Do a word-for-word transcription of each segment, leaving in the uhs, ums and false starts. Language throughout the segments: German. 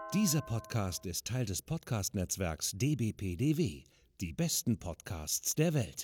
Dieser Podcast ist Teil des Podcast-Netzwerks D B P D W. Die besten Podcasts der Welt.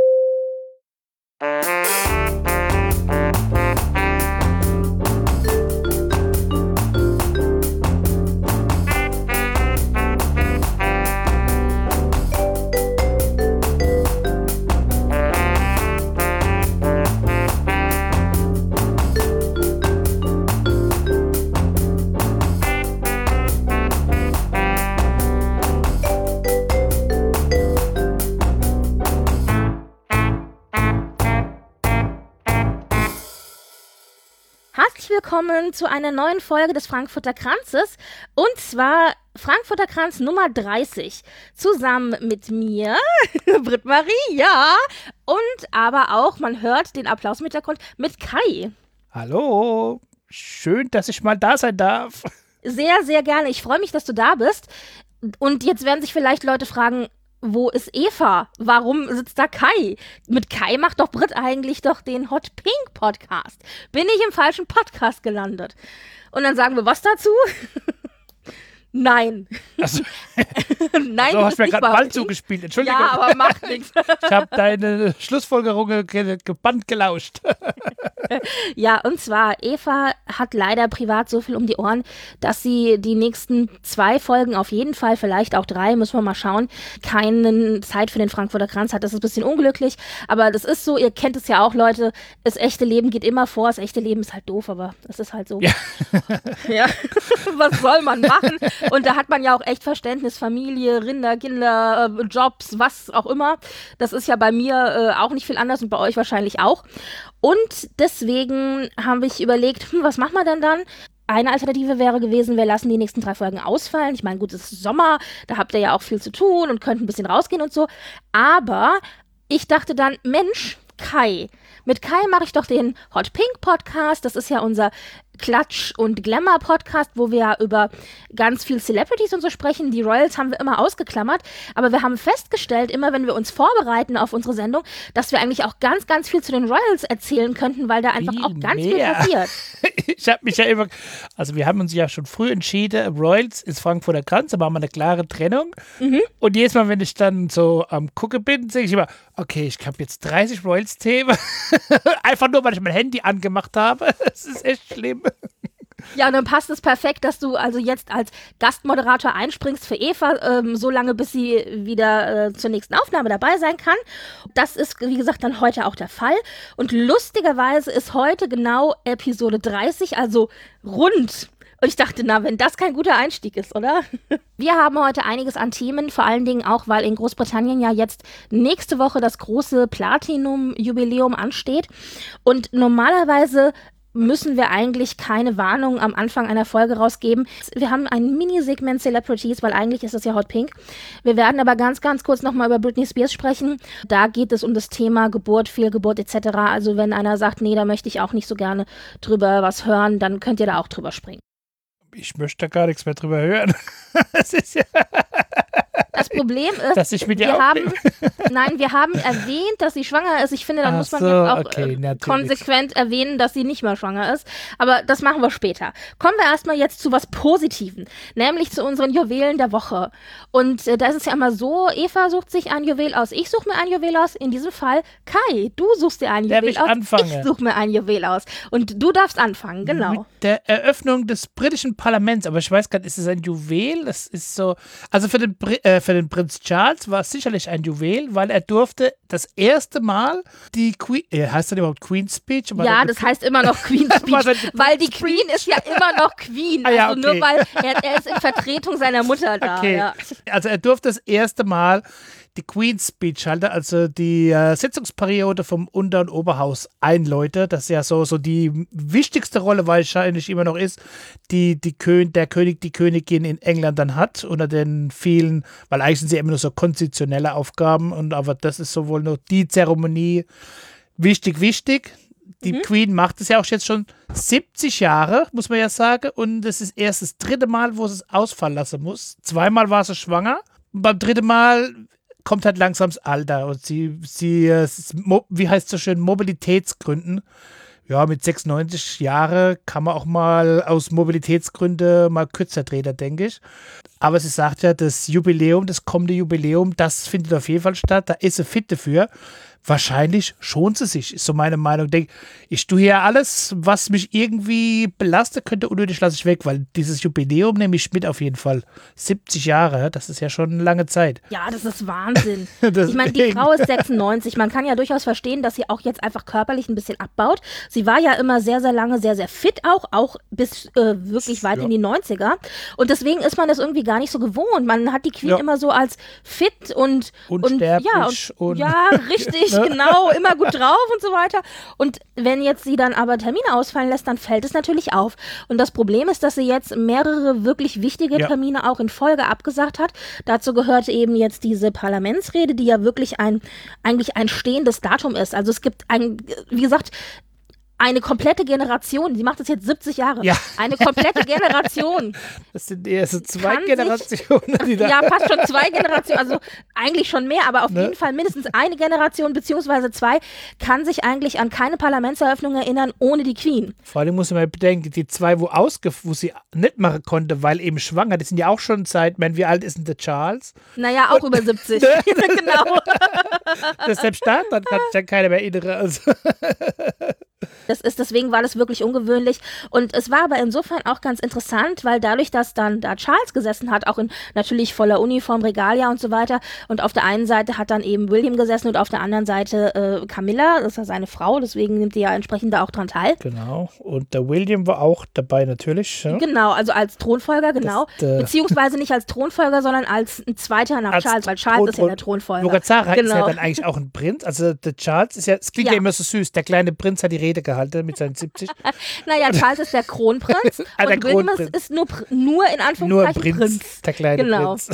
Herzlich willkommen zu einer neuen Folge des Frankfurter Kranzes, und zwar Frankfurter Kranz Nummer dreißig, zusammen mit mir, Britt-Marie, ja, und aber auch, man hört den Applaus im Hintergrund, mit Kai. Hallo, schön, dass ich mal da sein darf. Sehr, sehr gerne, ich freue mich, dass du da bist, und jetzt werden sich vielleicht Leute fragen, wo ist Eva? Warum sitzt da Kai? Mit Kai macht doch Britt eigentlich doch den Hot Pink Podcast. Bin ich im falschen Podcast gelandet? Und dann sagen wir was dazu? Nein. Also, Nein, so du hast bist mir nicht gerade bei Ball uns. zugespielt. Entschuldigung. Ja, aber macht nichts. Ich habe deine Schlussfolgerungen ge gebannt gelauscht. Ja, und zwar, Eva hat leider privat so viel um die Ohren, dass sie die nächsten zwei Folgen auf jeden Fall, vielleicht auch drei, müssen wir mal schauen, keine Zeit für den Frankfurter Kranz hat. Das ist ein bisschen unglücklich, aber das ist so, ihr kennt es ja auch, Leute, das echte Leben geht immer vor, das echte Leben ist halt doof, aber es ist halt so. Ja. Ja. Was soll man machen? Und da hat man ja auch echt Verständnis, Familie, Rinder, Kinder, äh, Jobs, was auch immer. Das ist ja bei mir äh, auch nicht viel anders und bei euch wahrscheinlich auch. Und deswegen habe ich überlegt, hm, was machen wir denn dann? Eine Alternative wäre gewesen, wir lassen die nächsten drei Folgen ausfallen. Ich meine, gut, es ist Sommer, da habt ihr ja auch viel zu tun und könnt ein bisschen rausgehen und so. Aber ich dachte dann, Mensch, Kai, mit Kai mache ich doch den Hot Pink Podcast. Das ist ja unser Klatsch- und Glamour-Podcast, wo wir ja über ganz viel Celebrities und so sprechen. Die Royals haben wir immer ausgeklammert, aber wir haben festgestellt, immer wenn wir uns vorbereiten auf unsere Sendung, dass wir eigentlich auch ganz, ganz viel zu den Royals erzählen könnten, weil da einfach Viel auch ganz mehr. viel passiert. Ich habe mich ja immer, also wir haben uns ja schon früh entschieden, Royals ist Frankfurter Kranz, da machen wir eine klare Trennung. Mhm. Und jedes Mal, wenn ich dann so am Gucken bin, sehe ich immer, okay, ich habe jetzt dreißig Royals-Themen. Einfach nur, weil ich mein Handy angemacht habe. Es ist echt schlimm. Ja, und dann passt es perfekt, dass du also jetzt als Gastmoderator einspringst für Eva, ähm, so lange, bis sie wieder äh, zur nächsten Aufnahme dabei sein kann. Das ist, wie gesagt, dann heute auch der Fall. Und lustigerweise ist heute genau Episode dreißig, also rund. Und ich dachte, na, wenn das kein guter Einstieg ist, oder? Wir haben heute einiges an Themen, vor allen Dingen auch, weil in Großbritannien ja jetzt nächste Woche das große Platinum-Jubiläum ansteht. Und normalerweise müssen wir eigentlich keine Warnung am Anfang einer Folge rausgeben. Wir haben ein Mini-Segment Celebrities, weil eigentlich ist das ja Hot Pink. Wir werden aber ganz, ganz kurz nochmal über Britney Spears sprechen. Da geht es um das Thema Geburt, Fehlgeburt et cetera. Also wenn einer sagt, nee, da möchte ich auch nicht so gerne drüber was hören, dann könnt ihr da auch drüber springen. Ich möchte da gar nichts mehr drüber hören. Das ist ja... Das Problem ist, dass ich mit dir wir haben, aufnehme. nein, wir haben erwähnt, dass sie schwanger ist. Ich finde, dann Ach muss man so, jetzt auch okay, äh, natürlich. konsequent erwähnen, dass sie nicht mehr schwanger ist. Aber das machen wir später. Kommen wir erstmal jetzt zu was Positiven, nämlich zu unseren Juwelen der Woche. Und äh, da ist es ja immer so, Eva sucht sich ein Juwel aus, ich suche mir ein Juwel aus. In diesem Fall, Kai, du suchst dir ein Darf Juwel ich aus, anfangen? ich suche mir ein Juwel aus. Und du darfst anfangen, genau. Mit der Eröffnung des britischen Parlaments, aber ich weiß gar nicht, ist es ein Juwel? Das ist so, also für den, Pri äh, für den Prinz Charles war es sicherlich ein Juwel, weil er durfte das erste Mal die Queen, äh, heißt das überhaupt Queen's Speech? Aber Ja, das heißt immer noch Queen's Was Speech, ein weil die Queen ist ja immer noch Queen. Ah ja, also okay. nur weil er, er ist in Vertretung seiner Mutter da. Okay, Ja. also er durfte das erste Mal die Queen's Speech halten, also die äh, Sitzungsperiode vom Unter- und Oberhaus einläuten. Das ist ja so, so die wichtigste Rolle wahrscheinlich immer noch ist, die, die Kön der König, die Königin in England dann hat, unter den vielen, weil eigentlich sind sie immer nur so konstitutionelle Aufgaben, und aber das ist sowohl nur die Zeremonie wichtig, wichtig. Die Mhm. Queen macht es ja auch jetzt schon siebzig Jahre, muss man ja sagen, und es ist erst das dritte Mal, wo sie es ausfallen lassen muss. Zweimal war sie schwanger, und beim dritten Mal kommt halt langsam das Alter und sie, sie, äh, wie heißt es so schön, Mobilitätsgründen Ja, mit sechsundneunzig Jahren kann man auch mal aus Mobilitätsgründen mal kürzer treten, denke ich. Aber sie sagt ja, das Jubiläum, das kommende Jubiläum, das findet auf jeden Fall statt. Da ist sie fit dafür. Wahrscheinlich schont sie sich, ist so meine Meinung. Denk, ich tue hier alles, was mich irgendwie belastet könnte, unnötig lasse ich weg, weil dieses Jubiläum nehme ich mit auf jeden Fall. siebzig Jahre, das ist ja schon eine lange Zeit. Ja, das ist Wahnsinn. Ich meine, die Frau ist sechsundneunzig. Man kann ja durchaus verstehen, dass sie auch jetzt einfach körperlich ein bisschen abbaut. Sie war ja immer sehr, sehr lange sehr, sehr fit auch, auch bis äh, wirklich weit Ja. in die neunziger. Und deswegen ist man das irgendwie gar nicht so gewohnt. Man hat die Queen Ja. immer so als fit und Unsterblich und, ja, und, und- ja, richtig, Ne? genau, immer gut drauf und so weiter. Und wenn jetzt sie dann aber Termine ausfallen lässt, dann fällt es natürlich auf. Und das Problem ist, dass sie jetzt mehrere wirklich wichtige Ja. Termine auch in Folge abgesagt hat. Dazu gehört eben jetzt diese Parlamentsrede, die ja wirklich ein, eigentlich ein stehendes Datum ist. Also es gibt ein, wie gesagt, eine komplette Generation, sie macht das jetzt siebzig Jahre, Ja. eine komplette Generation. Das sind eher so zwei Kann sich- Generationen, die da. Ja, fast schon zwei Generationen, also eigentlich schon mehr, aber auf Ne? jeden Fall mindestens eine Generation beziehungsweise zwei kann sich eigentlich an keine Parlamentseröffnung erinnern ohne die Queen. Vor allem muss man mal bedenken, die zwei, wo, ausge wo sie nicht machen konnte, weil eben schwanger, die sind ja auch schon seit, man, wie alt ist denn der Charles? Naja, auch über siebzig. Genau. Das selbst da, dann kann sich ja keiner mehr erinnern. Also, Das ist, deswegen war das wirklich ungewöhnlich. Und es war aber insofern auch ganz interessant, weil dadurch, dass dann da Charles gesessen hat, auch in natürlich voller Uniform, Regalia und so weiter, und auf der einen Seite hat dann eben William gesessen und auf der anderen Seite äh, Camilla, das ist ja seine Frau, deswegen nimmt die ja entsprechend da auch dran teil. genau. Und der William war auch dabei natürlich. Ja? Genau, also als Thronfolger, genau. Das, äh, Beziehungsweise nicht als Thronfolger, sondern als ein zweiter nach Als Charles, weil Charles ist ja der Thronfolger. Lorazara ist ja Genau. dann eigentlich auch ein Prinz. Also der Charles ist ja, es klingt ja. Ja. immer so süß, der kleine Prinz hat die Rede gehalten mit seinen siebzig. Naja, Charles ist der Kronprinz Ah, der und William ist, Kronprinz. ist nur, Pr- nur in Nur Anführungszeichen Prinz, Prinz. der kleine Genau. Prinz.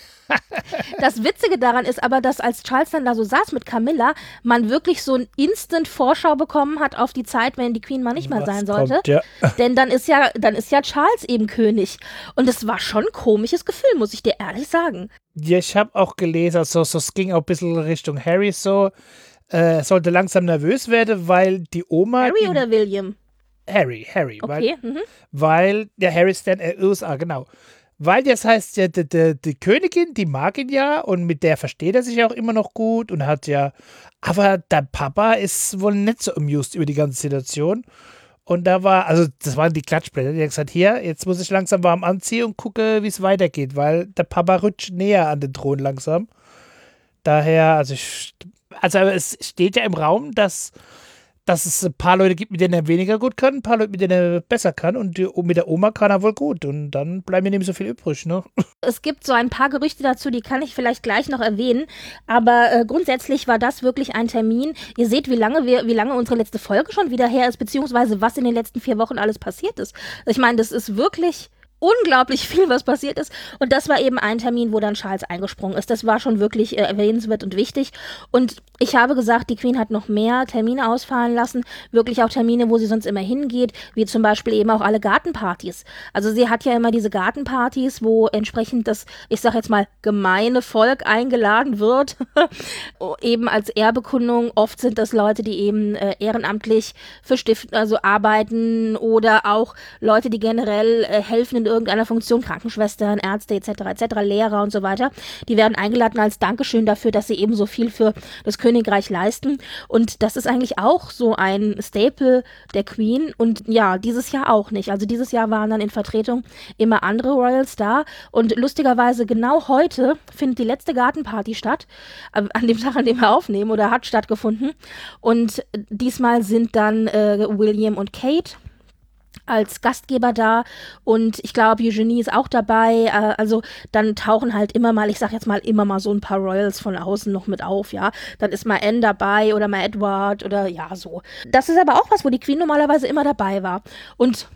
Das Witzige daran ist aber, dass als Charles dann da so saß mit Camilla, man wirklich so ein Instant-Vorschau bekommen hat auf die Zeit, wenn die Queen mal nicht mehr Was sein sollte. kommt, ja. Denn dann ist ja, dann ist ja Charles eben König. Und es war schon ein komisches Gefühl, muss ich dir ehrlich sagen. Ja, ich habe auch gelesen, also so, es ging auch ein bisschen Richtung Harry so, äh, sollte langsam nervös werden, weil die Oma... Harry die, oder William? Harry, Harry. Weil, Okay. Mhm. weil der Harry ist dann äh, U S A, genau. Weil das heißt ja, die, die, die Königin, die mag ihn ja und mit der versteht er sich auch immer noch gut und hat ja, aber der Papa ist wohl nicht so amused über die ganze Situation. Und da war, also das waren die Klatschblätter, die haben gesagt, hier, jetzt muss ich langsam warm anziehen und gucke, wie es weitergeht, weil der Papa rutscht näher an den Thron langsam. Daher, also ich, also es steht ja im Raum, dass dass es ein paar Leute gibt, mit denen er weniger gut kann, ein paar Leute, mit denen er besser kann und die, mit der Oma kann er wohl gut und dann bleibt mir nicht mehr so viel übrig, ne? Es gibt so ein paar Gerüchte dazu, die kann ich vielleicht gleich noch erwähnen, aber äh, grundsätzlich war das wirklich ein Termin. Ihr seht, wie lange wir, wie lange unsere letzte Folge schon wieder her ist, beziehungsweise was in den letzten vier Wochen alles passiert ist. Ich meine, das ist wirklich unglaublich viel, was passiert ist. Und das war eben ein Termin, wo dann Charles eingesprungen ist. Das war schon wirklich äh, erwähnenswert und wichtig. Und ich habe gesagt, die Queen hat noch mehr Termine ausfallen lassen. Wirklich auch Termine, wo sie sonst immer hingeht, wie zum Beispiel eben auch alle Gartenpartys. Also sie hat ja immer diese Gartenpartys, wo entsprechend das, ich sag jetzt mal, gemeine Volk eingeladen wird. Eben als Ehrbekundung. Oft sind das Leute, die eben äh, ehrenamtlich für Stift, also arbeiten oder auch Leute, die generell äh, helfen in irgendeiner Funktion, Krankenschwestern, Ärzte et cetera et cetera, Lehrer und so weiter. Die werden eingeladen als Dankeschön dafür, dass sie eben so viel für das Königreich leisten. Und das ist eigentlich auch so ein Staple der Queen. Und ja, dieses Jahr auch nicht. Also dieses Jahr waren dann in Vertretung immer andere Royals da. Und lustigerweise genau heute findet die letzte Gartenparty statt, äh, an dem Tag, an dem wir aufnehmen, oder hat stattgefunden. Und diesmal sind dann äh, William und Kate als Gastgeber da und ich glaube, Eugenie ist auch dabei, äh, also dann tauchen halt immer mal, ich sag jetzt mal immer mal so ein paar Royals von außen noch mit auf, ja, dann ist mal Anne dabei oder mal Edward oder ja, so. Das ist aber auch was, wo die Queen normalerweise immer dabei war und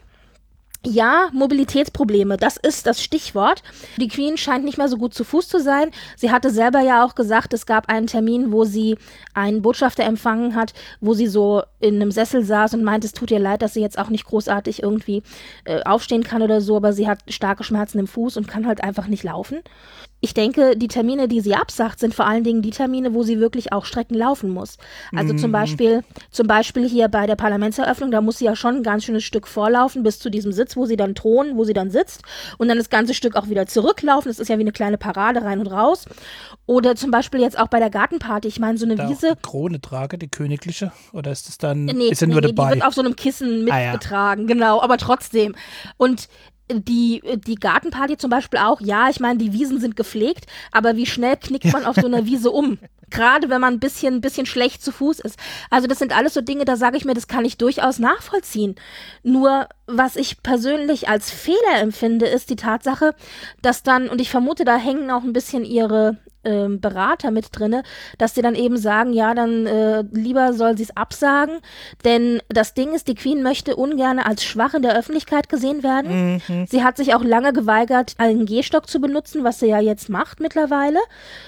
ja, Mobilitätsprobleme, das ist das Stichwort. Die Queen scheint nicht mehr so gut zu Fuß zu sein. Sie hatte selber ja auch gesagt, es gab einen Termin, wo sie einen Botschafter empfangen hat, wo sie so in einem Sessel saß und meinte, es tut ihr leid, dass sie jetzt auch nicht großartig irgendwie äh, aufstehen kann oder so, aber sie hat starke Schmerzen im Fuß und kann halt einfach nicht laufen. ich denke, die Termine, die sie absagt, sind vor allen Dingen die Termine, wo sie wirklich auch Strecken laufen muss. Also mm. zum Beispiel, zum Beispiel hier bei der Parlamentseröffnung, da muss sie ja schon ein ganz schönes Stück vorlaufen bis zu diesem Sitz, wo sie dann thronen, wo sie dann sitzt und dann das ganze Stück auch wieder zurücklaufen. Das ist ja wie eine kleine Parade rein und raus. Oder zum Beispiel jetzt auch bei der Gartenparty. Ich meine, so eine da Wiese. Auch die Krone trage, die königliche? Oder ist das dann, nee, ist sie nee, nur nee, dabei? Die wird auf so einem Kissen mitgetragen, ah, ja. Genau, aber trotzdem. Und Die, die Gartenparty zum Beispiel auch, ja, ich meine, die Wiesen sind gepflegt, aber wie schnell knickt man auf so einer Wiese um? Gerade wenn man ein bisschen, ein bisschen schlecht zu Fuß ist. Also das sind alles so Dinge, da sage ich mir, das kann ich durchaus nachvollziehen. Nur, was ich persönlich als Fehler empfinde, ist die Tatsache, dass dann, und ich vermute, da hängen auch ein bisschen ihre ähm, Berater mit drinne, dass die dann eben sagen, ja, dann äh, lieber soll sie es absagen, denn das Ding ist, die Queen möchte ungern als schwach in der Öffentlichkeit gesehen werden. Mhm. Sie hat sich auch lange geweigert, einen Gehstock zu benutzen, was sie ja jetzt macht mittlerweile.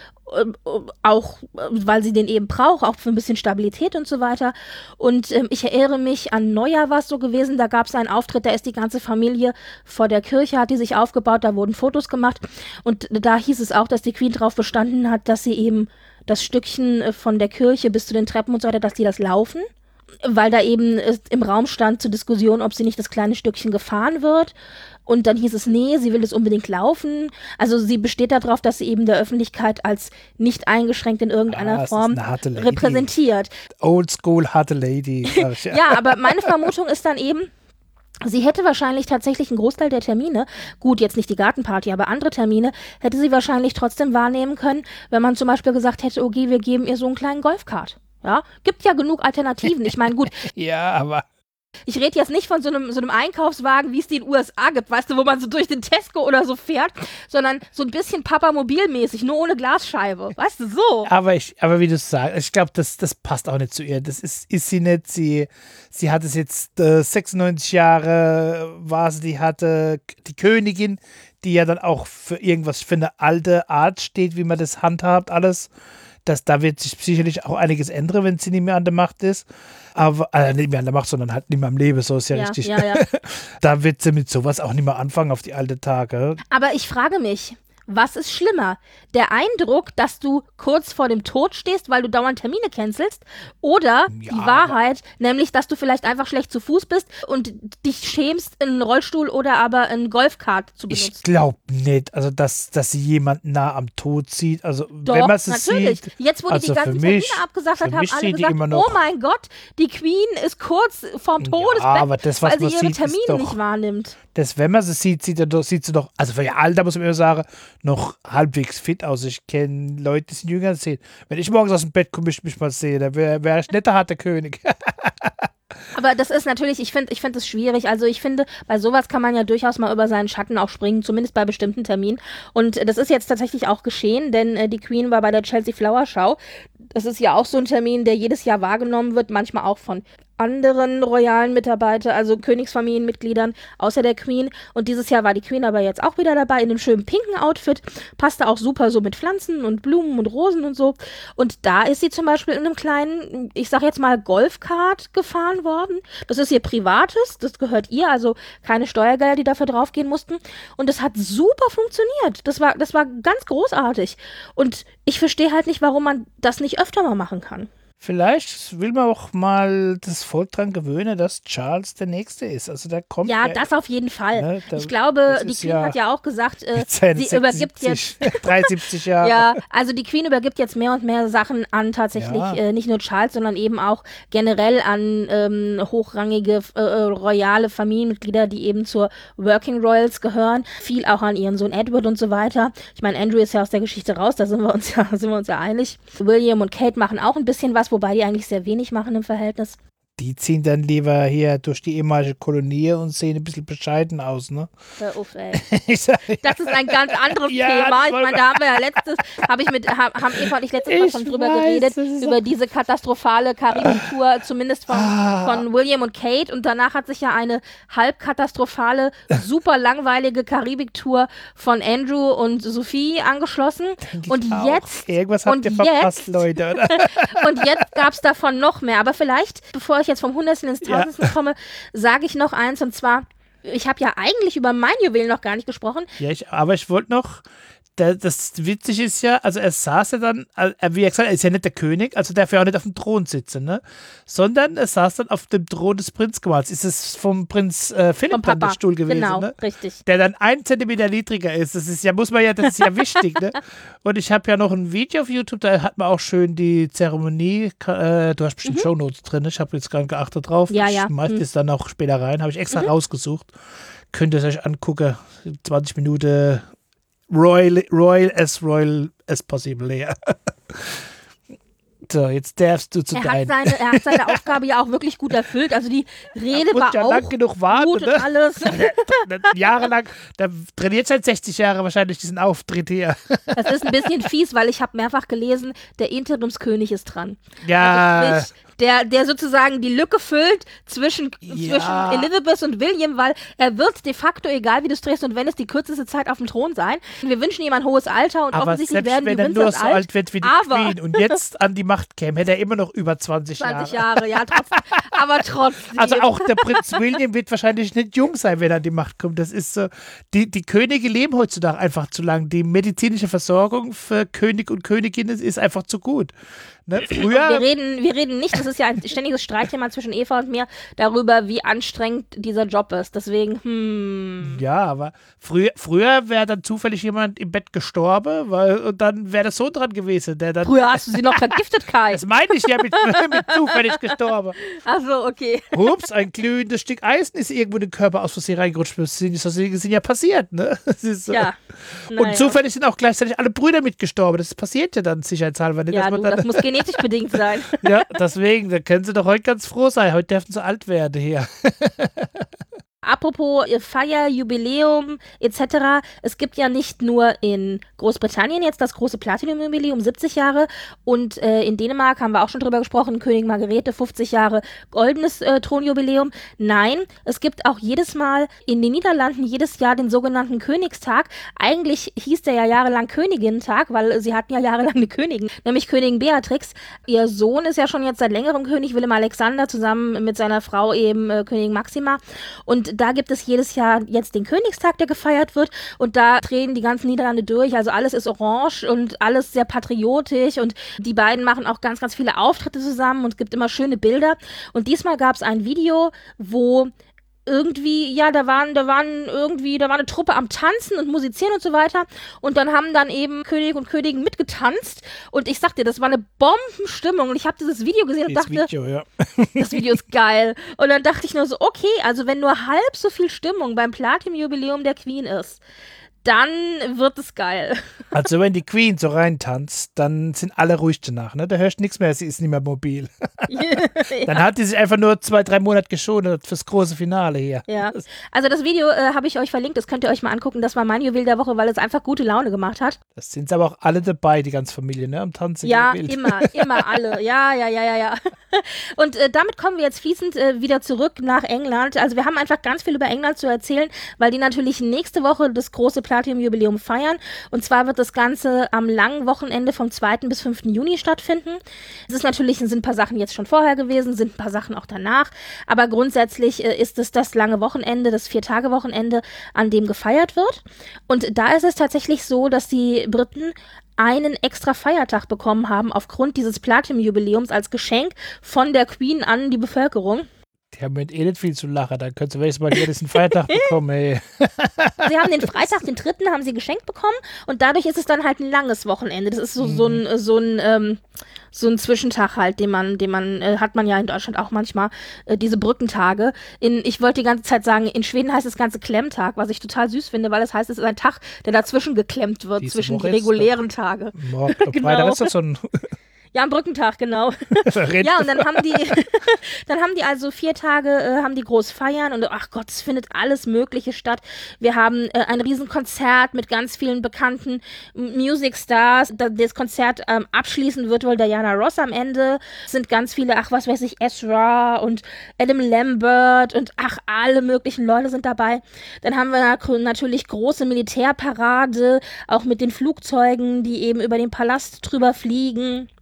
Auch, weil sie den eben braucht, auch für ein bisschen Stabilität und so weiter. Und ähm, ich erinnere mich, an Neujahr war es so gewesen, da gab es einen Auftritt, da ist die ganze Familie vor der Kirche, hat die sich aufgebaut, da wurden Fotos gemacht. Und da hieß es auch, dass die Queen darauf bestanden hat, dass sie eben das Stückchen von der Kirche bis zu den Treppen und so weiter, dass die das laufen. Weil da eben im Raum stand zur Diskussion, ob sie nicht das kleine Stückchen gefahren wird. Und dann hieß es, nee, sie will es unbedingt laufen. Also sie besteht darauf, dass sie eben der Öffentlichkeit als nicht eingeschränkt in irgendeiner ah, Form repräsentiert. Oldschool harte Lady. Ja. Ja, aber meine Vermutung ist dann eben, sie hätte wahrscheinlich tatsächlich einen Großteil der Termine, gut, jetzt nicht die Gartenparty, aber andere Termine, hätte sie wahrscheinlich trotzdem wahrnehmen können, wenn man zum Beispiel gesagt hätte, okay, wir geben ihr so einen kleinen Golfkart. Ja, gibt ja genug Alternativen. Ich meine, gut. Ja, aber ich rede jetzt nicht von so einem, so einem Einkaufswagen, wie es die in den U S A gibt, weißt du, wo man so durch den Tesco oder so fährt, sondern so ein bisschen Papamobil-mäßig, nur ohne Glasscheibe. Weißt du, so. Aber, ich, aber wie du sagst, ich glaube, das, das passt auch nicht zu ihr. Das ist, ist sie nicht. Sie, sie hat es jetzt äh, sechsundneunzig Jahre, war sie, die hatte die Königin, die ja dann auch für irgendwas, für eine alte Art steht, wie man das handhabt, alles. Das, da wird sich sicherlich auch einiges ändern, wenn sie nicht mehr an der Macht ist. Aber, äh, nicht mehr an der Macht, sondern halt nicht mehr am Leben, so ist ja, ja richtig. Ja, ja. Da wird sie mit sowas auch nicht mehr anfangen auf die alte Tage. Aber ich frage mich, was ist schlimmer? Der Eindruck, dass du kurz vor dem Tod stehst, weil du dauernd Termine cancelst? Oder ja, die Wahrheit, nämlich, dass du vielleicht einfach schlecht zu Fuß bist und dich schämst, einen Rollstuhl oder aber einen Golfkart zu benutzen? Ich glaube nicht, also dass, dass sie jemanden nah am Tod sieht. Also Doch, wenn man es natürlich. Sieht, jetzt, wo die also die ganzen mich, Termine abgesagt hat, haben alle gesagt, noch, oh mein Gott, die Queen ist kurz vorm Todesbett, ja, aber das, was weil sie man ihre sieht, Termine doch, nicht wahrnimmt. Das, wenn man sie sieht, sieht, er, sieht sie doch, also für ihr Alter muss man immer sagen, noch halbwegs fit aus. Ich kenne Leute, die sind jünger als zehn. Wenn ich morgens aus dem Bett komme, ich mich mal sehe, dann wäre wär ich nicht der harte König. Aber das ist natürlich, ich finde ich finde es schwierig. Also ich finde, bei sowas kann man ja durchaus mal über seinen Schatten auch springen, zumindest bei bestimmten Terminen. Und das ist jetzt tatsächlich auch geschehen, denn äh, die Queen war bei der Chelsea Flower Show. Das ist ja auch so ein Termin, der jedes Jahr wahrgenommen wird, manchmal auch von anderen royalen Mitarbeitern, also Königsfamilienmitgliedern, außer der Queen. Und dieses Jahr war die Queen aber jetzt auch wieder dabei in einem schönen pinken Outfit. Passte auch super so mit Pflanzen und Blumen und Rosen und so. Und da ist sie zum Beispiel in einem kleinen, ich sag jetzt mal, Golfkart gefahren worden. Das ist ihr Privates, das gehört ihr, also keine Steuergelder, die dafür draufgehen mussten. Und das hat super funktioniert. Das war, das war ganz großartig. Und ich verstehe halt nicht, warum man das nicht öfter mal machen kann. Vielleicht will man auch mal das Volk dran gewöhnen, dass Charles der Nächste ist. Also der kommt. Ja, ja das auf jeden Fall. Ne, da, ich glaube, die Queen ja hat ja auch gesagt, äh, sie übergibt jetzt dreiundsiebzig Jahre. Ja, also die Queen übergibt jetzt mehr und mehr Sachen an tatsächlich ja. äh, nicht nur Charles, sondern eben auch generell an ähm, hochrangige äh, royale Familienmitglieder, die eben zur Working Royals gehören. Viel auch an ihren Sohn Edward und so weiter. Ich meine, Andrew ist ja aus der Geschichte raus, da sind wir uns ja sind wir uns ja einig. William und Kate machen auch ein bisschen was, wobei die eigentlich sehr wenig machen im Verhältnis. Die ziehen dann lieber hier durch die ehemalige Kolonie und sehen ein bisschen bescheiden aus, ne? Hör auf, ey. Sag, ja. Das ist ein ganz anderes ja, Thema. Ich meine, da haben wir ja letztes, habe ich mit, haben Eva und ich letztes Mal schon drüber weiß, geredet, über diese katastrophale Karibik-Tour, zumindest von, ah. von William und Kate. Und danach hat sich ja eine halb katastrophale, super langweilige Karibik-Tour von Andrew und Sophie angeschlossen. Und jetzt, irgendwas habt ihr verpasst, jetzt, Leute, oder? Und jetzt gab es davon noch mehr. Aber vielleicht, bevor ich jetzt vom Hundertsten ins Tausendsten ja. komme, sage ich noch eins, und zwar, ich habe ja eigentlich über mein Juwel noch gar nicht gesprochen. Ja, ich, aber ich wollte noch der, das Witzige ist ja, also er saß ja dann, äh, wie er gesagt hat, er ist ja nicht der König, also darf er auch nicht auf dem Thron sitzen, ne? Sondern er saß dann auf dem Thron des Prinzgemahls. Ist es vom Prinz äh, Philipp dann der Stuhl gewesen, genau, ne? Richtig. Der dann ein Zentimeter niedriger ist. Das ist ja, muss man ja, das ist ja wichtig, ne? Und ich habe ja noch ein Video auf YouTube, da hat man auch schön die Zeremonie, äh, du hast bestimmt mhm. Shownotes drin, ich habe jetzt gerade geachtet drauf. Ja, ich ja. schmeiß mhm. das dann auch später rein, habe ich extra mhm. rausgesucht. Könnt ihr es euch angucken. zwanzig Minuten Royal, royal as royal as possible, ja. So, jetzt darfst du zu er deinem. Hat seine, er hat seine Aufgabe ja auch wirklich gut erfüllt. Also die Rede war ja auch lang genug warten, gut ne? und alles. Jahrelang, der trainiert seit sechzig Jahre wahrscheinlich diesen Auftritt hier. Das ist ein bisschen fies, weil ich habe mehrfach gelesen, der Interimskönig ist dran. Ja. Also sprich, der, der sozusagen die Lücke füllt zwischen, Ja. zwischen Elizabeth und William, weil er wird de facto, egal wie du es drehst und wenn es die kürzeste Zeit auf dem Thron sein. Wir wünschen ihm ein hohes Alter und aber offensichtlich selbst werden wenn die er nur Windsors so alt, alt wird wie die aber Queen und jetzt an die Macht käme, hätte er immer noch über zwanzig Jahre. zwanzig Jahre, ja, trotzdem. Aber trotzdem. Also auch der Prinz William wird wahrscheinlich nicht jung sein, wenn er an die Macht kommt. Das ist so, die, die Könige leben heutzutage einfach zu lang. Die medizinische Versorgung für König und Königinnen ist einfach zu gut. Ne? Früher. Wir reden, wir reden nicht, das ist ja ein ständiges Streitthema zwischen Eva und mir, darüber, wie anstrengend dieser Job ist. Deswegen, hm. Ja, aber früher, früher wäre dann zufällig jemand im Bett gestorben, weil, und dann wäre der Sohn dran gewesen. Der dann, Früher hast du sie noch vergiftet, Kai. Das meine ich ja mit, mit zufällig gestorben. Ach so, okay. Ups, ein glühendes Stück Eisen ist irgendwo in den Körper aus Versehen reingerutscht. Das sind, das sind ja passiert, ne? Das ist so. Ja. Und Naja. zufällig sind auch gleichzeitig alle Brüder mitgestorben. Das passiert ja dann sicherheitshalber nicht. Ja, dass man du, dann, das muss genetisch bedingt sein. ja, deswegen, da können sie doch heute ganz froh sein. Heute dürfen sie alt werden hier. Apropos Feier, Jubiläum et cetera. Es gibt ja nicht nur in Großbritannien jetzt das große Platinum-Jubiläum, siebzig Jahre. Und äh, in Dänemark haben wir auch schon drüber gesprochen, Königin Margrethe, fünfzig Jahre goldenes äh, Thronjubiläum. Nein, es gibt auch jedes Mal in den Niederlanden jedes Jahr den sogenannten Königstag. Eigentlich hieß der ja jahrelang Königinnentag, weil sie hatten ja jahrelang eine Königin, nämlich Königin Beatrix. Ihr Sohn ist ja schon jetzt seit längerem König, Willem Alexander, zusammen mit seiner Frau eben äh, Königin Maxima. Und da gibt es jedes Jahr jetzt den Königstag, der gefeiert wird und da drehen die ganzen Niederlande durch, also alles ist orange und alles sehr patriotisch und die beiden machen auch ganz, ganz viele Auftritte zusammen und es gibt immer schöne Bilder und diesmal gab es ein Video, wo irgendwie, ja, da waren, da waren irgendwie, da war eine Truppe am Tanzen und Musizieren und so weiter und dann haben dann eben König und Königin mitgetanzt und ich sag dir, das war eine Bombenstimmung und ich habe dieses Video gesehen und Das dachte, Video, ja. das Video ist geil und dann dachte ich nur so, okay, also wenn nur halb so viel Stimmung beim Platinum-Jubiläum der Queen ist, dann wird es geil. Also wenn die Queen so reintanzt, dann sind alle ruhig danach, ne? Da hörst du nichts mehr, sie ist nicht mehr mobil. Dann hat die sich einfach nur zwei, drei Monate geschont fürs große Finale hier. Ja, also das Video äh, habe ich euch verlinkt, das könnt ihr euch mal angucken, das war mein Juwel der Woche, weil es einfach gute Laune gemacht hat. Das sind aber auch alle dabei, die ganze Familie, ne? Am Tanzen. Ja, immer, immer alle. Ja, ja, ja, ja, ja. Und äh, damit kommen wir jetzt fließend äh, wieder zurück nach England. Also wir haben einfach ganz viel über England zu erzählen, weil die natürlich nächste Woche das große Platinum-Jubiläum feiern. Und zwar wird das Ganze am langen Wochenende vom zweiten bis fünften Juni stattfinden. Es ist natürlich, sind ein paar Sachen jetzt schon vorher gewesen, sind ein paar Sachen auch danach. Aber grundsätzlich äh, ist es das lange Wochenende, das Vier-Tage-Wochenende, an dem gefeiert wird. Und da ist es tatsächlich so, dass die Briten einen extra Feiertag bekommen haben aufgrund dieses Platinum-Jubiläums als Geschenk von der Queen an die Bevölkerung. Die haben mit eh nicht viel zu lachen, dann könntest du wenigstens mal jedes einen Feiertag bekommen, ey. Sie haben den Freitag, den dritten, haben sie geschenkt bekommen und dadurch ist es dann halt ein langes Wochenende. Das ist so, mhm. so ein, so ein, ähm, so ein Zwischentag halt, den man, den man, äh, hat man ja in Deutschland auch manchmal, äh, diese Brückentage. In, ich wollte die ganze Zeit sagen, in Schweden heißt das Ganze Klemmtag, was ich total süß finde, weil das heißt, es ist ein Tag, der dazwischen geklemmt wird, Diese zwischen Woche die regulären Tage. Morgen, Genau. Freitag ist das so ein Ja, am Brückentag, genau. Ja, und dann haben die, dann haben die also vier Tage, äh, haben die groß feiern und ach Gott, es findet alles Mögliche statt. Wir haben äh, ein Riesenkonzert mit ganz vielen bekannten Music Stars. Das Konzert ähm, abschließen wird wohl Diana Ross am Ende. Es sind ganz viele, ach was weiß ich, Ezra und Adam Lambert und ach, alle möglichen Leute sind dabei. Dann haben wir natürlich große Militärparade, auch mit den Flugzeugen, die eben über den Palast drüber fliegen.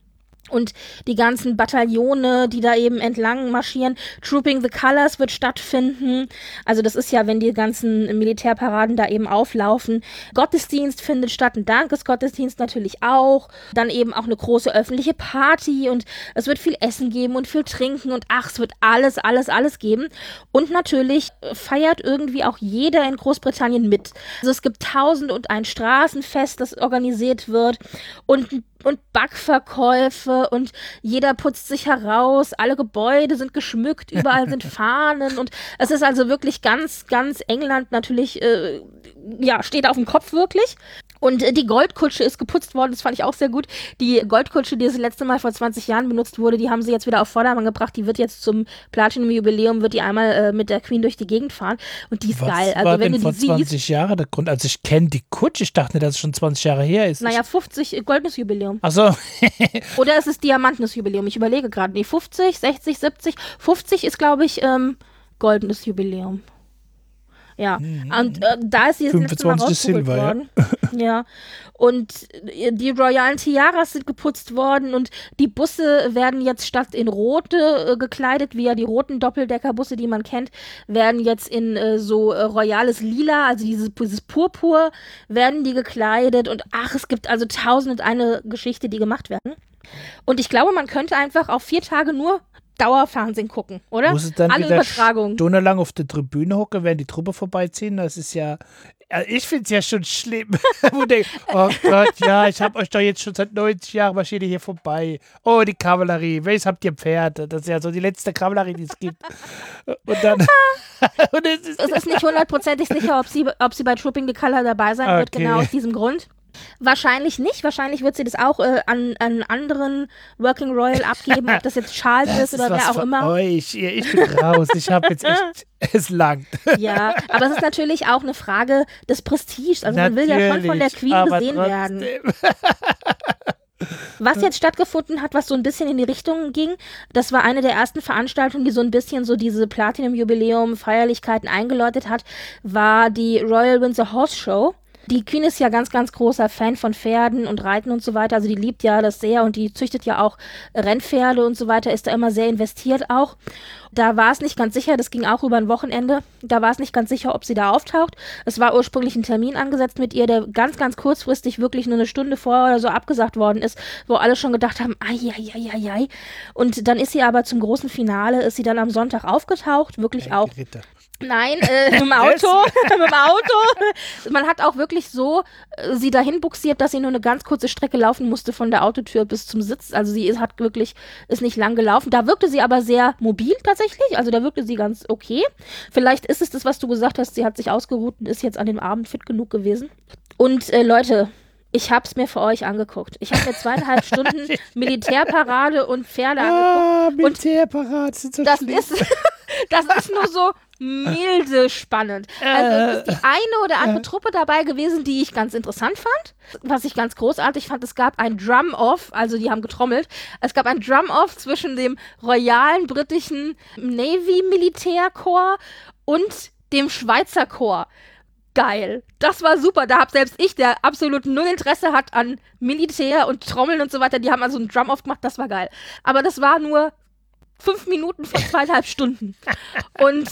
Und die ganzen Bataillone, die da eben entlang marschieren. Trooping the Colors wird stattfinden. Also das ist ja, wenn die ganzen Militärparaden da eben auflaufen. Gottesdienst findet statt, ein Dankesgottesdienst natürlich auch. Dann eben auch eine große öffentliche Party und es wird viel Essen geben und viel Trinken und ach, es wird alles, alles, alles geben. Und natürlich feiert irgendwie auch jeder in Großbritannien mit. Also es gibt tausend und ein Straßenfest, das organisiert wird und und Backverkäufe und jeder putzt sich heraus, alle Gebäude sind geschmückt, überall sind Fahnen und es ist also wirklich ganz, ganz England natürlich, äh, ja, steht auf dem Kopf wirklich. Und äh, die Goldkutsche ist geputzt worden, das fand ich auch sehr gut. Die Goldkutsche, die das letzte Mal vor zwanzig Jahren benutzt wurde, die haben sie jetzt wieder auf Vordermann gebracht. Die wird jetzt zum Platinum-Jubiläum, wird die einmal äh, mit der Queen durch die Gegend fahren. Und die ist Was geil. Also war wenn denn du die vor zwanzig siehst, Jahren der Grund? Also ich kenne die Kutsche, ich dachte nicht, dass es schon zwanzig Jahre her ist. naja, fünfzig, äh, goldenes Jubiläum. Ach so. Oder es ist diamantenes Jubiläum. Ich überlege gerade. Nee, fünfzig, sechzig, siebzig. fünfzig ist, glaube ich, ähm, goldenes Jubiläum. Ja, mhm. und äh, da ist sie das letzte Mal rausgeholt Silber, worden. Ja. ja, und äh, die royalen Tiaras sind geputzt worden und die Busse werden jetzt statt in rote äh, gekleidet, wie ja die roten Doppeldeckerbusse, die man kennt, werden jetzt in äh, so äh, royales Lila, also dieses, dieses Purpur, werden die gekleidet und ach, es gibt also tausend und eine Geschichte, die gemacht werden. Und ich glaube, man könnte einfach auf vier Tage nur Dauerfernsehen gucken, oder? Muss es dann Alle wieder Übertragungen. stundenlang auf der Tribüne hocken, während die Truppe vorbeiziehen? Das ist ja, also ich finde es ja schon schlimm. Wo denk, oh Gott, ja, ich habe euch doch jetzt schon seit neunzig Jahren marschiert ihr hier vorbei. Oh, die Kavallerie, welches habt ihr Pferde? Das ist ja so die letzte Kavallerie, die es gibt. Und dann und es, ist es ist nicht hundertprozentig sicher, ob sie, ob sie bei Trooping the Colour dabei sein wird, Okay. genau aus diesem Grund. Wahrscheinlich nicht. Wahrscheinlich wird sie das auch äh, an, an anderen Working Royal abgeben, ob das jetzt Charles das ist oder ist was wer auch für immer. euch. Ihr- Ich bin raus. Ich habe jetzt echt, es langt. Ja, aber es ist natürlich auch eine Frage des Prestiges. Also man will ja schon von der Natürlich, Queen aber gesehen trotzdem. werden. Was jetzt stattgefunden hat, was so ein bisschen in die Richtung ging, das war eine der ersten Veranstaltungen, die so ein bisschen so diese Platinum-Jubiläum-Feierlichkeiten eingeläutet hat, war die Royal Windsor Horse Show. Die Queen ist ja ganz, ganz großer Fan von Pferden und Reiten und so weiter. Also die liebt ja das sehr und die züchtet ja auch Rennpferde und so weiter, ist da immer sehr investiert auch. Da war es nicht ganz sicher, das ging auch über ein Wochenende, da war es nicht ganz sicher, ob sie da auftaucht. Es war ursprünglich ein Termin angesetzt mit ihr, der ganz, ganz kurzfristig wirklich nur eine Stunde vorher oder so abgesagt worden ist, wo alle schon gedacht haben, ai, ai, ai, ai, ai. Und dann ist sie aber zum großen Finale, ist sie dann am Sonntag aufgetaucht, wirklich auch. Ritter. Nein, äh, mit dem Auto, mit dem Auto. Man hat auch wirklich so äh, sie dahin buxiert, dass sie nur eine ganz kurze Strecke laufen musste von der Autotür bis zum Sitz. Also sie ist, hat wirklich, ist nicht lang gelaufen. Da wirkte sie aber sehr mobil tatsächlich. Also da wirkte sie ganz okay. Vielleicht ist es das, was du gesagt hast. Sie hat sich ausgeruht und ist jetzt an dem Abend fit genug gewesen. Und äh, Leute, ich hab's mir für euch angeguckt. Ich habe mir zweieinhalb Stunden Militärparade und Pferde Ah, angeguckt. Und Militärparat sind so das schlimm. ist, das ist nur so milde spannend. Also es ist die eine oder andere Truppe dabei gewesen, die ich ganz interessant fand. Was ich ganz großartig fand, es gab ein Drum-Off, also die haben getrommelt. Es gab ein Drum-Off zwischen dem royalen britischen Navy-Militärkorps und dem Schweizer Korps. Geil. Das war super. Da hab selbst ich, der absolut null Interesse hat an Militär und Trommeln und so weiter, die haben also einen Drum-Off gemacht, das war geil. Aber das war nur fünf Minuten von zweieinhalb Stunden. Und,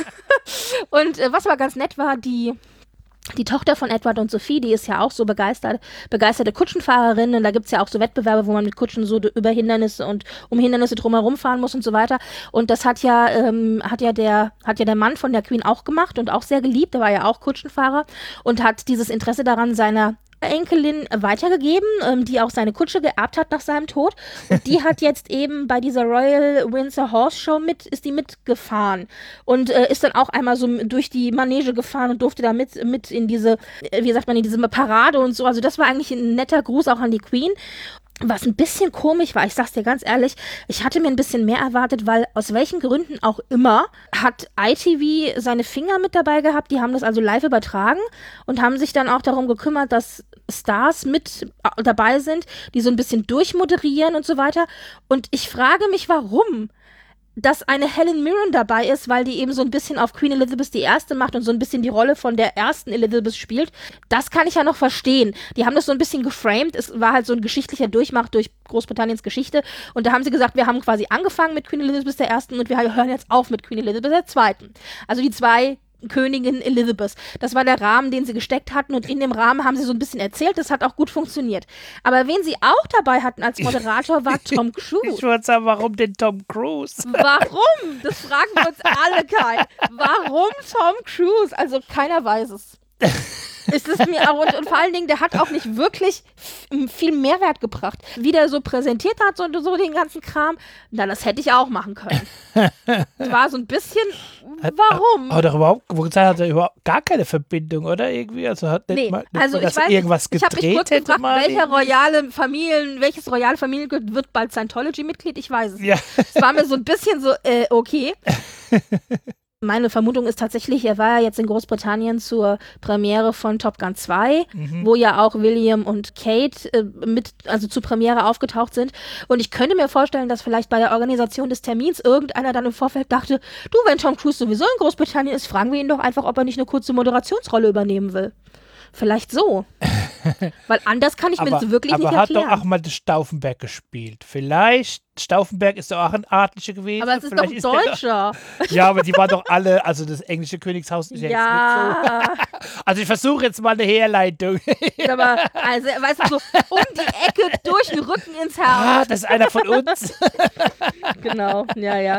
und äh, was war ganz nett war, die, die Tochter von Edward und Sophie, die ist ja auch so begeistert, begeisterte Kutschenfahrerin. Und da gibt es ja auch so Wettbewerbe, wo man mit Kutschen so über Hindernisse und um Hindernisse drumherum fahren muss und so weiter. Und das hat ja, ähm, hat ja der, hat ja der Mann von der Queen auch gemacht und auch sehr geliebt. Der war ja auch Kutschenfahrer und hat dieses Interesse daran seiner Enkelin weitergegeben, ähm, die auch seine Kutsche geerbt hat nach seinem Tod. Und die hat jetzt eben bei dieser Royal Windsor Horse Show mit, ist die mitgefahren und äh, ist dann auch einmal so durch die Manege gefahren und durfte da mit, mit in diese, äh, wie sagt man, in diese Parade und so. Also das war eigentlich ein netter Gruß auch an die Queen. Was ein bisschen komisch war, ich sag's dir ganz ehrlich, ich hatte mir ein bisschen mehr erwartet, weil aus welchen Gründen auch immer hat I T V seine Finger mit dabei gehabt, die haben das also live übertragen und haben sich dann auch darum gekümmert, dass Stars mit dabei sind, die so ein bisschen durchmoderieren und so weiter. Und ich frage mich, warum? dass eine Helen Mirren dabei ist, weil die eben so ein bisschen auf Queen Elizabeth die Erste macht und so ein bisschen die Rolle von der ersten Elizabeth spielt, das kann ich ja noch verstehen. Die haben das so ein bisschen geframed, es war halt so ein geschichtlicher Durchmach durch Großbritanniens Geschichte und da haben sie gesagt, wir haben quasi angefangen mit Queen Elizabeth der Ersten und wir hören jetzt auf mit Queen Elizabeth der Zweiten. Also die zwei Königin Elizabeth. Das war der Rahmen, den sie gesteckt hatten und in dem Rahmen haben sie so ein bisschen erzählt, das hat auch gut funktioniert. Aber wen sie auch dabei hatten als Moderator war Tom Cruise. Ich wollte sagen, warum denn Tom Cruise? Warum? Das fragen wir uns alle, Kai. Warum Tom Cruise? Also keiner weiß es. Ist es mir auch, und, und vor allen Dingen, der hat auch nicht wirklich f- viel Mehrwert gebracht. Wie der so präsentiert hat, so, so den ganzen Kram, na, das hätte ich auch machen können. War so ein bisschen, warum? Hat er überhaupt, wo gesagt hat er überhaupt gar keine Verbindung, oder irgendwie? Also hat nicht Nee, mal, nicht also mal, ich dass weiß er irgendwas nicht, ich habe mich gedreht kurz hätte gefragt, mal. welcher irgendwie? royale Familien, welches royale Familienmitglied wird bald Scientology-Mitglied? Ich weiß es nicht. Ja. Es war mir so ein bisschen so, äh, okay. Meine Vermutung ist tatsächlich, er war ja jetzt in Großbritannien zur Premiere von Top Gun zwei, Mhm. wo ja auch William und Kate äh, mit, also zur Premiere aufgetaucht sind. Und ich könnte mir vorstellen, dass vielleicht bei der Organisation des Termins irgendeiner dann im Vorfeld dachte, du, wenn Tom Cruise sowieso in Großbritannien ist, fragen wir ihn doch einfach, ob er nicht eine kurze Moderationsrolle übernehmen will. Vielleicht so. Weil anders kann ich mir das wirklich aber nicht hat erklären. doch auch mal den Stauffenberg gespielt. Vielleicht, Stauffenberg ist doch auch ein Adliger gewesen. Aber es ist Vielleicht doch ein der Deutscher. Doch, ja, aber die waren doch alle, also das englische Königshaus ist ja, jetzt Ja, nicht so. Also ich versuche jetzt mal eine Herleitung. aber also, weißt du, so um die Ecke, durch den Rücken ins Herz. Ah, das ist einer von uns. Genau, ja, ja.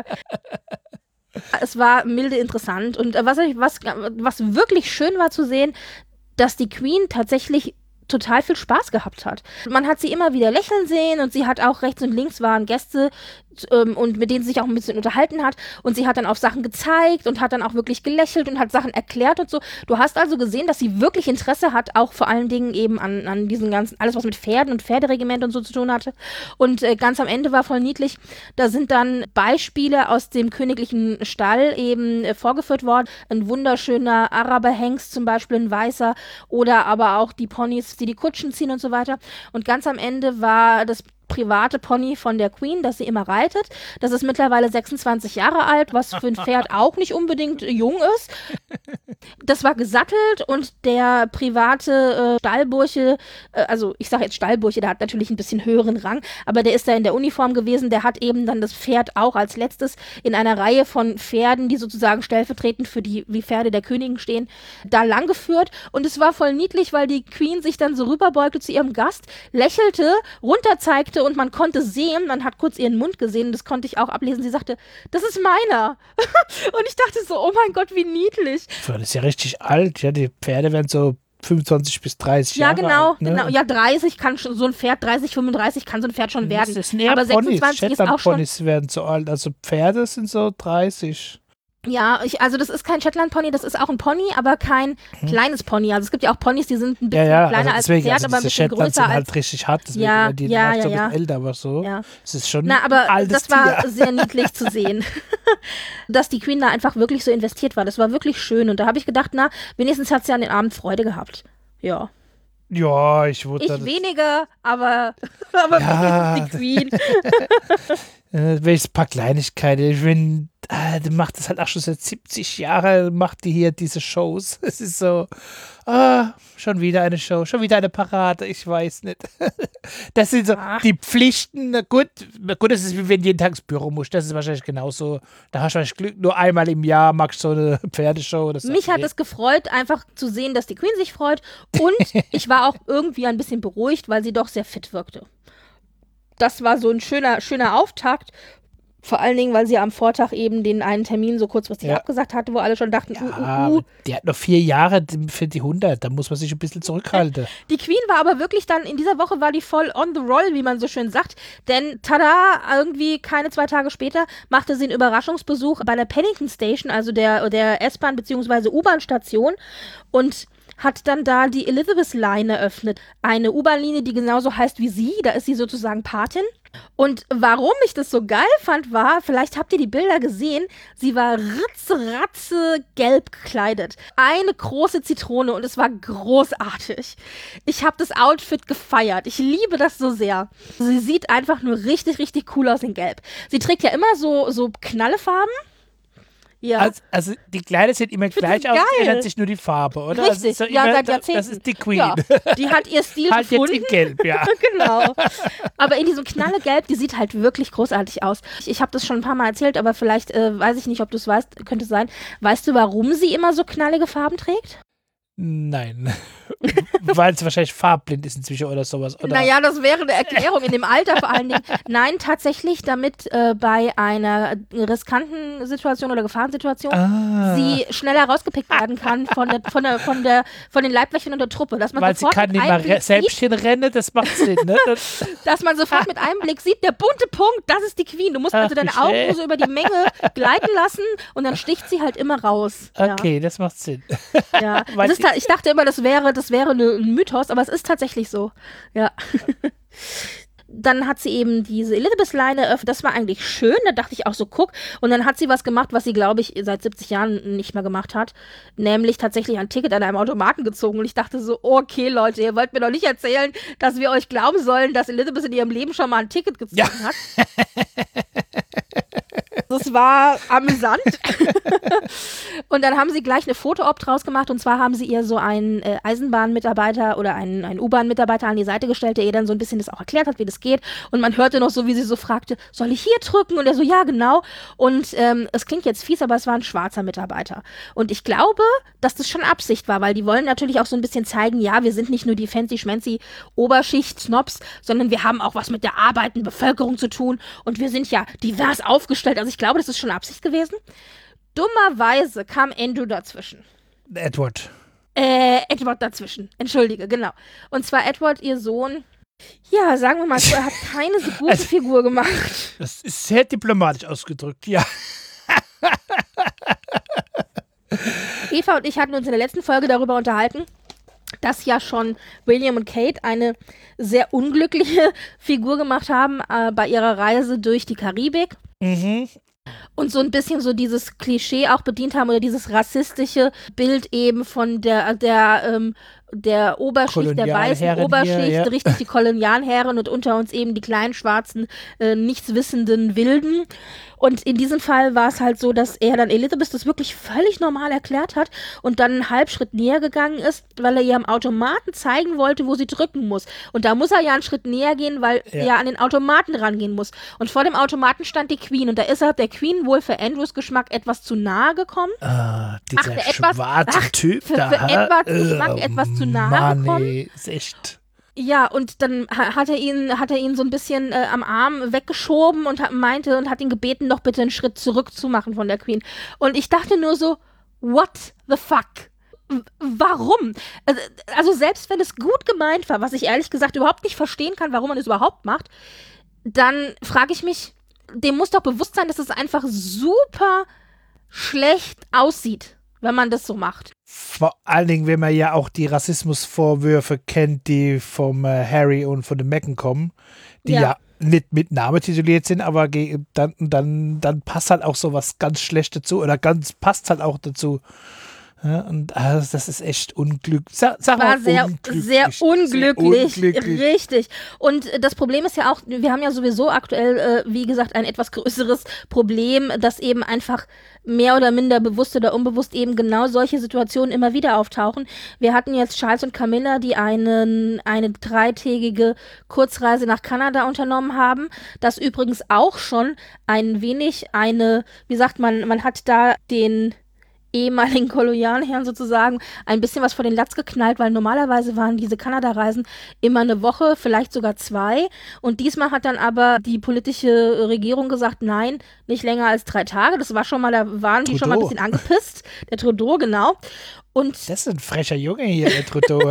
Es war milde interessant und äh, was, ich, was, was wirklich schön war zu sehen, dass die Queen tatsächlich total viel Spaß gehabt hat. Man hat sie immer wieder lächeln sehen und sie hat auch rechts und links waren Gäste ähm, und mit denen sie sich auch ein bisschen unterhalten hat und sie hat dann auf Sachen gezeigt und hat dann auch wirklich gelächelt und hat Sachen erklärt und so. Du hast also gesehen, dass sie wirklich Interesse hat, auch vor allen Dingen eben an, an diesen ganzen, alles was mit Pferden und Pferderegiment und so zu tun hatte. Und äh, ganz am Ende war voll niedlich, da sind dann Beispiele aus dem königlichen Stall eben äh, vorgeführt worden. Ein wunderschöner Araberhengst zum Beispiel, ein weißer, oder aber auch die Ponys, die die Kutschen ziehen und so weiter. Und ganz am Ende war das private Pony von der Queen, das sie immer reitet. Das ist mittlerweile sechsundzwanzig Jahre alt, was für ein Pferd auch nicht unbedingt jung ist. Das war gesattelt und der private äh, Stallbursche, äh, also ich sage jetzt Stallbursche, der hat natürlich ein bisschen höheren Rang, aber der ist da in der Uniform gewesen, der hat eben dann das Pferd auch als letztes in einer Reihe von Pferden, die sozusagen stellvertretend für die wie Pferde der Königin stehen, da langgeführt und es war voll niedlich, weil die Queen sich dann so rüberbeugte zu ihrem Gast, lächelte, runterzeigte und man konnte sehen, man hat kurz ihren Mund gesehen, das konnte ich auch ablesen, sie sagte, das ist meiner. Und ich dachte so, oh mein Gott, wie niedlich. Das ist ja richtig alt. Ja, die Pferde werden so fünfundzwanzig bis dreißig Ja, Jahre genau, alt. Ne? genau. Ja, dreißig kann schon, so ein Pferd, dreißig, fünfunddreißig kann so ein Pferd schon werden. Das sind eher Aber Ponys. sechsundzwanzig ist auch schon, Shetland-Ponys werden so alt. Also Pferde sind so dreißig. ja, ich, also das ist kein Shetland-Pony, das ist auch ein Pony, aber kein hm. kleines Pony. Also es gibt ja auch Ponys, die sind ein bisschen ja, ja, kleiner also deswegen, als Pferd, also aber ein bisschen Shetland größer sind als... halt richtig hart, deswegen Ja, die ja, halt so ja, ein bisschen ja. älter, aber so. Ja. Es ist schon Na, aber ein altes das war Tier. sehr niedlich zu sehen, dass die Queen da einfach wirklich so investiert war. Das war wirklich schön und da habe ich gedacht, na, wenigstens hat sie an den Abend Freude gehabt. Ja. Ja, ich wurde Ich das weniger, aber, aber Ja, wenigstens die Queen. Äh, welches paar Kleinigkeiten. Ich bin, äh, die macht das halt auch schon seit siebzig Jahren, macht die hier diese Shows. Es ist so, ah, schon wieder eine Show, schon wieder eine Parade, ich weiß nicht. Das sind so Ach. die Pflichten. Na gut, na gut, das ist wie wenn du jeden Tag ins Büro musst. Das ist wahrscheinlich genauso. Da hast du wahrscheinlich Glück, nur einmal im Jahr magst du so eine Pferdeshow. Das Mich hat es gefreut, einfach zu sehen, dass die Queen sich freut. Und ich war auch irgendwie ein bisschen beruhigt, weil sie doch sehr fit wirkte. Das war so ein schöner, schöner Auftakt. Vor allen Dingen, weil sie am Vortag eben den einen Termin so kurzfristig Ja. abgesagt hatte, wo alle schon dachten, Ja, uh, uh, uh. aber die hat noch vier Jahre für die hundert. Da muss man sich ein bisschen zurückhalten. Die Queen war aber wirklich dann, in dieser Woche war die voll on the roll, wie man so schön sagt. Denn tada, irgendwie keine zwei Tage später machte sie einen Überraschungsbesuch bei der Paddington Station, also der, der S-Bahn- bzw. U-Bahn-Station und hat dann da die Elizabeth Line eröffnet. Eine U-Bahn-Linie, die genauso heißt wie sie, da ist sie sozusagen Patin. Und warum ich das so geil fand, war, vielleicht habt ihr die Bilder gesehen, sie war ritze-ratze gelb gekleidet. Eine große Zitrone und es war großartig. Ich habe das Outfit gefeiert. Ich liebe das so sehr. Sie sieht einfach nur richtig, richtig cool aus in Gelb. Sie trägt ja immer so, so Knallefarben. Ja. Also, also die Kleider sehen immer gleich aus, ändert sich nur die Farbe, oder? Richtig, also so ja, immer, seit Jahrzehnten. Das ist die Queen. Ja, die hat ihr Stil halt gefunden. Jetzt in Gelb, ja. Genau. Aber in diesem Knallegelb, die sieht halt wirklich großartig aus. Ich, ich habe das schon ein paar Mal erzählt, aber vielleicht äh, weiß ich nicht, ob du es weißt, könnte es sein. Weißt du, warum sie immer so knallige Farben trägt? Nein. Weil es wahrscheinlich farbblind ist inzwischen oder sowas. Oder? Naja, das wäre eine Erklärung in dem Alter vor allen Dingen. Nein, tatsächlich, damit äh, bei einer riskanten Situation oder Gefahrensituation ah. sie schneller rausgepickt werden kann von der, von der, von der, von den Leibwächtern und der Truppe. Dass man Weil sie kann nicht mal re- selbst hinrennen, das macht Sinn, ne? Das dass man sofort mit einem Blick sieht, der bunte Punkt, das ist die Queen. Du musst also deine Augen nur so über die Menge gleiten lassen und dann sticht sie halt immer raus. Okay, ja. Das macht Sinn. Ja, das ist, ich dachte immer, das wäre, das wäre eine, ein Mythos, aber es ist tatsächlich so. Ja. Dann hat sie eben diese Elizabeth-Line eröffnet. Das war eigentlich schön. Da dachte ich auch so, guck. Und dann hat sie was gemacht, was sie, glaube ich, seit siebzig Jahren nicht mehr gemacht hat. Nämlich tatsächlich ein Ticket an einem Automaten gezogen. Und ich dachte so, okay, Leute, ihr wollt mir doch nicht erzählen, dass wir euch glauben sollen, dass Elizabeth in ihrem Leben schon mal ein Ticket gezogen ja. hat. Das war amüsant. Und dann haben sie gleich eine Foto-Op draus gemacht. Und zwar haben sie ihr so einen äh, Eisenbahnmitarbeiter oder einen, einen U-Bahn-Mitarbeiter an die Seite gestellt, der ihr dann so ein bisschen das auch erklärt hat, wie das geht. Und man hörte noch so, wie sie so fragte, soll ich hier drücken? Und er so, ja, genau. Und ähm, es klingt jetzt fies, aber es war ein schwarzer Mitarbeiter. Und ich glaube, dass das schon Absicht war, weil die wollen natürlich auch so ein bisschen zeigen, ja, wir sind nicht nur die fancy-schmancy Oberschicht-Snobs, sondern wir haben auch was mit der arbeitenden Bevölkerung zu tun. Und wir sind ja divers aufgestellt. Also ich glaube, das ist schon Absicht gewesen. Dummerweise kam Andrew dazwischen. Edward. Äh, Edward dazwischen. Entschuldige, genau. Und zwar Edward, ihr Sohn. Ja, sagen wir mal so, er hat keine so gute also, Figur gemacht. Das ist sehr diplomatisch ausgedrückt, ja. Eva und ich hatten uns in der letzten Folge darüber unterhalten, dass ja schon William und Kate eine sehr unglückliche Figur gemacht haben äh, bei ihrer Reise durch die Karibik. Mhm. Und so ein bisschen so dieses Klischee auch bedient haben oder dieses rassistische Bild eben von der, der, ähm, der Oberschicht, der weißen Oberschicht, hier, ja. richtig die Kolonialherren und unter uns eben die kleinen schwarzen, äh, nichtswissenden Wilden. Und in diesem Fall war es halt so, dass er dann Elizabeth das wirklich völlig normal erklärt hat und dann einen Halbschritt näher gegangen ist, weil er ihr am Automaten zeigen wollte, wo sie drücken muss. Und da muss er ja einen Schritt näher gehen, weil ja. er an den Automaten rangehen muss. Und vor dem Automaten stand die Queen und da ist er der Queen wohl für Andrews Geschmack etwas zu nahe gekommen. Ah, dieser ach, schwarze etwas, Typ ach, für, da. Für Edwards äh, Geschmack etwas zu nahe Mann, gekommen. Ey, ist echt... Ja, und dann hat er ihn, hat er ihn so ein bisschen äh, am Arm weggeschoben und hat, meinte und hat ihn gebeten, doch bitte einen Schritt zurück zu machen von der Queen. Und ich dachte nur so, what the fuck? W- warum? Also, also selbst wenn es gut gemeint war, was ich ehrlich gesagt überhaupt nicht verstehen kann, warum man es überhaupt macht, dann frage ich mich, dem muss doch bewusst sein, dass es einfach super schlecht aussieht, wenn man das so macht. Vor allen Dingen, wenn man ja auch die Rassismusvorwürfe kennt, die vom äh, Harry und von den Meghan kommen, die ja. ja nicht mit Name tituliert sind, aber ge- dann, dann, dann passt halt auch so was ganz Schlechtes dazu oder ganz passt halt auch dazu. Ja, und also das ist echt unglücklich. Sag, sag war mal sehr, unglücklich. sehr unglücklich. Sehr unglücklich. Richtig. Und das Problem ist ja auch, wir haben ja sowieso aktuell, äh, wie gesagt, ein etwas größeres Problem, dass eben einfach mehr oder minder bewusst oder unbewusst eben genau solche Situationen immer wieder auftauchen. Wir hatten jetzt Charles und Camilla, die einen, eine dreitägige Kurzreise nach Kanada unternommen haben, das übrigens auch schon ein wenig eine, wie sagt man, man hat da den ehemaligen Kolonialherren sozusagen ein bisschen was vor den Latz geknallt, weil normalerweise waren diese Kanada-Reisen immer eine Woche, vielleicht sogar zwei. Und diesmal hat dann aber die politische Regierung gesagt, nein, nicht länger als drei Tage. Das war schon mal, da waren die Trudeau. schon mal ein bisschen angepisst. Der Trudeau, genau. Und das ist ein frecher Junge hier, der Trudeau, hä?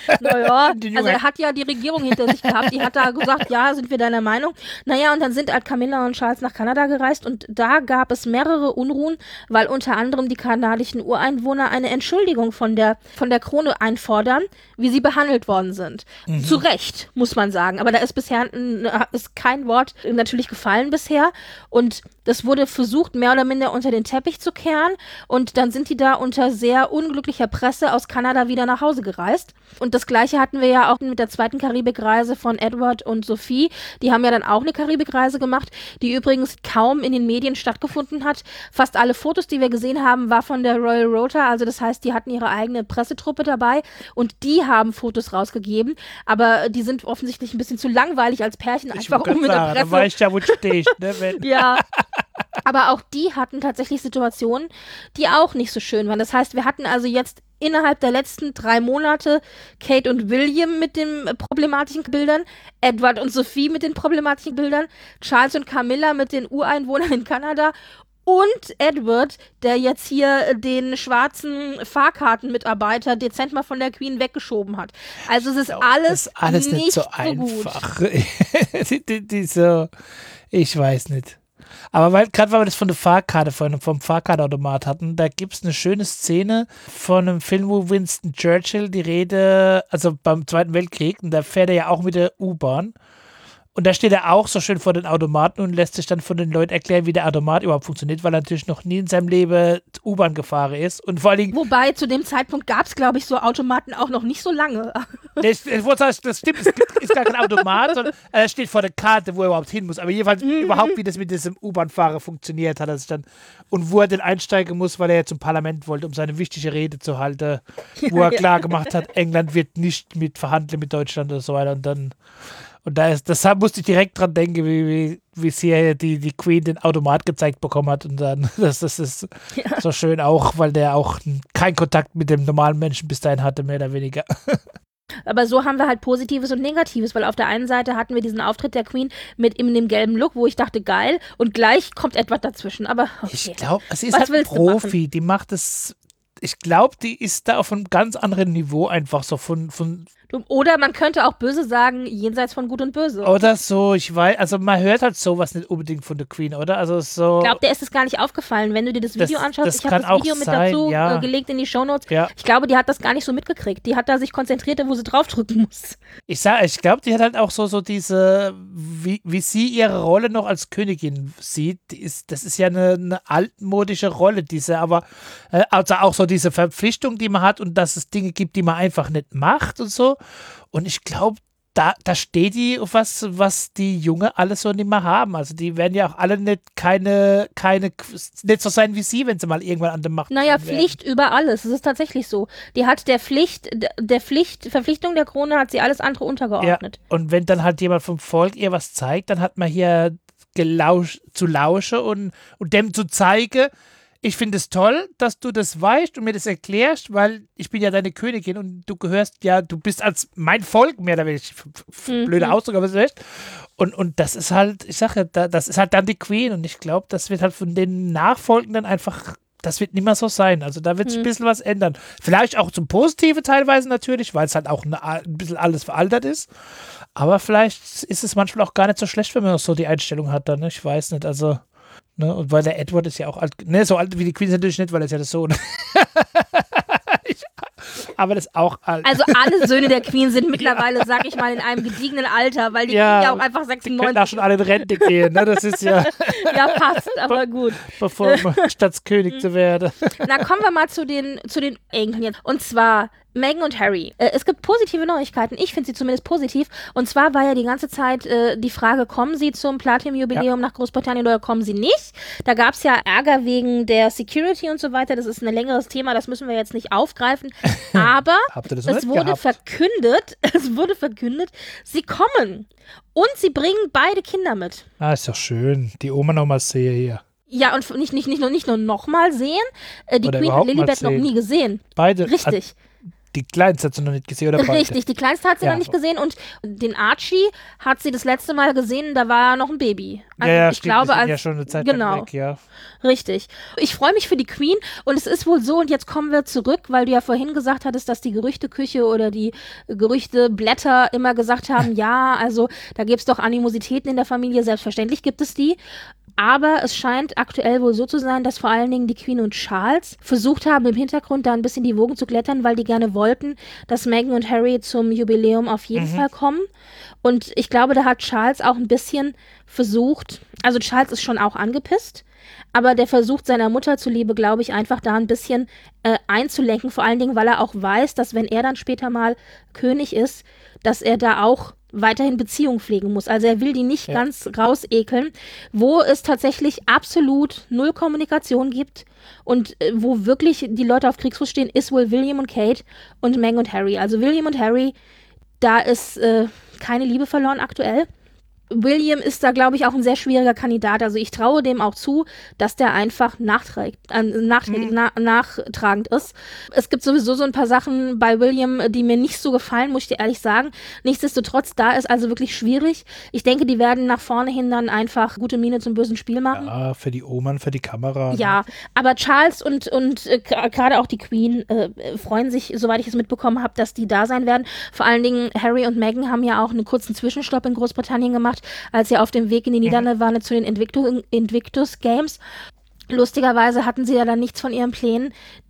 Naja, also er hat ja die Regierung hinter sich gehabt, die hat da gesagt, ja, sind wir deiner Meinung. Naja, und dann sind halt Camilla und Charles nach Kanada gereist und da gab es mehrere Unruhen, weil unter anderem die kanadischen Ureinwohner eine Entschuldigung von der, von der Krone einfordern, wie sie behandelt worden sind. Mhm. Zu Recht, muss man sagen. Aber da ist bisher ist kein Wort natürlich gefallen bisher und das wurde versucht, mehr oder minder unter den Teppich zu kehren und dann sind die da unter sehr unglücklicher Presse aus Kanada wieder nach Hause gereist. Und das Gleiche hatten wir ja auch mit der zweiten Karibikreise von Edward und Sophie. Die haben ja dann auch eine Karibikreise gemacht, die übrigens kaum in den Medien stattgefunden hat. Fast alle Fotos, die wir gesehen haben, war von der Royal Rota, also das heißt, die hatten ihre eigene Pressetruppe dabei und die haben Fotos rausgegeben, aber die sind offensichtlich ein bisschen zu langweilig als Pärchen, ich einfach um mit der Presse... Da weißt du ja, wo du stehst, ne? Wenn ja. Aber auch die hatten tatsächlich Situationen, die auch nicht so schön waren. Das heißt, wir hatten also jetzt innerhalb der letzten drei Monate Kate und William mit den problematischen Bildern, Edward und Sophie mit den problematischen Bildern, Charles und Camilla mit den Ureinwohnern in Kanada und Edward, der jetzt hier den schwarzen Fahrkartenmitarbeiter dezent mal von der Queen weggeschoben hat. Also es ist alles, das ist alles nicht, nicht so, so einfach. die, die, die so, ich weiß nicht. Aber weil, gerade weil wir das von der Fahrkarte, von, vom Fahrkartenautomat hatten, da gibt es eine schöne Szene von einem Film, wo Winston Churchill die Rede, also beim Zweiten Weltkrieg, und da fährt er ja auch mit der U-Bahn. Und da steht er auch so schön vor den Automaten und lässt sich dann von den Leuten erklären, wie der Automat überhaupt funktioniert, weil er natürlich noch nie in seinem Leben U-Bahn gefahren ist. Und vor allen Dingen, wobei, zu dem Zeitpunkt gab es, glaube ich, so Automaten auch noch nicht so lange. Das, das, das stimmt, es ist gar kein Automat, sondern er steht vor der Karte, wo er überhaupt hin muss. Aber jedenfalls mhm. überhaupt, wie das mit diesem U-Bahn-Fahrer funktioniert, hat er sich dann. Und wo er denn einsteigen muss, weil er ja zum Parlament wollte, um seine wichtige Rede zu halten, wo er klar gemacht hat, England wird nicht mit verhandeln mit Deutschland und so weiter. Und dann. Und da ist, deshalb musste ich direkt dran denken, wie, wie, wie sie die, die Queen den Automat gezeigt bekommen hat. Und dann, das, das ist ja. so schön auch, weil der auch keinen Kontakt mit dem normalen Menschen bis dahin hatte, mehr oder weniger. Aber so haben wir halt Positives und Negatives, weil auf der einen Seite hatten wir diesen Auftritt der Queen mit in dem gelben Look, wo ich dachte, geil, und gleich kommt etwas dazwischen. Aber okay. Ich glaube, sie ist Was halt ein Profi, die macht es. Ich glaube, die ist da auf einem ganz anderen Niveau einfach so von, von oder man könnte auch böse sagen, jenseits von Gut und Böse. Oder so, ich weiß, also man hört halt sowas nicht unbedingt von der Queen, oder? Also so. Ich glaube, der ist es gar nicht aufgefallen, wenn du dir das Video das, anschaust. Das ich habe das Video mit sein, dazu ja. äh, gelegt in die Shownotes. Ja. Ich glaube, die hat das gar nicht so mitgekriegt. Die hat da sich konzentriert, wo sie draufdrücken muss. Ich sag, ich glaube, die hat halt auch so, so diese, wie, wie sie ihre Rolle noch als Königin sieht, die ist, das ist ja eine, eine altmodische Rolle, diese, aber äh, also auch so diese Verpflichtung, die man hat und dass es Dinge gibt, die man einfach nicht macht und so. Und ich glaube, da, da steht die auf was, was die Junge alles so nicht mehr haben. Also die werden ja auch alle nicht keine, keine, nicht so sein wie sie, wenn sie mal irgendwann an der Macht sind. Naja, Pflicht über alles. Es ist tatsächlich so. Die hat der Pflicht, der Pflicht, Verpflichtung der Krone hat sie alles andere untergeordnet. Ja, und wenn dann halt jemand vom Volk ihr was zeigt, dann hat man hier gelauscht, zu lauschen und, und dem zu zeigen, ich finde es toll, dass du das weißt und mir das erklärst, weil ich bin ja deine Königin und du gehörst ja, du bist als mein Volk mehr oder weniger, mhm. blöder Ausdruck, aber es ist recht. Und, und das ist halt, ich sage ja, das ist halt dann die Queen und ich glaube, das wird halt von den Nachfolgenden einfach, das wird nicht mehr so sein. Also da wird sich mhm. ein bisschen was ändern. Vielleicht auch zum Positiven teilweise natürlich, weil es halt auch eine, ein bisschen alles veraltet ist. Aber vielleicht ist es manchmal auch gar nicht so schlecht, wenn man so die Einstellung hat dann, ne? Ich weiß nicht, also ne, und weil der Edward ist ja auch alt, ne, so alt wie die Queen ist natürlich nicht, weil er ist ja der Sohn. ich, aber das ist auch alt. Also alle Söhne der Queen sind mittlerweile, ja. sag ich mal, in einem gediegenen Alter, weil die ja, Queen ja auch einfach sechsundneunzig. Die können auch schon alle in Rente gehen, ne, das ist ja... ja, passt, aber gut. Bevor man Staatskönig zu werden. Na, kommen wir mal zu den, zu den Enkeln jetzt. Und zwar Meghan und Harry. Äh, es gibt positive Neuigkeiten. Ich finde sie zumindest positiv. Und zwar war ja die ganze Zeit äh, die Frage, kommen sie zum Platinum-Jubiläum ja. nach Großbritannien oder kommen sie nicht? Da gab es ja Ärger wegen der Security und so weiter. Das ist ein längeres Thema, das müssen wir jetzt nicht aufgreifen. Aber es wurde gehabt? verkündet, es wurde verkündet, sie kommen. Und sie bringen beide Kinder mit. Ah, ist doch schön. Die Oma nochmal sehe hier. Ja, und nicht, nicht, nicht nur, nicht nur nochmal sehen, äh, die oder Queen hat Lilibet noch nie gesehen. Beide. Richtig. die Kleinste hat sie noch nicht gesehen, oder beide? Richtig, die Kleinste hat sie Ja. noch nicht gesehen und den Archie hat sie das letzte Mal gesehen, da war er noch ein Baby. Also ja, ja, ich stimmt, glaube, die sind als, ja schon eine Zeit genau. lang weg, ja. Richtig. Ich freue mich für die Queen und es ist wohl so, und jetzt kommen wir zurück, weil du ja vorhin gesagt hattest, dass die Gerüchteküche oder die Gerüchteblätter immer gesagt haben, ja, also da gibt es doch Animositäten in der Familie, selbstverständlich gibt es die. Aber es scheint aktuell wohl so zu sein, dass vor allen Dingen die Queen und Charles versucht haben, im Hintergrund da ein bisschen die Wogen zu klettern, weil die gerne wollten, dass Meghan und Harry zum Jubiläum auf jeden Mhm. Fall kommen. Und ich glaube, da hat Charles auch ein bisschen versucht, also Charles ist schon auch angepisst, aber der versucht seiner Mutter zuliebe, glaube ich, einfach da ein bisschen äh, einzulenken, vor allen Dingen, weil er auch weiß, dass wenn er dann später mal König ist, dass er da auch weiterhin Beziehungen pflegen muss. Also er will die nicht Ja. ganz rausekeln, wo es tatsächlich absolut null Kommunikation gibt und äh, wo wirklich die Leute auf Kriegsfuß stehen, ist wohl William und Kate und Meghan und Harry. Also William und Harry, da ist äh, keine Liebe verloren aktuell. William ist da, glaube ich, auch ein sehr schwieriger Kandidat. Also ich traue dem auch zu, dass der einfach nachträgt, äh, nachträglich, Mhm. na, nachtragend ist. Es gibt sowieso so ein paar Sachen bei William, die mir nicht so gefallen, muss ich dir ehrlich sagen. Nichtsdestotrotz, da ist also wirklich schwierig. Ich denke, die werden nach vorne hin dann einfach gute Miene zum bösen Spiel machen. Ja, für die Oman, für die Kamera. ne? Ja, aber Charles und, und äh, gra- gerade auch die Queen äh, freuen sich, soweit ich es mitbekommen habe, dass die da sein werden. Vor allen Dingen Harry und Meghan haben ja auch einen kurzen Zwischenstopp in Großbritannien gemacht, als sie auf dem Weg in die Niederlande waren zu den Invictus, Invictus Games. Lustigerweise hatten sie ja dann nichts von ihren Plänen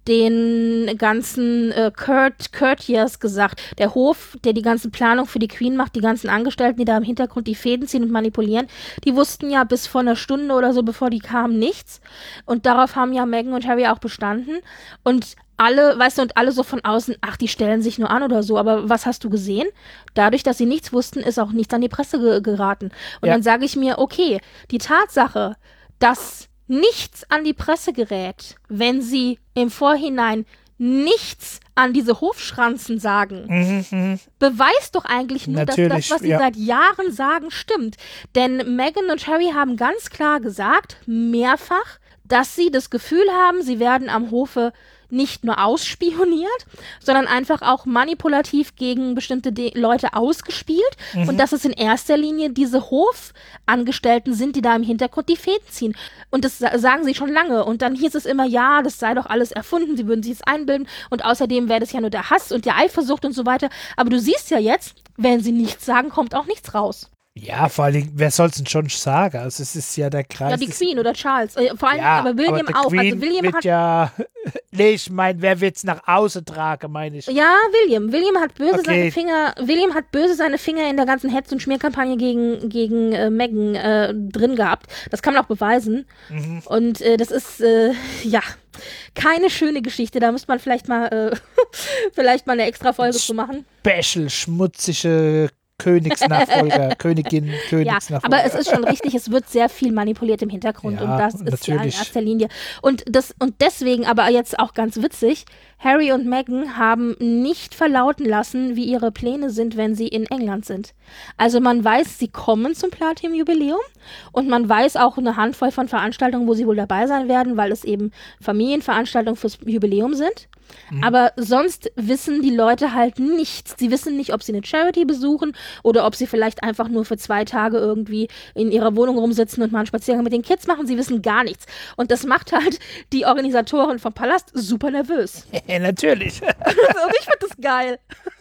den ganzen äh, Court, Courtiers gesagt. Der Hof, der die ganze Planung für die Queen macht, die ganzen Angestellten, die da im Hintergrund die Fäden ziehen und manipulieren, die wussten ja bis vor einer Stunde oder so, bevor die kamen, nichts. Und darauf haben ja Meghan und Harry auch bestanden. Und alle, weißt du, und alle so von außen, ach, die stellen sich nur an oder so. Aber was hast du gesehen? Dadurch, dass sie nichts wussten, ist auch nichts an die Presse ge geraten. Und Ja. dann sage ich mir, okay, die Tatsache, dass nichts an die Presse gerät, wenn sie im Vorhinein nichts an diese Hofschranzen sagen, Mhm, mhm. beweist doch eigentlich nur, dass das, Natürlich, was sie ja. seit Jahren sagen, stimmt. Denn Meghan und Harry haben ganz klar gesagt, mehrfach, dass sie das Gefühl haben, sie werden am Hofe nicht nur ausspioniert, sondern einfach auch manipulativ gegen bestimmte De Leute ausgespielt Mhm. und dass es in erster Linie diese Hofangestellten sind, die da im Hintergrund die Fäden ziehen. Und das sa sagen sie schon lange. Und dann hieß es immer, ja, das sei doch alles erfunden, sie würden sich es einbilden und außerdem wäre das ja nur der Hass und der Eifersucht und so weiter. Aber du siehst ja jetzt, wenn sie nichts sagen, kommt auch nichts raus. Ja, vor allem, wer soll es denn schon sagen? Also es ist ja der Kreis. Ja, die ist, Queen oder Charles. Äh, vor allem, ja, aber William der auch. Queen Also William wird hat ja, nee, ich meine, wer wird es nach außen tragen, meine ich. Ja, William. William hat böse Okay. seine Finger. William hat böse seine Finger in der ganzen Hetz- und Schmierkampagne gegen gegen äh, Meghan äh, drin gehabt. Das kann man auch beweisen. Mhm. Und äh, das ist äh, ja keine schöne Geschichte. Da müsste man vielleicht mal äh, vielleicht mal eine extra Folge zu machen. Special, schmutzige Königsnachfolger, Königin, Ja, Königsnachfolger. aber es ist schon richtig, es wird sehr viel manipuliert im Hintergrund Ja, und das ist ja in natürlich. erster Linie. Und, das, und deswegen, aber jetzt auch ganz witzig, Harry und Meghan haben nicht verlauten lassen, wie ihre Pläne sind, wenn sie in England sind. Also man weiß, sie kommen zum Platin-Jubiläum und man weiß auch eine Handvoll von Veranstaltungen, wo sie wohl dabei sein werden, weil es eben Familienveranstaltungen fürs Jubiläum sind. Aber sonst wissen die Leute halt nichts. Sie wissen nicht, ob sie eine Charity besuchen oder ob sie vielleicht einfach nur für zwei Tage irgendwie in ihrer Wohnung rumsitzen und mal einen Spaziergang mit den Kids machen. Sie wissen gar nichts. Und das macht halt die Organisatoren vom Palast super nervös. Ja, natürlich. Und ich finde das geil.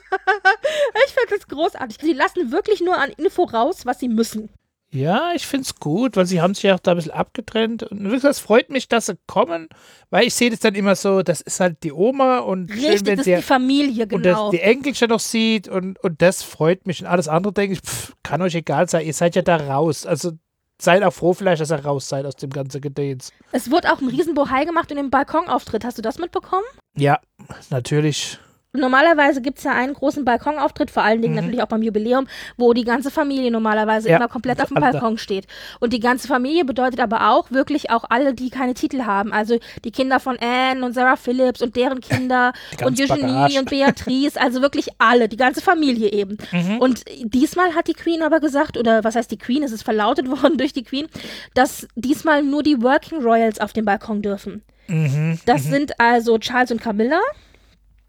Ich finde das großartig. Sie lassen wirklich nur an Info raus, was sie müssen. Ja, ich finde es gut, weil sie haben sich ja auch da ein bisschen abgetrennt. Und wie gesagt, es freut mich, dass sie kommen, weil ich sehe das dann immer so, das ist halt die Oma und schön, Richtig, wenn das sie ist die Familie, und das, genau. die Enkelchen noch sieht und, und das freut mich. Und alles andere denke ich, pff, kann euch egal sein, ihr seid ja da raus. Also seid auch froh vielleicht, dass ihr raus seid aus dem ganzen Gedöns. Es wurde auch ein Riesenbohai gemacht in dem Balkonauftritt. Hast du das mitbekommen? Ja, natürlich. Normalerweise gibt es ja einen großen Balkonauftritt, vor allen Dingen Mhm. natürlich auch beim Jubiläum, wo die ganze Familie normalerweise Ja, immer komplett auf dem alle. Balkon steht. Und die ganze Familie bedeutet aber auch wirklich auch alle, die keine Titel haben. Also die Kinder von Anne und Sarah Phillips und deren Kinder Die und ganze Eugenie Bagage. und Beatrice, also wirklich alle, die ganze Familie eben. Mhm. Und diesmal hat die Queen aber gesagt, oder was heißt die Queen, es ist verlautet worden durch die Queen, dass diesmal nur die Working Royals auf dem Balkon dürfen. Mhm. Das sind also Charles und Camilla,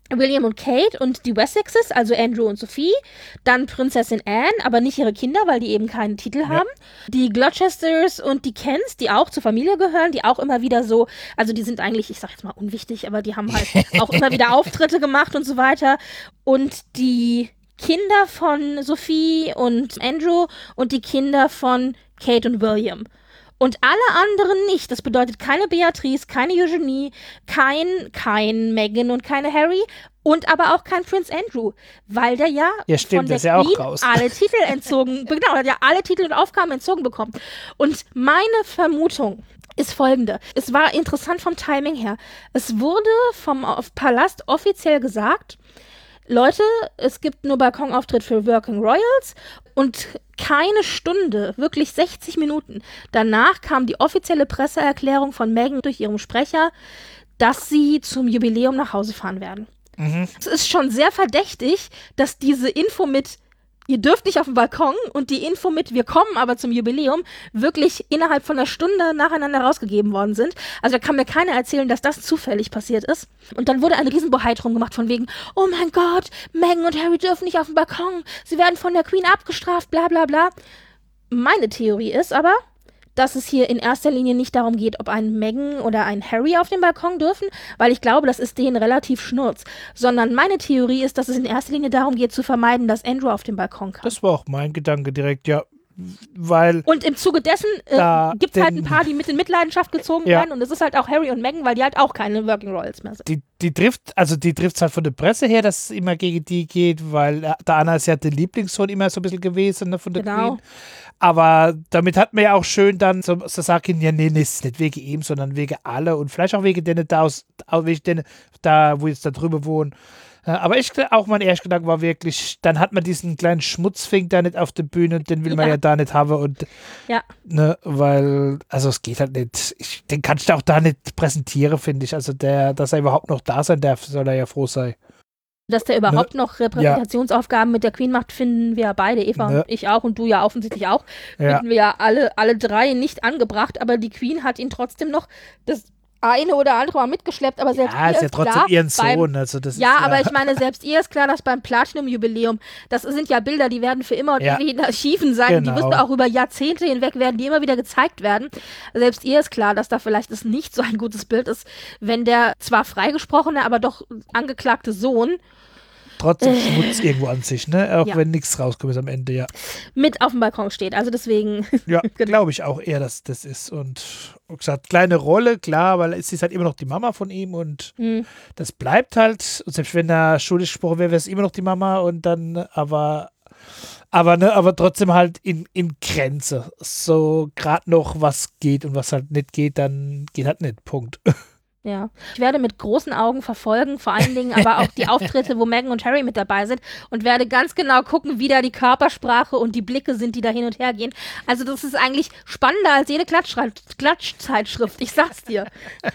William und Kate und die Wessexes, also Andrew und Sophie, dann Prinzessin Anne, aber nicht ihre Kinder, weil die eben keinen Titel ja. haben, die Gloucesters und die Kents, die auch zur Familie gehören, die auch immer wieder so, also die sind eigentlich, ich sag jetzt mal unwichtig, aber die haben halt auch immer wieder Auftritte gemacht und so weiter und die Kinder von Sophie und Andrew und die Kinder von Kate und William. Und alle anderen nicht. Das bedeutet keine Beatrice, keine Eugenie, kein, kein Meghan und keine Harry und aber auch kein Prince Andrew, weil der ja, ja stimmt, von der das ist ja Queen auch raus. alle Titel entzogen, genau, hat ja alle Titel und Aufgaben entzogen bekommen. Und meine Vermutung ist folgende. Es war interessant vom Timing her. Es wurde vom Palast offiziell gesagt, Leute, es gibt nur Balkonauftritt für Working Royals und keine Stunde, wirklich sechzig Minuten. Danach kam die offizielle Presseerklärung von Meghan durch ihren Sprecher, dass sie zum Jubiläum nach Hause fahren werden. Mhm. Es ist schon sehr verdächtig, dass diese Info mit ihr dürft nicht auf den Balkon und die Info mit wir kommen aber zum Jubiläum wirklich innerhalb von einer Stunde nacheinander rausgegeben worden sind. Also da kann mir keiner erzählen, dass das zufällig passiert ist. Und dann wurde ein Riesenbohai drum gemacht von wegen, oh mein Gott, Meghan und Harry dürfen nicht auf den Balkon, sie werden von der Queen abgestraft, bla bla bla. Meine Theorie ist aber, dass es hier in erster Linie nicht darum geht, ob ein Meghan oder ein Harry auf den Balkon dürfen, weil ich glaube, das ist denen relativ schnurz, sondern meine Theorie ist, dass es in erster Linie darum geht, zu vermeiden, dass Andrew auf den Balkon kann. Das war auch mein Gedanke direkt, ja. Weil und im Zuge dessen äh, gibt es halt ein paar, die mit in Mitleidenschaft gezogen ja. werden und es ist halt auch Harry und Meghan, weil die halt auch keine Working Royals mehr sind. Die, die trifft, also die trifft es halt von der Presse her, dass es immer gegen die geht, weil der Anna ist ja der Lieblingssohn immer so ein bisschen gewesen, ne, von der genau. Queen. Aber damit hat man ja auch schön dann so, so sagen, ja, nee, nee, ist nicht wegen ihm, sondern wegen alle und vielleicht auch wegen denen da, aus, wegen denen da, wo jetzt da drüber wohnen. Aber ich auch mein erster Gedanke war wirklich, dann hat man diesen kleinen Schmutzfink da nicht auf der Bühne und den will man ja, ja da nicht haben und ja. ne, weil, also es geht halt nicht, ich, den kannst du auch da nicht präsentieren, finde ich, also der, dass er überhaupt noch da sein darf, soll er ja froh sein. Dass der überhaupt ne? noch Repräsentationsaufgaben ja. mit der Queen macht, finden wir beide, Eva ne? und ich auch und du ja offensichtlich auch, ja. finden wir ja alle, alle drei nicht angebracht, aber die Queen hat ihn trotzdem noch das eine oder andere Mal mitgeschleppt, aber selbst ja, ihr ist ist ja trotzdem klar, ihren Sohn. Beim, also das ja, ist, ja, aber ich meine, selbst ihr ist klar, dass beim Platinum-Jubiläum, das sind ja Bilder, die werden für immer und ja. ewig in Archiven sein. Genau. Die wissen auch über Jahrzehnte hinweg, werden die immer wieder gezeigt werden. Selbst ihr ist klar, dass da vielleicht das nicht so ein gutes Bild ist, wenn der zwar freigesprochene, aber doch angeklagte Sohn trotzdem äh, Schmutz irgendwo an sich, ne? Auch ja. wenn nichts rauskommt ist am Ende, ja. Mit auf dem Balkon steht, also deswegen. Ja, glaube ich auch eher, dass das ist. Und wie gesagt, kleine Rolle, klar, weil es ist halt immer noch die Mama von ihm und mhm. das bleibt halt. Und selbst wenn er schuldig gesprochen wäre, wäre es immer noch die Mama und dann, aber, aber, ne, aber trotzdem halt in, in Grenze. So gerade noch was geht und was halt nicht geht, dann geht halt nicht. Punkt. Ja, ich werde mit großen Augen verfolgen, vor allen Dingen aber auch die Auftritte, wo Meghan und Harry mit dabei sind und werde ganz genau gucken, wie da die Körpersprache und die Blicke sind, die da hin und her gehen. Also das ist eigentlich spannender als jede Klatschzeitschrift, ich sag's dir.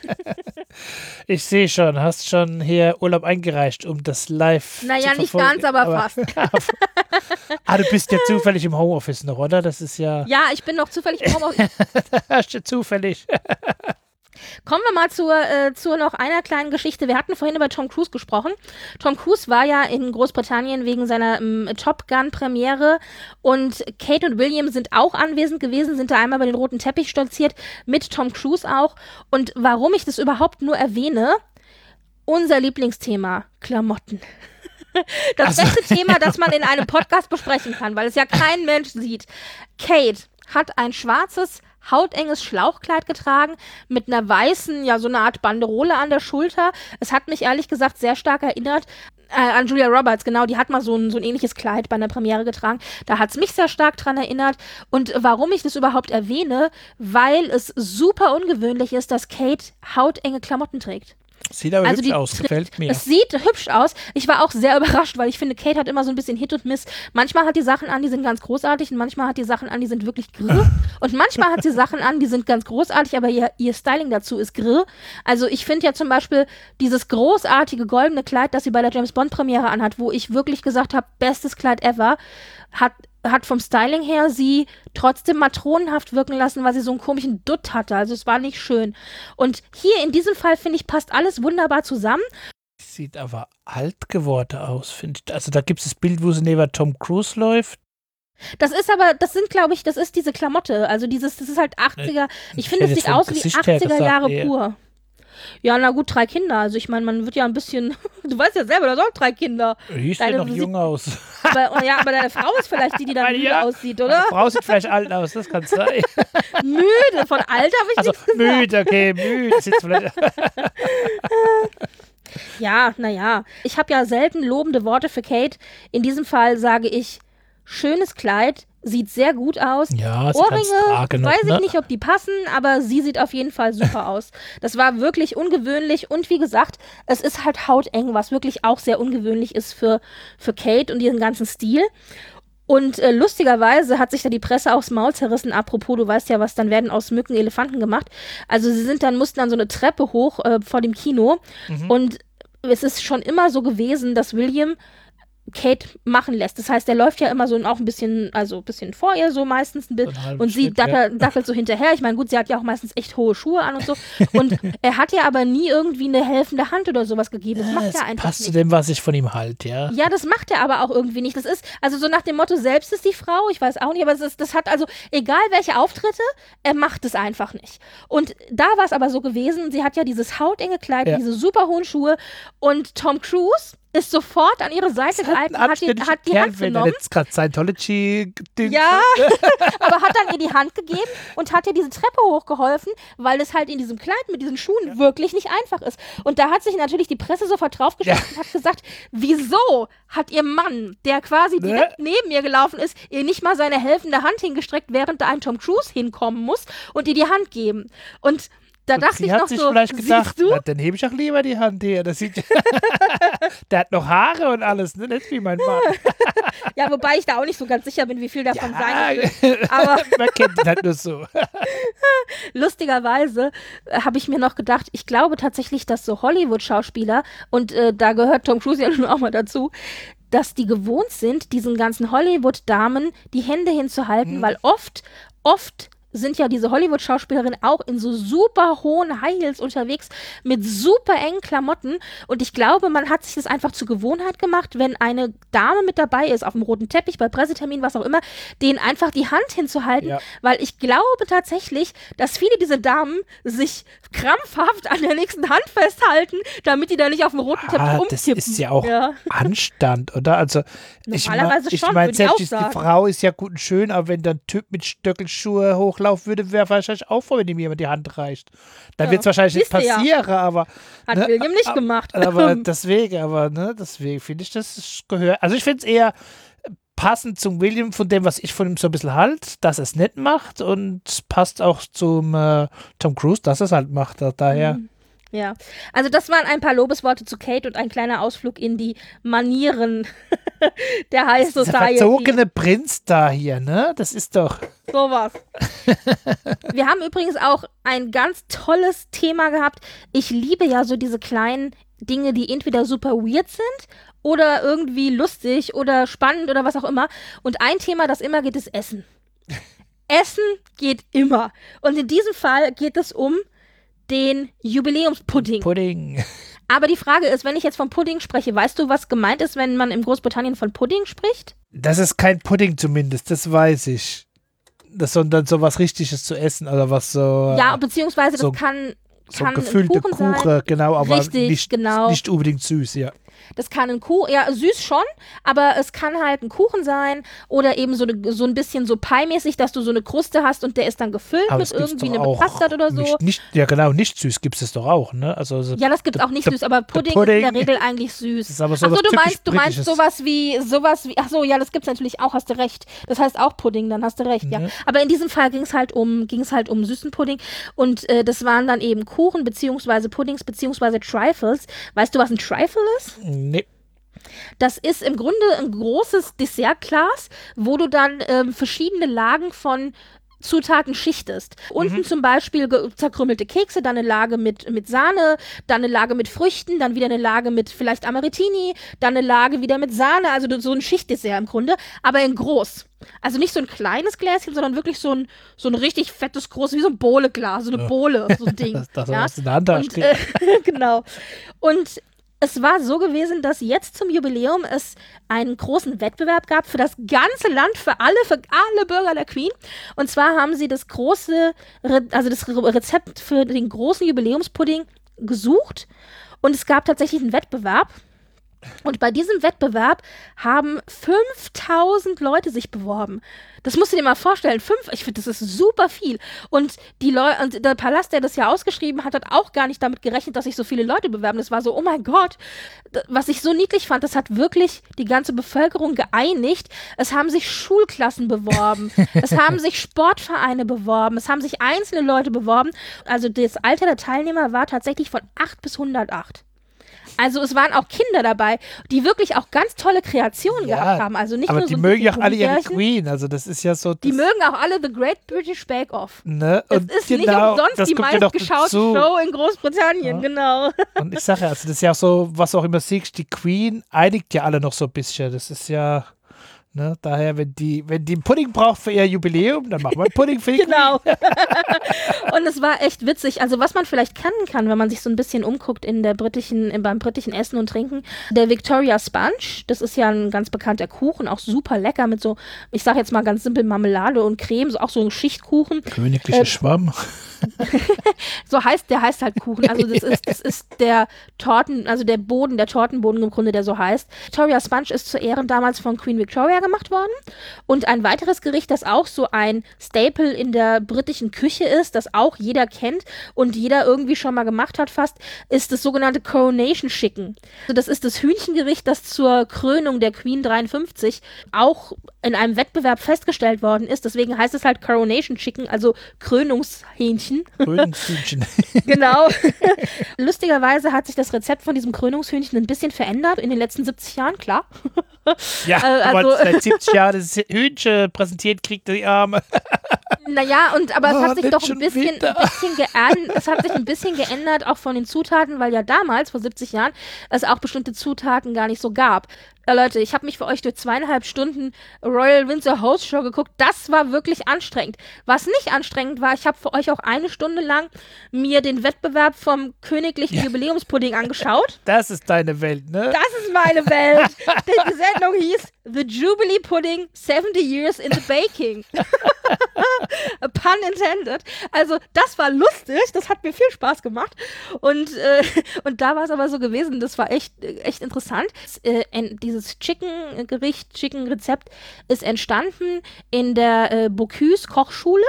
Ich sehe schon, hast schon hier Urlaub eingereicht, um das live naja, zu nicht verfolgen. ganz, aber, aber fast. Ah, du bist ja zufällig im Homeoffice noch, oder? Das ist ja... Ja, ich bin noch zufällig im Homeoffice. Hast du zufällig. Kommen wir mal zur, äh, zur noch einer kleinen Geschichte. Wir hatten vorhin über Tom Cruise gesprochen. Tom Cruise war ja in Großbritannien wegen seiner ähm, Top Gun-Premiere und Kate und William sind auch anwesend gewesen, sind da einmal über den roten Teppich stolziert, mit Tom Cruise auch. Und warum ich das überhaupt nur erwähne, unser Lieblingsthema, Klamotten. Das also, beste Thema, das man in einem Podcast besprechen kann, weil es ja kein Mensch sieht. Kate hat ein schwarzes, hautenges Schlauchkleid getragen mit einer weißen, ja so eine Art Banderole an der Schulter. Es hat mich ehrlich gesagt sehr stark erinnert äh, an Julia Roberts, genau, die hat mal so ein, so ein ähnliches Kleid bei einer Premiere getragen. Da hat es mich sehr stark dran erinnert. Und warum ich das überhaupt erwähne, weil es super ungewöhnlich ist, dass Kate hautenge Klamotten trägt. Sieht aber also hübsch aus, gefällt mir. Es sieht hübsch aus. Ich war auch sehr überrascht, weil ich finde, Kate hat immer so ein bisschen Hit und Miss. Manchmal hat die Sachen an, die sind ganz großartig und manchmal hat die Sachen an, die sind wirklich grrr. Und manchmal hat sie Sachen an, die sind ganz großartig, aber ihr, ihr Styling dazu ist grrr. Also ich finde ja zum Beispiel dieses großartige goldene Kleid, das sie bei der James-Bond-Premiere anhat, wo ich wirklich gesagt habe, bestes Kleid ever, hat hat vom Styling her sie trotzdem matronenhaft wirken lassen, weil sie so einen komischen Dutt hatte. Also es war nicht schön. Und hier in diesem Fall, finde ich, passt alles wunderbar zusammen. Die sieht aber alt geworden aus, finde ich. Also da gibt es das Bild, wo sie neben Tom Cruise läuft. Das ist aber, das sind, glaube ich, das ist diese Klamotte. Also dieses, das ist halt achtziger. Ich finde, es sieht aus wie achtziger Jahre pur. Ja, na gut, drei Kinder. Also ich meine, man wird ja ein bisschen, du weißt ja selber, du hast auch drei Kinder. Die sieht noch jung aus. Aber, ja, aber deine Frau ist vielleicht die, die dann müde ja, aussieht, oder? Meine Frau sieht vielleicht alt aus, das kann sein. Müde, von alt habe ich also, nichts gesagt. müde, okay, müde. Sieht vielleicht ja, naja. Ich habe ja selten lobende Worte für Kate. In diesem Fall sage ich, schönes Kleid, sieht sehr gut aus. Ja, Ohrringe, noch, weiß ich ne? nicht, ob die passen, aber sie sieht auf jeden Fall super aus. Das war wirklich ungewöhnlich und wie gesagt, es ist halt hauteng, was wirklich auch sehr ungewöhnlich ist für, für Kate und ihren ganzen Stil. Und äh, lustigerweise hat sich da die Presse aufs Maul zerrissen. Apropos, du weißt ja, was, dann werden aus Mücken Elefanten gemacht. Also sie sind dann, mussten dann so eine Treppe hoch äh, vor dem Kino. Mhm. Und es ist schon immer so gewesen, dass William Kate machen lässt. Das heißt, der läuft ja immer so auch ein bisschen, also ein bisschen vor ihr, so meistens ein bisschen. Und sie Schritt, dackelt, ja. dackelt so hinterher. Ich meine, gut, sie hat ja auch meistens echt hohe Schuhe an und so. Und er hat ja aber nie irgendwie eine helfende Hand oder sowas gegeben. Das macht das er einfach passt nicht. zu dem, was ich von ihm halte, ja. Ja, das macht er aber auch irgendwie nicht. Das ist, also so nach dem Motto, selbst ist die Frau, ich weiß auch nicht, aber es ist, das hat also, egal welche Auftritte, er macht es einfach nicht. Und da war es aber so gewesen, sie hat ja dieses hautenge Kleid, ja. diese super hohen Schuhe und Tom Cruise ist sofort an ihre Seite gehalten, hat, die, hat die Kerl, Hand wenn genommen. er jetzt gerade Scientology Ja, aber hat dann ihr die Hand gegeben und hat ihr diese Treppe hochgeholfen, weil es halt in diesem Kleid mit diesen Schuhen ja. wirklich nicht einfach ist. Und da hat sich natürlich die Presse sofort draufgestellt ja. und hat gesagt, wieso hat ihr Mann, der quasi ne? direkt neben ihr gelaufen ist, ihr nicht mal seine helfende Hand hingestreckt, während da ein Tom Cruise hinkommen muss und ihr die Hand geben. Und da und dachte sie ich hat noch sich so, vielleicht gedacht, du? Na, dann hebe ich auch lieber die Hand hier. Das sieht der hat noch Haare und alles, ne? Nicht wie mein Mann. Ja, wobei ich da auch nicht so ganz sicher bin, wie viel davon ja, sein wird. Aber man kennt das halt nur so. Lustigerweise äh, habe ich mir noch gedacht, ich glaube tatsächlich, dass so Hollywood-Schauspieler, und äh, da gehört Tom Cruise ja nun auch mal dazu, dass die gewohnt sind, diesen ganzen Hollywood-Damen die Hände hinzuhalten, mhm. weil oft, oft sind ja diese Hollywood-Schauspielerinnen auch in so super hohen High Heels unterwegs mit super engen Klamotten und ich glaube, man hat sich das einfach zur Gewohnheit gemacht, wenn eine Dame mit dabei ist, auf dem roten Teppich, bei Pressetermin, was auch immer, denen einfach die Hand hinzuhalten, ja. weil ich glaube tatsächlich, dass viele dieser Damen sich krampfhaft an der nächsten Hand festhalten, damit die da nicht auf dem roten Teppich ah, umkippen. Das ist ja auch ja. Anstand, oder? Also Normalerweise ich, schon, ich meine, würde ich auch selbst sagen. Die Frau ist ja gut und schön, aber wenn dann ein Typ mit Stöckelschuhe hochlaufen würde, wäre wahrscheinlich auch froh, wenn ihm jemand die Hand reicht. Dann ja. wird es wahrscheinlich nicht passieren, ja. aber hat ne, William nicht gemacht. Aber deswegen, aber ne, deswegen finde ich, das gehört. Also ich finde es eher passend zum William, von dem, was ich von ihm so ein bisschen halt, dass er es nicht macht und es passt auch zum äh, Tom Cruise, dass er es halt macht. Daher. Mhm. Ja, also das waren ein paar Lobesworte zu Kate und ein kleiner Ausflug in die Manieren der High Society. Der verzogene Prinz da hier, ne? Das ist doch... Sowas. Wir haben übrigens auch ein ganz tolles Thema gehabt. Ich liebe ja so diese kleinen Dinge, die entweder super weird sind oder irgendwie lustig oder spannend oder was auch immer. Und ein Thema, das immer geht, ist Essen. Essen geht immer. Und in diesem Fall geht es um den Jubiläumspudding. Pudding. Aber die Frage ist, wenn ich jetzt vom Pudding spreche, weißt du, was gemeint ist, wenn man in Großbritannien von Pudding spricht? Das ist kein Pudding zumindest, das weiß ich. Das sondern so was Richtiges zu essen oder was so... Ja, beziehungsweise so, das kann, so kann gefüllte ein Kuchen Kuchen, sein. genau, aber Richtig, nicht, genau. nicht unbedingt süß, ja. Das kann ein Kuchen, ja, süß schon, aber es kann halt ein Kuchen sein oder eben so, ne, so ein bisschen so Pie-mäßig, dass du so eine Kruste hast und der ist dann gefüllt aber mit irgendwie einem Bastard oder so. Nicht, nicht, ja, genau, nicht süß gibt es das doch auch, ne? Also, so ja, das gibt es auch nicht süß, aber Pudding, Pudding ist in der Regel eigentlich süß. Das ist aber Achso, sowas du meinst, du meinst Britisches. sowas wie, sowas wie, achso, ja, das gibt es natürlich auch, hast du recht. Das heißt auch Pudding, dann hast du recht, ja. Mhm. Aber in diesem Fall ging es halt um, ging es halt um süßen Pudding und äh, das waren dann eben Kuchen, beziehungsweise Puddings, beziehungsweise Trifles. Weißt du, was ein Trifle ist? Nee. Das ist im Grunde ein großes Dessertglas, wo du dann ähm, verschiedene Lagen von Zutaten schichtest. Unten mhm. zum Beispiel zerkrümmelte Kekse, dann eine Lage mit, mit Sahne, dann eine Lage mit Früchten, dann wieder eine Lage mit vielleicht Amarettini, dann eine Lage wieder mit Sahne, also so ein Schichtdessert im Grunde, aber in groß. Also nicht so ein kleines Gläschen, sondern wirklich so ein, so ein richtig fettes, großes, wie so ein Bohleglas, so eine ja. Bohle, so ein Ding. Das, das ja? was in der Hand Und, äh, genau. Und Es war so gewesen, dass jetzt zum Jubiläum es einen großen Wettbewerb gab für das ganze Land, für alle, für alle Bürger der Queen. Und zwar haben sie das große, Re- also das Re- Rezept für den großen Jubiläumspudding gesucht. Und es gab tatsächlich einen Wettbewerb. Und bei diesem Wettbewerb haben fünftausend Leute sich beworben. Das musst du dir mal vorstellen. Fünf, ich finde, das ist super viel. Und die Leu- und der Palast, der das ja ausgeschrieben hat, hat auch gar nicht damit gerechnet, dass sich so viele Leute bewerben. Das war so, oh mein Gott. D- Was ich so niedlich fand, das hat wirklich die ganze Bevölkerung geeinigt. Es haben sich Schulklassen beworben. Es haben sich Sportvereine beworben. Es haben sich einzelne Leute beworben. Also das Alter der Teilnehmer war tatsächlich von acht bis hundertacht. Also es waren auch Kinder dabei, die wirklich auch ganz tolle Kreationen Ja, gehabt haben. Also nicht aber nur die so ein mögen ja bisschen auch alle ihre Gummibärchen. Queen. Also das ist ja so. Das, Die mögen auch alle The Great British Bake Off. ne? Es Und ist genau, nicht umsonst das die kommt ja noch meistgeschaute dazu. Show in Großbritannien, Ja. genau. Und ich sage ja, also das ist ja auch so, was du auch immer siehst, die Queen einigt ja alle noch so ein bisschen. Das ist ja, ne, daher, wenn die, wenn die einen Pudding braucht für ihr Jubiläum, dann machen wir einen Pudding für die Genau. Und es war echt witzig. Also was man vielleicht kennen kann, wenn man sich so ein bisschen umguckt in der britischen, in, beim britischen Essen und Trinken, der Victoria Sponge, das ist ja ein ganz bekannter Kuchen, auch super lecker mit so, ich sag jetzt mal ganz simpel Marmelade und Creme, so auch so ein Schichtkuchen. Königlicher Äh, Schwamm. So heißt, der heißt halt Kuchen. Also das ist, das ist der Torten, also der Boden, der Tortenboden im Grunde, der so heißt. Victoria Sponge ist zu Ehren damals von Queen Victoria gemacht worden. Und ein weiteres Gericht, das auch so ein Staple in der britischen Küche ist, das auch jeder kennt und jeder irgendwie schon mal gemacht hat fast, ist das sogenannte Coronation Chicken. Also das ist das Hühnchengericht, das zur Krönung der Queen dreiundfünfzig auch in einem Wettbewerb festgestellt worden ist. Deswegen heißt es halt Coronation Chicken, also Krönungshähnchen. Krönungshühnchen. Genau. Lustigerweise hat sich das Rezept von diesem Krönungshühnchen ein bisschen verändert in den letzten siebzig Jahren, klar. Ja, Äh, aber also- seit siebzig Jahren das Hühnchen präsentiert kriegt, die Arme. Naja, und aber es Oh, hat sich nicht doch ein schon bisschen, wieder. ein bisschen geändert, es hat sich ein bisschen geändert, auch von den Zutaten, weil ja damals, vor siebzig Jahren, es auch bestimmte Zutaten gar nicht so gab. Äh, Leute, ich habe mich für euch durch zweieinhalb Stunden Royal Windsor Host Show geguckt. Das war wirklich anstrengend. Was nicht anstrengend war, ich habe für euch auch eine Stunde lang mir den Wettbewerb vom königlichen Ja. Jubiläumspudding angeschaut. Das ist deine Welt, ne? Das ist meine Welt. Die Sendung hieß The Jubilee Pudding seventy Years in the Baking. Pun intended. Also das war lustig, das hat mir viel Spaß gemacht. Und, äh, und da war es aber so gewesen, das war echt, echt interessant. Äh, en, dieses Chicken-Gericht, Chicken-Rezept ist entstanden in der äh, Bocuse Kochschule.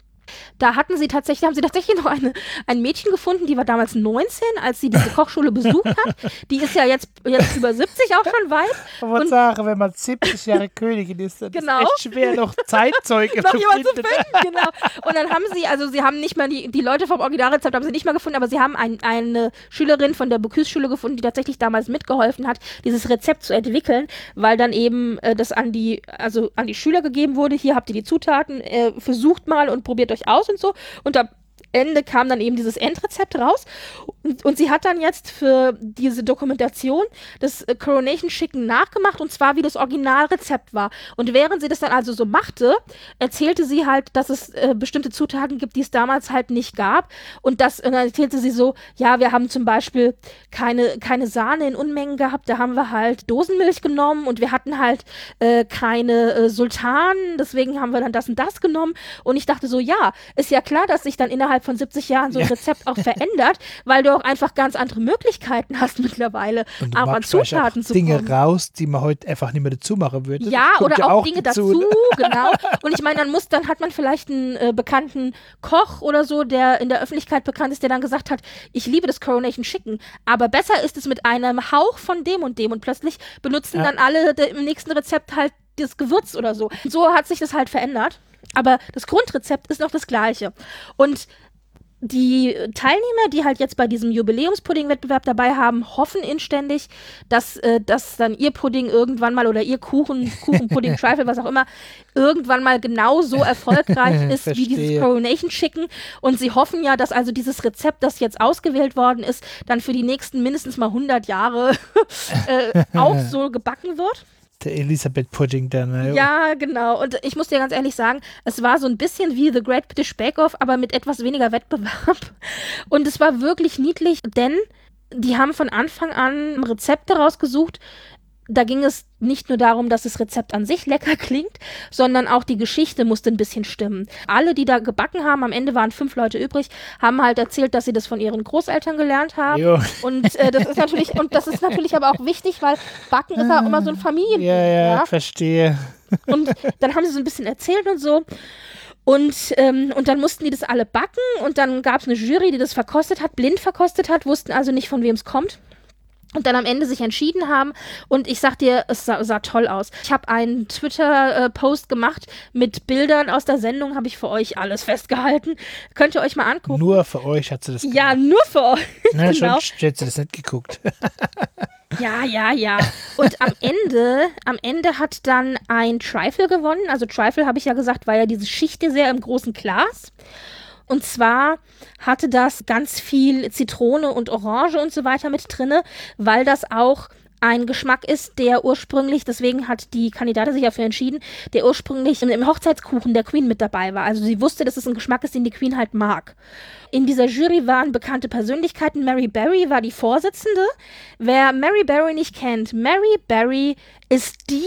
Da hatten sie tatsächlich, haben sie tatsächlich noch eine, ein Mädchen gefunden, die war damals neunzehn, als sie diese Kochschule besucht hat. Die ist ja jetzt, jetzt über siebzig auch schon weit. Ich wollte Und- sagen, wenn man siebzig Jahre Königin ist, dann Genau. ist es echt schwer, noch Zeitzeuge Noch zu jemand zu finden. finden, genau. Und dann haben sie, also sie haben nicht mal, die, die Leute vom Originalrezept haben sie nicht mal gefunden, aber sie haben ein, eine Schülerin von der Bocuse-Schule gefunden, die tatsächlich damals mitgeholfen hat, dieses Rezept zu entwickeln, weil dann eben äh, das an die, also an die Schüler gegeben wurde, hier habt ihr die Zutaten, äh, versucht mal und probiert euch aus und so. Und am Ende kam dann eben dieses Endrezept raus. Und, und sie hat dann jetzt für diese Dokumentation das äh, Coronation Chicken nachgemacht, und zwar wie das Originalrezept war. Und während sie das dann also so machte, erzählte sie halt, dass es äh, bestimmte Zutaten gibt, die es damals halt nicht gab. Und, das, und dann erzählte sie so, ja, wir haben zum Beispiel keine, keine Sahne in Unmengen gehabt, da haben wir halt Dosenmilch genommen, und wir hatten halt äh, keine äh, Sultanen, deswegen haben wir dann das und das genommen. Und ich dachte so, ja, ist ja klar, dass sich dann innerhalb von siebzig Jahren so ein Ja. Rezept auch verändert, weil du auch einfach ganz andere Möglichkeiten hast mittlerweile, Und du auch an machst vielleicht Zutaten auch zu Dinge kommen. raus, die man heute einfach nicht mehr dazu machen würde. Das Ja, kommt oder ja auch, Dinge dazu, ne? genau. Und ich meine, dann muss, dann hat man vielleicht einen äh, bekannten Koch oder so, der in der Öffentlichkeit bekannt ist, der dann gesagt hat, ich liebe das Coronation Chicken, aber besser ist es mit einem Hauch von dem und dem, und plötzlich benutzen Ja. dann alle de, im nächsten Rezept halt das Gewürz oder so. So hat sich das halt verändert, aber das Grundrezept ist noch das gleiche. Und die Teilnehmer, die halt jetzt bei diesem Jubiläumspudding-Wettbewerb dabei haben, hoffen inständig, dass, äh, dass dann ihr Pudding irgendwann mal oder ihr Kuchen, Kuchenpudding, Trifle, was auch immer, irgendwann mal genauso erfolgreich ist wie dieses Verstehe. Coronation Chicken. Und sie hoffen ja, dass also dieses Rezept, das jetzt ausgewählt worden ist, dann für die nächsten mindestens mal hundert Jahre äh, auch so gebacken wird. Der Elisabeth Pudding dann. Ne? Ja, genau. Und ich muss dir ganz ehrlich sagen, es war so ein bisschen wie The Great British Bake Off, aber mit etwas weniger Wettbewerb. Und es war wirklich niedlich, denn die haben von Anfang an Rezepte rausgesucht. Da ging es nicht nur darum, dass das Rezept an sich lecker klingt, sondern auch die Geschichte musste ein bisschen stimmen. Alle, die da gebacken haben, am Ende waren fünf Leute übrig, haben halt erzählt, dass sie das von ihren Großeltern gelernt haben. Jo. Und äh, das ist natürlich, und das ist natürlich aber auch wichtig, weil Backen ist auch immer so ein Familiending. Ja, ja, ja, verstehe. Und dann haben sie so ein bisschen erzählt und so. Und, ähm, und dann mussten die das alle backen und dann gab es eine Jury, die das verkostet hat, blind verkostet hat, wussten also nicht, von wem es kommt. Und dann am Ende sich entschieden haben. Und ich sag dir, es sah, sah toll aus. Ich habe einen Twitter-Post gemacht mit Bildern aus der Sendung, habe ich für euch alles festgehalten. Könnt ihr euch mal angucken. Nur für euch hat sie das gemacht. Ja, nur für euch. Na, genau. schon hätte sie das nicht geguckt. Ja, ja, ja. Und am Ende, am Ende hat dann ein Trifle gewonnen. Also Trifle, habe ich ja gesagt, war ja diese Schichtdessert im großen Glas. Und zwar hatte das ganz viel Zitrone und Orange und so weiter mit drinne, weil das auch ein Geschmack ist, der ursprünglich, deswegen hat die Kandidatin sich dafür entschieden, der ursprünglich im Hochzeitskuchen der Queen mit dabei war. Also sie wusste, dass es ein Geschmack ist, den die Queen halt mag. In dieser Jury waren bekannte Persönlichkeiten. Mary Berry war die Vorsitzende. Wer Mary Berry nicht kennt, Mary Berry ist die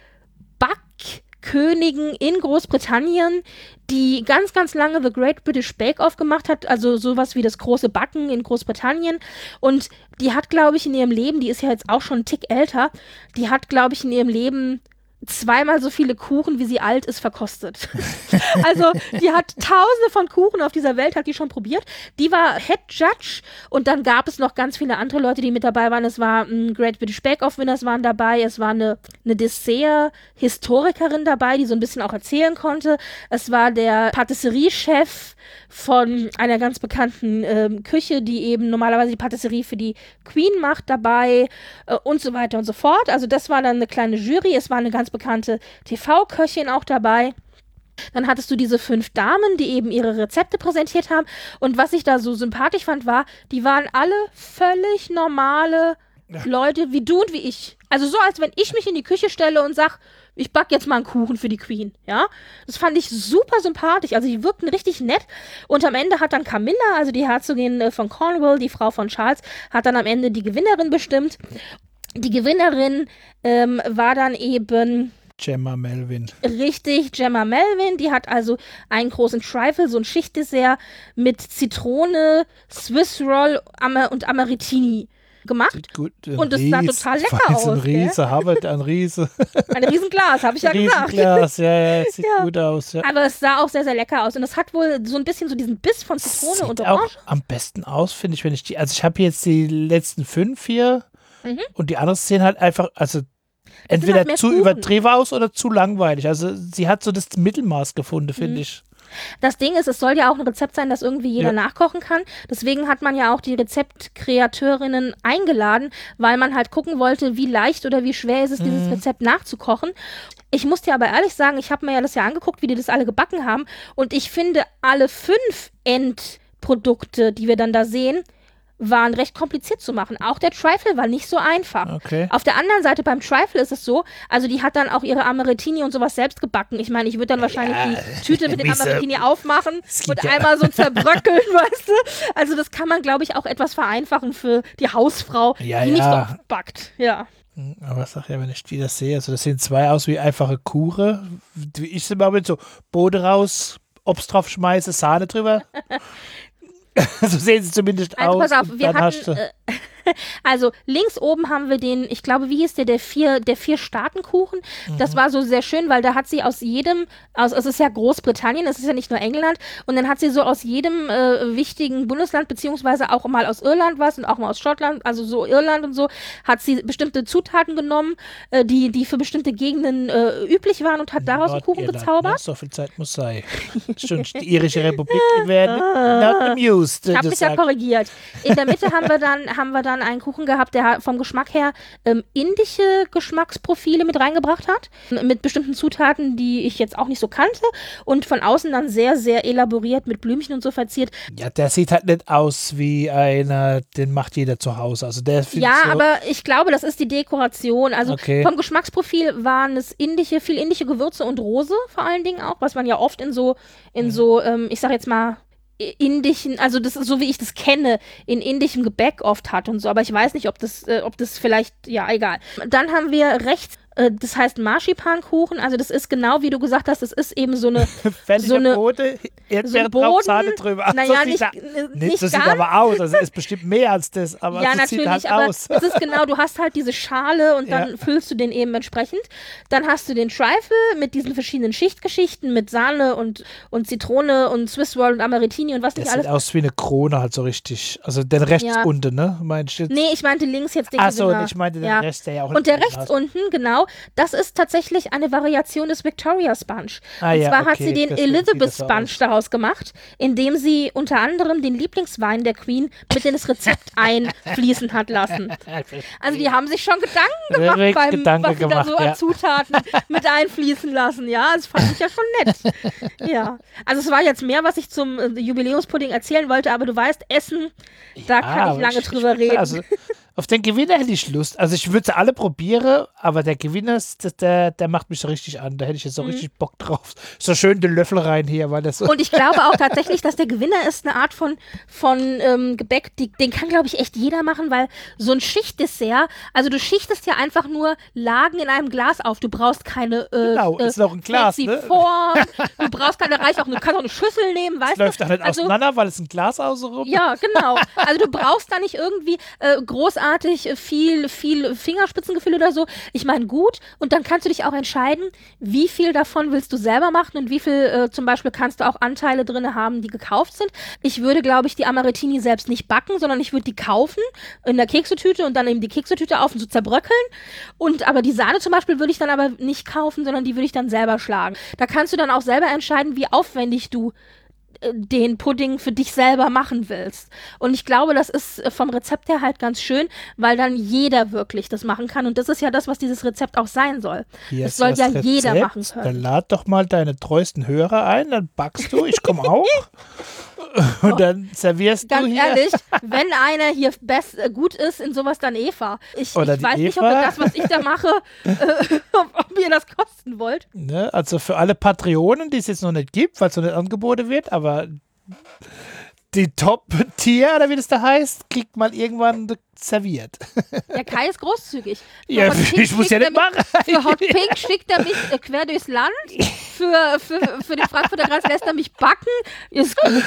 Backkönigin in Großbritannien, die ganz, ganz lange The Great British Bake Off gemacht hat, also sowas wie das große Backen in Großbritannien. Und die hat, glaube ich, in ihrem Leben, die ist ja jetzt auch schon einen Tick älter, die hat, glaube ich, in ihrem Leben zweimal so viele Kuchen, wie sie alt ist, verkostet. Also die hat tausende von Kuchen auf dieser Welt, hat die schon probiert. Die war Head Judge und dann gab es noch ganz viele andere Leute, die mit dabei waren. Es war ein Great British Bake Off Winners waren dabei, es war eine, eine Dessert-Historikerin dabei, die so ein bisschen auch erzählen konnte. Es war der Patisserie-Chef von einer ganz bekannten ähm, Küche, die eben normalerweise die Patisserie für die Queen macht, dabei äh, und so weiter und so fort. Also das war dann eine kleine Jury, es war eine ganz bekannte T V-Köchin auch dabei. Dann hattest du diese fünf Damen, die eben ihre Rezepte präsentiert haben. Und was ich da so sympathisch fand, war, die waren alle völlig normale Leute wie du und wie ich. Also so, als wenn ich mich in die Küche stelle und sage, ich backe jetzt mal einen Kuchen für die Queen, ja. Das fand ich super sympathisch, also die wirkten richtig nett und am Ende hat dann Camilla, also die Herzogin von Cornwall, die Frau von Charles, hat dann am Ende die Gewinnerin bestimmt. Die Gewinnerin ähm, war dann eben Gemma Melvin. Richtig, Gemma Melvin, die hat also einen großen Trifle, so ein Schichtdessert mit Zitrone, Swiss Roll Amer- und Amarettini gemacht. Sieht gut, und das sah total lecker aus. Ein Riese, Harvard, ein Riese. Ein Riesenglas, habe ich ja gesagt. Riesenglas, ja, ja, sieht ja. gut aus. Ja. Aber es sah auch sehr, sehr lecker aus. Und es hat wohl so ein bisschen so diesen Biss von Zitrone sieht und Orange. auch am besten aus, finde ich, wenn ich die, also ich habe jetzt die letzten fünf hier mhm. und die anderen sehen halt einfach, also entweder halt zu Kuchen. übertrieben aus oder zu langweilig. Also sie hat so das Mittelmaß gefunden, finde mhm. ich. Das Ding ist, es soll ja auch ein Rezept sein, das irgendwie jeder ja. nachkochen kann. Deswegen hat man ja auch die Rezeptkreateurinnen eingeladen, weil man halt gucken wollte, wie leicht oder wie schwer ist es, mhm. dieses Rezept nachzukochen. Ich muss dir aber ehrlich sagen, ich habe mir ja das ja angeguckt, wie die das alle gebacken haben. Und ich finde, alle fünf Endprodukte, die wir dann da sehen, waren recht kompliziert zu machen. Auch der Trifle war nicht so einfach. Okay. Auf der anderen Seite beim Trifle ist es so, also die hat dann auch ihre Amarettini und sowas selbst gebacken. Ich meine, ich würde dann wahrscheinlich ja, die Tüte mit den Amarettini aufmachen und ja. einmal so zerbröckeln, weißt du? Also das kann man, glaube ich, auch etwas vereinfachen für die Hausfrau, ja, die ja. nicht so oft backt. Ja. Aber ich sag ja, wenn ich die das sehe, also das sehen zwei aus wie einfache Kuchen. Wie ich sie mal mit so Boden raus, Obst drauf schmeiße, Sahne drüber. So sehen sie zumindest also, aus. Pass auf, wir hatten, äh, also links oben haben wir den, ich glaube, wie hieß der, der vier, der vier Staatenkuchen. Mhm. Das war so sehr schön, weil da hat sie aus jedem, aus, es ist ja Großbritannien, es ist ja nicht nur England, und dann hat sie so aus jedem äh, wichtigen Bundesland, beziehungsweise auch mal aus Irland was und auch mal aus Schottland, also so Irland und so, hat sie bestimmte Zutaten genommen, äh, die, die für bestimmte Gegenden äh, üblich waren und hat daraus einen Kuchen gezaubert. Ne? So viel Zeit muss sein. Stimmt, die irische Republik, die werden not amused. Ich habe mich ja korrigiert. In der Mitte haben wir dann, haben wir dann einen Kuchen gehabt, der vom Geschmack her ähm, indische Geschmacksprofile mit reingebracht hat, mit bestimmten Zutaten, die ich jetzt auch nicht so kannte, und von außen dann sehr, sehr elaboriert mit Blümchen und so verziert. Ja, der sieht halt nicht aus wie einer, den macht jeder zu Hause. Also der ja, so aber ich glaube, das ist die Dekoration. Also okay. Vom Geschmacksprofil waren es indische, viel indische Gewürze und Rose vor allen Dingen auch, was man ja oft in so, in so, ähm, ich sag jetzt mal, indischen, also das ist so, wie ich das kenne, in indischem Gebäck oft hat und so, aber ich weiß nicht, ob das, äh, ob das vielleicht, ja, egal. Dann haben wir rechts, äh, das heißt Marzipankuchen, also das ist genau, wie du gesagt hast, das ist eben so eine so eine Boden, Erdbeeren so drauf, Sahne drüber. Ach, naja, so nicht, sieht nicht, er, nicht nicht so ganz. sieht aber aus, also es ist bestimmt mehr als das, aber ja, so natürlich, sieht halt aber aus. es ist genau, du hast halt diese Schale und dann Ja. füllst du den eben entsprechend. Dann hast du den Trifle mit diesen verschiedenen Schichtgeschichten, mit Sahne und, und Zitrone und Swiss Roll und Amarettini und was Das nicht sieht alles. aus wie eine Krone halt so richtig, also den rechts Ja. unten, ne, meinst du jetzt? Nee, ich meinte links jetzt den Ach so, Gewinner. ich meinte den ja. Rest, der ja auch Und der nicht rechts hast. unten, genau, das ist tatsächlich eine Variation des Victoria Sponge. Ah, und ja, zwar hat okay, sie den deswegen sieht Elizabeth das so Sponge aus. daraus gemacht, indem sie unter anderem den Lieblingswein der Queen mit in das Rezept einfließen hat lassen. Also die haben sich schon Gedanken gemacht Richtig beim, Gedanken was sie gemacht, da so ja. an Zutaten mit einfließen lassen. Ja, das fand ich ja schon nett. Ja, also es war jetzt mehr, was ich zum äh, Jubiläumspudding erzählen wollte, aber du weißt, Essen, da kann Ah, ich lange ich- drüber ich- reden. Also, auf den Gewinner hätte ich Lust. Also ich würde sie alle probieren, aber der Gewinner, ist- das- der, der macht mich so richtig an. Da hätte ich jetzt so richtig Bock drauf. So schön den Löffel rein hier, weil das so. Mhm. Und ich glaube auch tatsächlich, dass der Gewinner ist eine Art von, von ähm, Gebäck, die, den kann, glaube ich, echt jeder machen, weil so ein Schichtdessert, also du schichtest ja einfach nur Lagen in einem Glas auf. Du brauchst keine äh, Genau, äh, ist noch ein Glas, fancy ne? Form. Du brauchst keine, reicht auch, du kannst auch eine Schüssel nehmen, weißt Das läuft du? doch nicht Also, auseinander, weil es ein Glas außenrum. ja, genau. Also du brauchst da nicht irgendwie äh, großartig äh, viel, viel Fingerspitzengefühl oder so. Ich meine, gut. Und dann kannst du dich auch entscheiden, wie viel davon willst du selber machen und wie viel äh, zum Beispiel kannst du auch Anteile drin haben, die gekauft sind. Ich würde, glaube ich, die Amarettini selbst nicht backen, sondern ich würde die kaufen in der Keksetüte und dann eben die Keksetüte auf und so zerbröckeln. Und aber die Sahne zum Beispiel würde ich dann aber nicht kaufen, sondern die würde ich dann selber schlagen. Da kannst du dann auch selber entscheiden, wie aufwendig du den Pudding für dich selber machen willst. Und ich glaube, das ist vom Rezept her halt ganz schön, weil dann jeder wirklich das machen kann. Und das ist ja das, was dieses Rezept auch sein soll. Hier Das ist soll das ja Rezept. jeder machen Dann können. lad doch mal deine treuesten Hörer ein, dann backst du, ich komme auch. Und dann servierst Ganz du hier. ehrlich, wenn einer hier best, äh, gut ist in sowas, dann Eva. Ich, Oder ich die weiß nicht, ob Eva. ihr das, was ich da mache, äh, ob, ob ihr das kosten wollt. Ne? Also für alle Patreonen, die es jetzt noch nicht gibt, weil es noch nicht angeboten wird, aber die Top-Tier, oder wie das da heißt, kriegt man irgendwann serviert. Der Kai ist großzügig. Für Ja, Hot Pink ich muss ja schickt nicht er mich- machen. Für Hot Pink schickt er mich äh, quer durchs Land. Für, für, für den Frankfurter Kreis lässt er mich backen. Ist gut.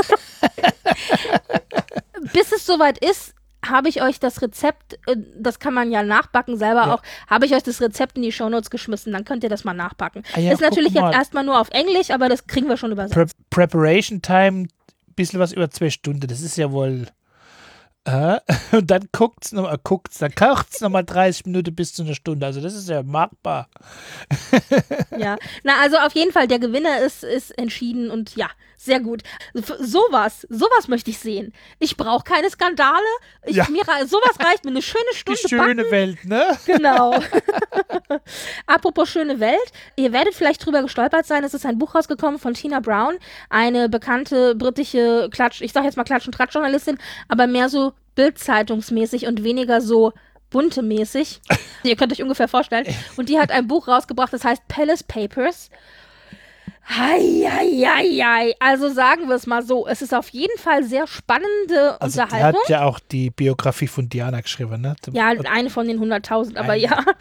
Bis es soweit ist, habe ich euch das Rezept, äh, das kann man ja nachbacken selber Ja. auch, habe ich euch das Rezept in die Shownotes geschmissen, dann könnt ihr das mal nachbacken. Ah ja, ist natürlich guck mal. jetzt erstmal nur auf Englisch, aber das kriegen wir schon übersetzt. Pre Preparation Time, bisschen was über zwei Stunden, das ist ja wohl. Äh, und dann guckt's nochmal, guckt's, dann kocht's nochmal dreißig Minuten bis zu einer Stunde. Also das ist ja machbar. Ja, na also auf jeden Fall, der Gewinner ist, ist entschieden und ja, sehr gut. F- Sowas, sowas möchte ich sehen. Ich brauche keine Skandale. Ich, Ja. mir, rei- sowas reicht mir, eine schöne Die Stunde schöne backen. Welt, ne? Genau. Apropos schöne Welt, ihr werdet vielleicht drüber gestolpert sein, es ist ein Buch rausgekommen von Tina Brown, eine bekannte britische Klatsch, ich sag jetzt mal Klatsch- und Tratsch-Journalistin, aber mehr so Bild-Zeitungsmäßig und weniger so bunte mäßig. Ihr könnt euch ungefähr vorstellen. Und die hat ein Buch rausgebracht, das heißt Palace Papers. Hei, hei, hei, hei. Also sagen wir es mal so, es ist auf jeden Fall sehr spannende Also die hat Unterhaltung. ja auch die Biografie von Diana geschrieben, ne? Ja, eine von den hunderttausend, aber Eine. ja.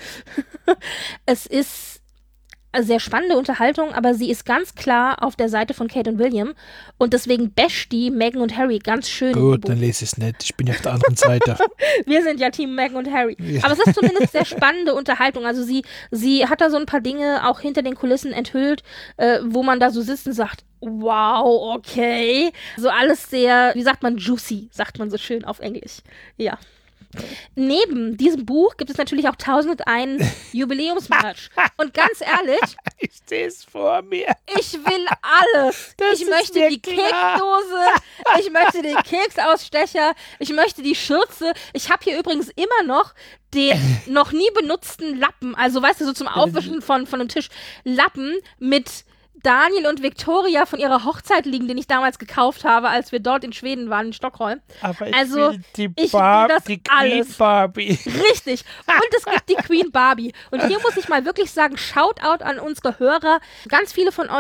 Es ist eine sehr spannende Unterhaltung, aber sie ist ganz klar auf der Seite von Kate und William und deswegen basht die Meghan und Harry ganz schön. in Gut, dem dann Buch. lese ich es nicht. Ich bin ja auf der anderen Seite. Wir sind ja Team Meghan und Harry. Ja. Aber es ist zumindest sehr spannende Unterhaltung. Also sie, sie hat da so ein paar Dinge auch hinter den Kulissen enthüllt, äh, wo man da so sitzt und sagt, wow, okay. So alles sehr, wie sagt man, juicy, sagt man so schön auf Englisch. Ja. Neben diesem Buch gibt es natürlich auch tausend und ein Jubiläumsmerch. Und ganz ehrlich, Ich sehe es vor mir. ich will alles. Das ich ist möchte mir die klar. Keksdose, ich möchte den Keksausstecher, ich möchte die Schürze. Ich habe hier übrigens immer noch den noch nie benutzten Lappen, also weißt du, so zum Aufwischen von, von einem Tisch, Lappen mit Daniel und Victoria von ihrer Hochzeit liegen, den ich damals gekauft habe, als wir dort in Schweden waren, in Stockholm. Aber ich Also, will die, ich will Bar das die Queen alles. Barbie. Richtig. Und es gibt die Queen Barbie. Und hier muss ich mal wirklich sagen, Shoutout an unsere Hörer. Ganz viele von euch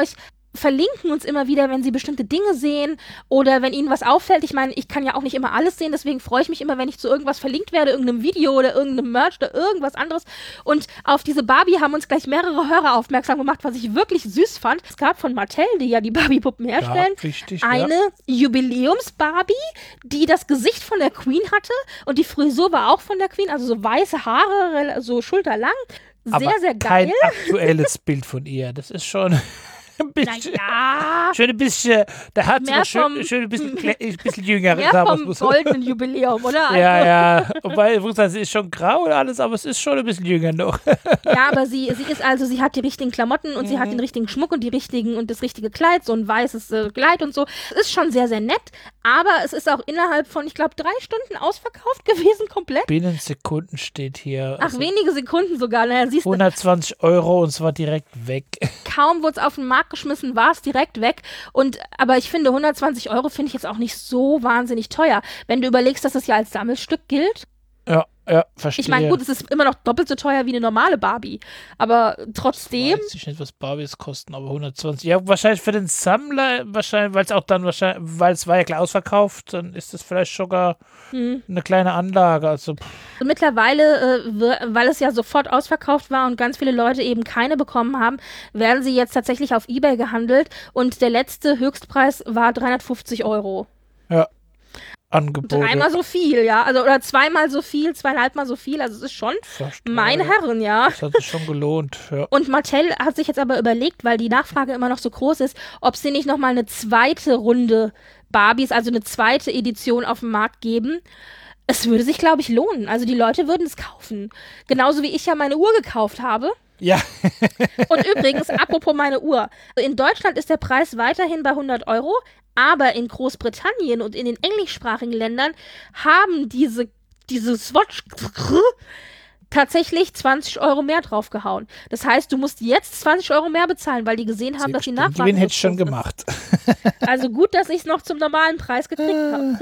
verlinken uns immer wieder, wenn sie bestimmte Dinge sehen oder wenn ihnen was auffällt. Ich meine, ich kann ja auch nicht immer alles sehen, deswegen freue ich mich immer, wenn ich zu irgendwas verlinkt werde, irgendeinem Video oder irgendeinem Merch oder irgendwas anderes. Und auf diese Barbie haben uns gleich mehrere Hörer aufmerksam gemacht, was ich wirklich süß fand. Es gab von Mattel, die ja die Barbie-Puppen herstellen, ja, richtig, eine ja. Jubiläums-Barbie, die das Gesicht von der Queen hatte und die Frisur war auch von der Queen, also so weiße Haare, so schulterlang. Sehr, aber sehr geil. Kein aktuelles Bild von ihr. Das ist schon ein bisschen. Naja. Schön ein bisschen. Da hat sie Mehr noch schön, vom- schön ein bisschen, klä- ein bisschen jünger. Mehr sagen wir's vom mal so. goldenen Jubiläum, oder? Also, Ja, ja. Wobei, ich muss sagen, sie ist schon grau und alles, aber es ist schon ein bisschen jünger noch. Ja, aber sie, sie ist also, sie hat die richtigen Klamotten und sie hat den richtigen Schmuck und die richtigen und das richtige Kleid, so ein weißes äh, Kleid und so. Es ist schon sehr, sehr nett, aber es ist auch innerhalb von, ich glaube, drei Stunden ausverkauft gewesen, komplett. Binnen Sekunden steht hier. Ach, also wenige Sekunden sogar. Naja, siehst du, hundertzwanzig Euro und es war direkt weg. kaum wurde es auf den Markt geschmissen, war es direkt weg. Und, aber ich finde, hundertzwanzig Euro finde ich jetzt auch nicht so wahnsinnig teuer. Wenn du überlegst, dass das ja als Sammelstück gilt. Ja, ja, verstehe. Ich meine, gut, es ist immer noch doppelt so teuer wie eine normale Barbie. Aber trotzdem. Weiß ich nicht, was Barbies kosten, aber hundertzwanzig. Ja, wahrscheinlich für den Sammler, wahrscheinlich, weil es auch dann wahrscheinlich, weil es war ja klar ausverkauft, dann ist das vielleicht sogar Hm. eine kleine Anlage. Also, pff, Und mittlerweile, äh, wir- weil es ja sofort ausverkauft war und ganz viele Leute eben keine bekommen haben, werden sie jetzt tatsächlich auf eBay gehandelt. Und der letzte Höchstpreis war dreihundertfünfzig Euro. ja. Angebote. Dreimal so viel, ja. Also, oder zweimal so viel, zweieinhalbmal so viel. Also, es ist schon Fast, meine ja. Herren, ja. Das hat sich schon gelohnt, ja. Und Mattel hat sich jetzt aber überlegt, weil die Nachfrage immer noch so groß ist, ob sie nicht nochmal eine zweite Runde Barbies, also eine zweite Edition auf den Markt geben. Es würde sich, glaube ich, lohnen. Also die Leute würden es kaufen. Genauso wie ich ja meine Uhr gekauft habe. Ja, Und übrigens, apropos meine Uhr. In Deutschland ist der Preis weiterhin bei hundert Euro, aber in Großbritannien und in den englischsprachigen Ländern haben diese, diese Swatch tatsächlich zwanzig Euro mehr draufgehauen. Das heißt, du musst jetzt zwanzig Euro mehr bezahlen, weil die gesehen haben, dass die den Nachfrage Gewinn so hätte ich schon groß ist. gemacht. Also gut, dass ich es noch zum normalen Preis gekriegt habe.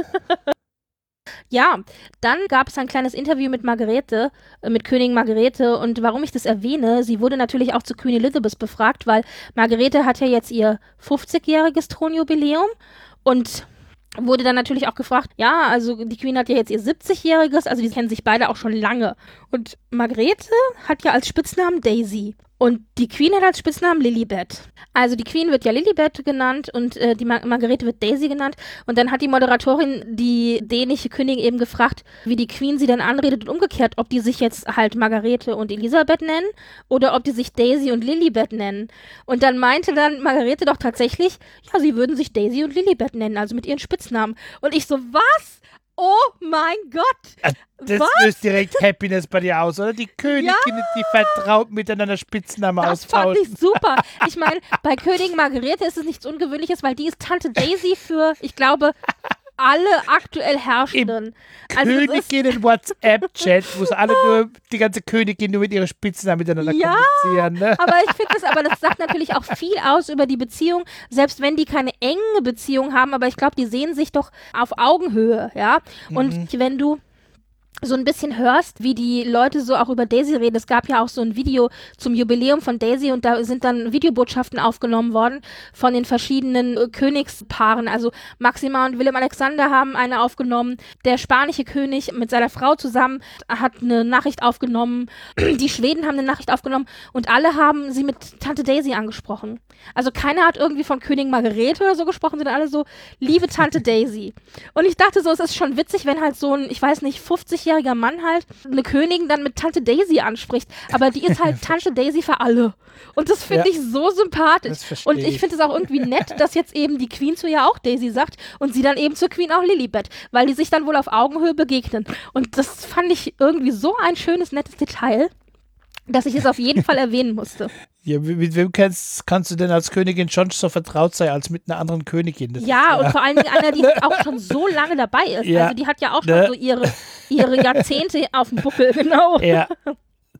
Ja, dann gab es ein kleines Interview mit Margarete, äh, mit Königin Margarete. Und warum ich das erwähne, sie wurde natürlich auch zu Queen Elizabeth befragt, weil Margarete hat ja jetzt ihr fünfzigjähriges Thronjubiläum und wurde dann natürlich auch gefragt, ja, also die Queen hat ja jetzt ihr siebzigjähriges, also die kennen sich beide auch schon lange. Und Margarete hat ja als Spitznamen Daisy. Und die Queen hat als Spitznamen Lilibet. Also die Queen wird ja Lilibet genannt und äh, die Mar Margarete wird Daisy genannt. Und dann hat die Moderatorin die dänische Königin eben gefragt, wie die Queen sie denn anredet und umgekehrt, ob die sich jetzt halt Margarete und Elisabeth nennen oder ob die sich Daisy und Lilibet nennen. Und dann meinte dann Margarete doch tatsächlich, ja, sie würden sich Daisy und Lilibet nennen, also mit ihren Spitznamen. Und ich so, was? Oh mein Gott! Das Was? löst direkt Happiness bei dir aus, oder? Die Königin, die vertraut miteinander Spitznamen Das fand austauschen. ich super. Ich meine, bei Königin Margarete ist es nichts Ungewöhnliches, weil die ist Tante Daisy für, ich glaube, alle aktuell Herrschenden. Also es ist, Königinnen-WhatsApp-Chat, wo sie alle nur, die ganze Königin nur mit ihren Spitznamen miteinander Ja, kommunizieren. Ne? aber ich finde das, aber das sagt natürlich auch viel aus über die Beziehung, selbst wenn die keine enge Beziehung haben, aber ich glaube, die sehen sich doch auf Augenhöhe, ja. Und Mhm. wenn du so ein bisschen hörst, wie die Leute so auch über Daisy reden. Es gab ja auch so ein Video zum Jubiläum von Daisy und da sind dann Videobotschaften aufgenommen worden von den verschiedenen äh, Königspaaren. Also Maxima und Willem Alexander haben eine aufgenommen. Der spanische König mit seiner Frau zusammen hat eine Nachricht aufgenommen. Die Schweden haben eine Nachricht aufgenommen und alle haben sie mit Tante Daisy angesprochen. Also keiner hat irgendwie von Königin Margarete oder so gesprochen, sondern alle so, liebe Tante Daisy. Und ich dachte so, es ist schon witzig, wenn halt so ein, ich weiß nicht, fünfzigjähriger Mann halt eine Königin dann mit Tante Daisy anspricht. Aber die ist halt Tante Daisy für alle. Und das finde Ja. ich so sympathisch. Das verstehe Und ich ich. finde es auch irgendwie nett, dass jetzt eben die Queen zu ihr auch Daisy sagt und sie dann eben zur Queen auch Lilibet, weil die sich dann wohl auf Augenhöhe begegnen. Und das fand ich irgendwie so ein schönes, nettes Detail, dass ich es auf jeden Fall erwähnen musste. Ja, mit, mit wem kannst, kannst du denn als Königin schon so vertraut sein, als mit einer anderen Königin? Das Ja, ist, und vor allen Dingen einer, die auch schon so lange dabei ist. Ja, Also die hat ja auch schon ne? so ihre, ihre Jahrzehnte auf dem Buckel, genau. Ja,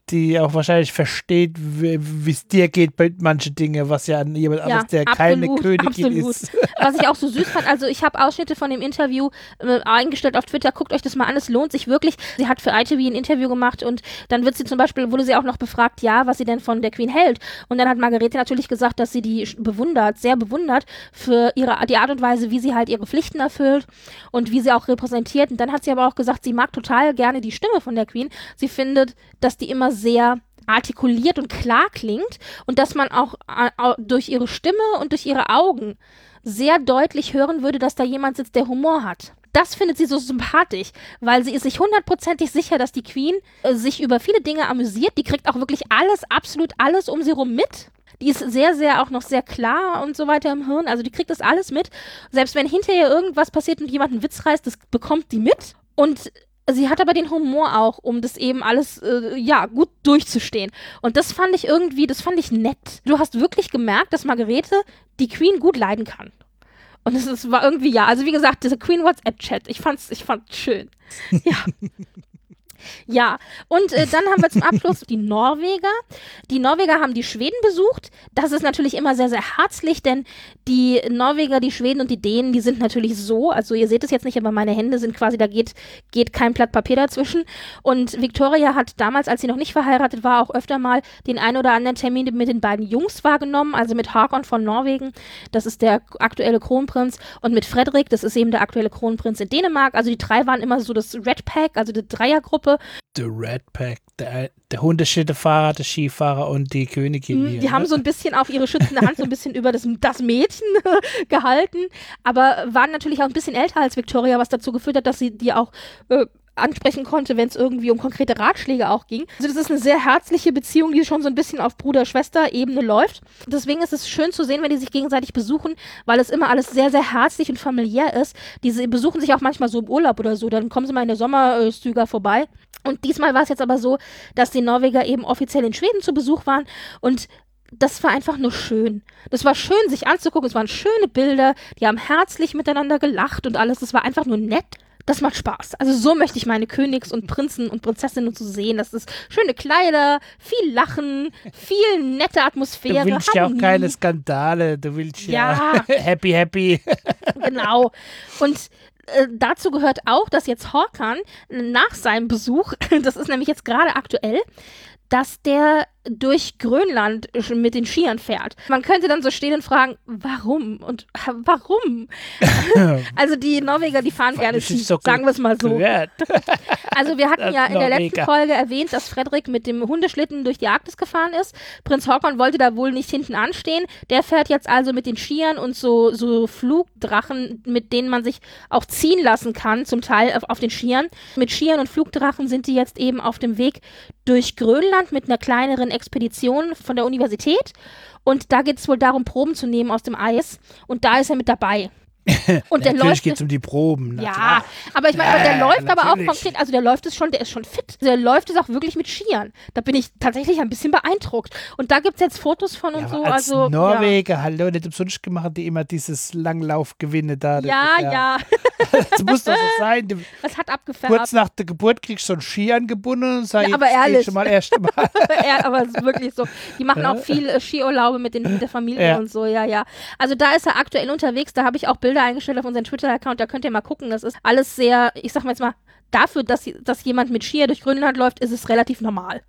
die auch wahrscheinlich versteht, wie es dir geht bei manchen Dingen, was ja an jemand anderes, ja, der absolut, keine Königin absolut. ist. Was ich auch so süß fand, also ich habe Ausschnitte von dem Interview äh, eingestellt auf Twitter, guckt euch das mal an, es lohnt sich wirklich. Sie hat für I T V ein Interview gemacht und dann wird sie zum Beispiel, wurde sie auch noch befragt, ja, was sie denn von der Queen hält. Und dann hat Margarete natürlich gesagt, dass sie die bewundert, sehr bewundert für ihre, die Art und Weise, wie sie halt ihre Pflichten erfüllt und wie sie auch repräsentiert. Und dann hat sie aber auch gesagt, sie mag total gerne die Stimme von der Queen. Sie findet, dass die immer sehr artikuliert und klar klingt und dass man auch äh, durch ihre Stimme und durch ihre Augen sehr deutlich hören würde, dass da jemand sitzt, der Humor hat. Das findet sie so sympathisch, weil sie ist sich hundertprozentig sicher, dass die Queen äh, sich über viele Dinge amüsiert. Die kriegt auch wirklich alles, absolut alles um sie rum mit. Die ist sehr, sehr auch noch sehr klar und so weiter im Hirn. Also die kriegt das alles mit. Selbst wenn hinterher irgendwas passiert und jemand einen Witz reißt, das bekommt die mit. Und sie hat aber den Humor auch, um das eben alles, äh, ja, gut durchzustehen. Und das fand ich irgendwie, das fand ich nett. Du hast wirklich gemerkt, dass Margarete die Queen gut leiden kann. Und es ist, war irgendwie, ja, also wie gesagt, dieser Queen WhatsApp-Chat, ich fand's, ich fand's schön. Ja. Ja, und äh, dann haben wir zum Abschluss die Norweger. Die Norweger haben die Schweden besucht. Das ist natürlich immer sehr, sehr herzlich, denn die Norweger, die Schweden und die Dänen, die sind natürlich so, also ihr seht es jetzt nicht, aber meine Hände sind quasi, da geht, geht kein Blatt Papier dazwischen. Und Victoria hat damals, als sie noch nicht verheiratet war, auch öfter mal den einen oder anderen Termin mit den beiden Jungs wahrgenommen, also mit Håkon von Norwegen, das ist der aktuelle Kronprinz, und mit Frederik, das ist eben der aktuelle Kronprinz in Dänemark. Also die drei waren immer so das Red Pack, also die Dreiergruppe. The Red Pack, der, der Hundeschlittenfahrer, der Skifahrer und die Königin. Die hier, ne? haben so ein bisschen auf ihre schützende Hand so ein bisschen über das, das Mädchen gehalten, aber waren natürlich auch ein bisschen älter als Victoria, was dazu geführt hat, dass sie die auch äh, ansprechen konnte, wenn es irgendwie um konkrete Ratschläge auch ging. Also das ist eine sehr herzliche Beziehung, die schon so ein bisschen auf Bruder-Schwester-Ebene läuft. Deswegen ist es schön zu sehen, wenn die sich gegenseitig besuchen, weil es immer alles sehr, sehr herzlich und familiär ist. Die besuchen sich auch manchmal so im Urlaub oder so, dann kommen sie mal in der Sommerzüger vorbei. Und diesmal war es jetzt aber so, dass die Norweger eben offiziell in Schweden zu Besuch waren und das war einfach nur schön. Das war schön, sich anzugucken. Es waren schöne Bilder. Die haben herzlich miteinander gelacht und alles. Das war einfach nur nett. Das macht Spaß. Also so möchte ich meine Königs und Prinzen und Prinzessinnen zu sehen. Das ist schöne Kleider, viel Lachen, viel nette Atmosphäre. Du willst Harmonie. Ja auch keine Skandale. Du willst ja, ja happy, happy. Genau. Und äh, dazu gehört auch, dass jetzt Håkon nach seinem Besuch, das ist nämlich jetzt gerade aktuell, dass der durch Grönland mit den Skiern fährt. Man könnte dann so stehen und fragen, warum? Und warum? Also die Norweger, die fahren gerne Ski, so sagen wir es mal so. Also wir hatten das ja in der letzten Folge erwähnt, dass Frederik mit dem Hundeschlitten durch die Arktis gefahren ist. Prinz Håkon wollte da wohl nicht hinten anstehen. Der fährt jetzt also mit den Skiern und so, so Flugdrachen, mit denen man sich auch ziehen lassen kann, zum Teil auf, auf den Skiern. Mit Skiern und Flugdrachen sind die jetzt eben auf dem Weg durch Grönland mit einer kleineren Expedition von der Universität und da geht es wohl darum, Proben zu nehmen aus dem Eis und da ist er mit dabei. Und der natürlich läuft, geht es um die Proben. Ja, klar. aber ich meine, ja, der läuft natürlich. aber auch konkret, also der läuft es schon, der ist schon fit. Der läuft es auch wirklich mit Skiern. Da bin ich tatsächlich ein bisschen beeinträchtigt. Und da gibt es jetzt Fotos von und ja, so. Als also, Norweger, ja. hallo, nicht umsonst gemacht, die immer dieses Langlaufgewinne da. Ja, ja. ja. Das muss doch so sein. Du, das hat abgefärbt. Kurz nach der Geburt kriegst du so einen Ski angebunden und sagst, ja, aber ehrlich. schon mal erst mal. Ja, aber es ist wirklich so. Die machen auch viel äh, Skiurlaube mit, den, mit der Familie ja. und so, ja, ja. Also da ist er aktuell unterwegs, da habe ich auch Bilder eingestellt auf unseren Twitter-Account, da könnt ihr mal gucken. Das ist alles sehr, ich sag mal jetzt mal, dafür, dass, dass jemand mit Skier durch Grönland läuft, ist es relativ normal.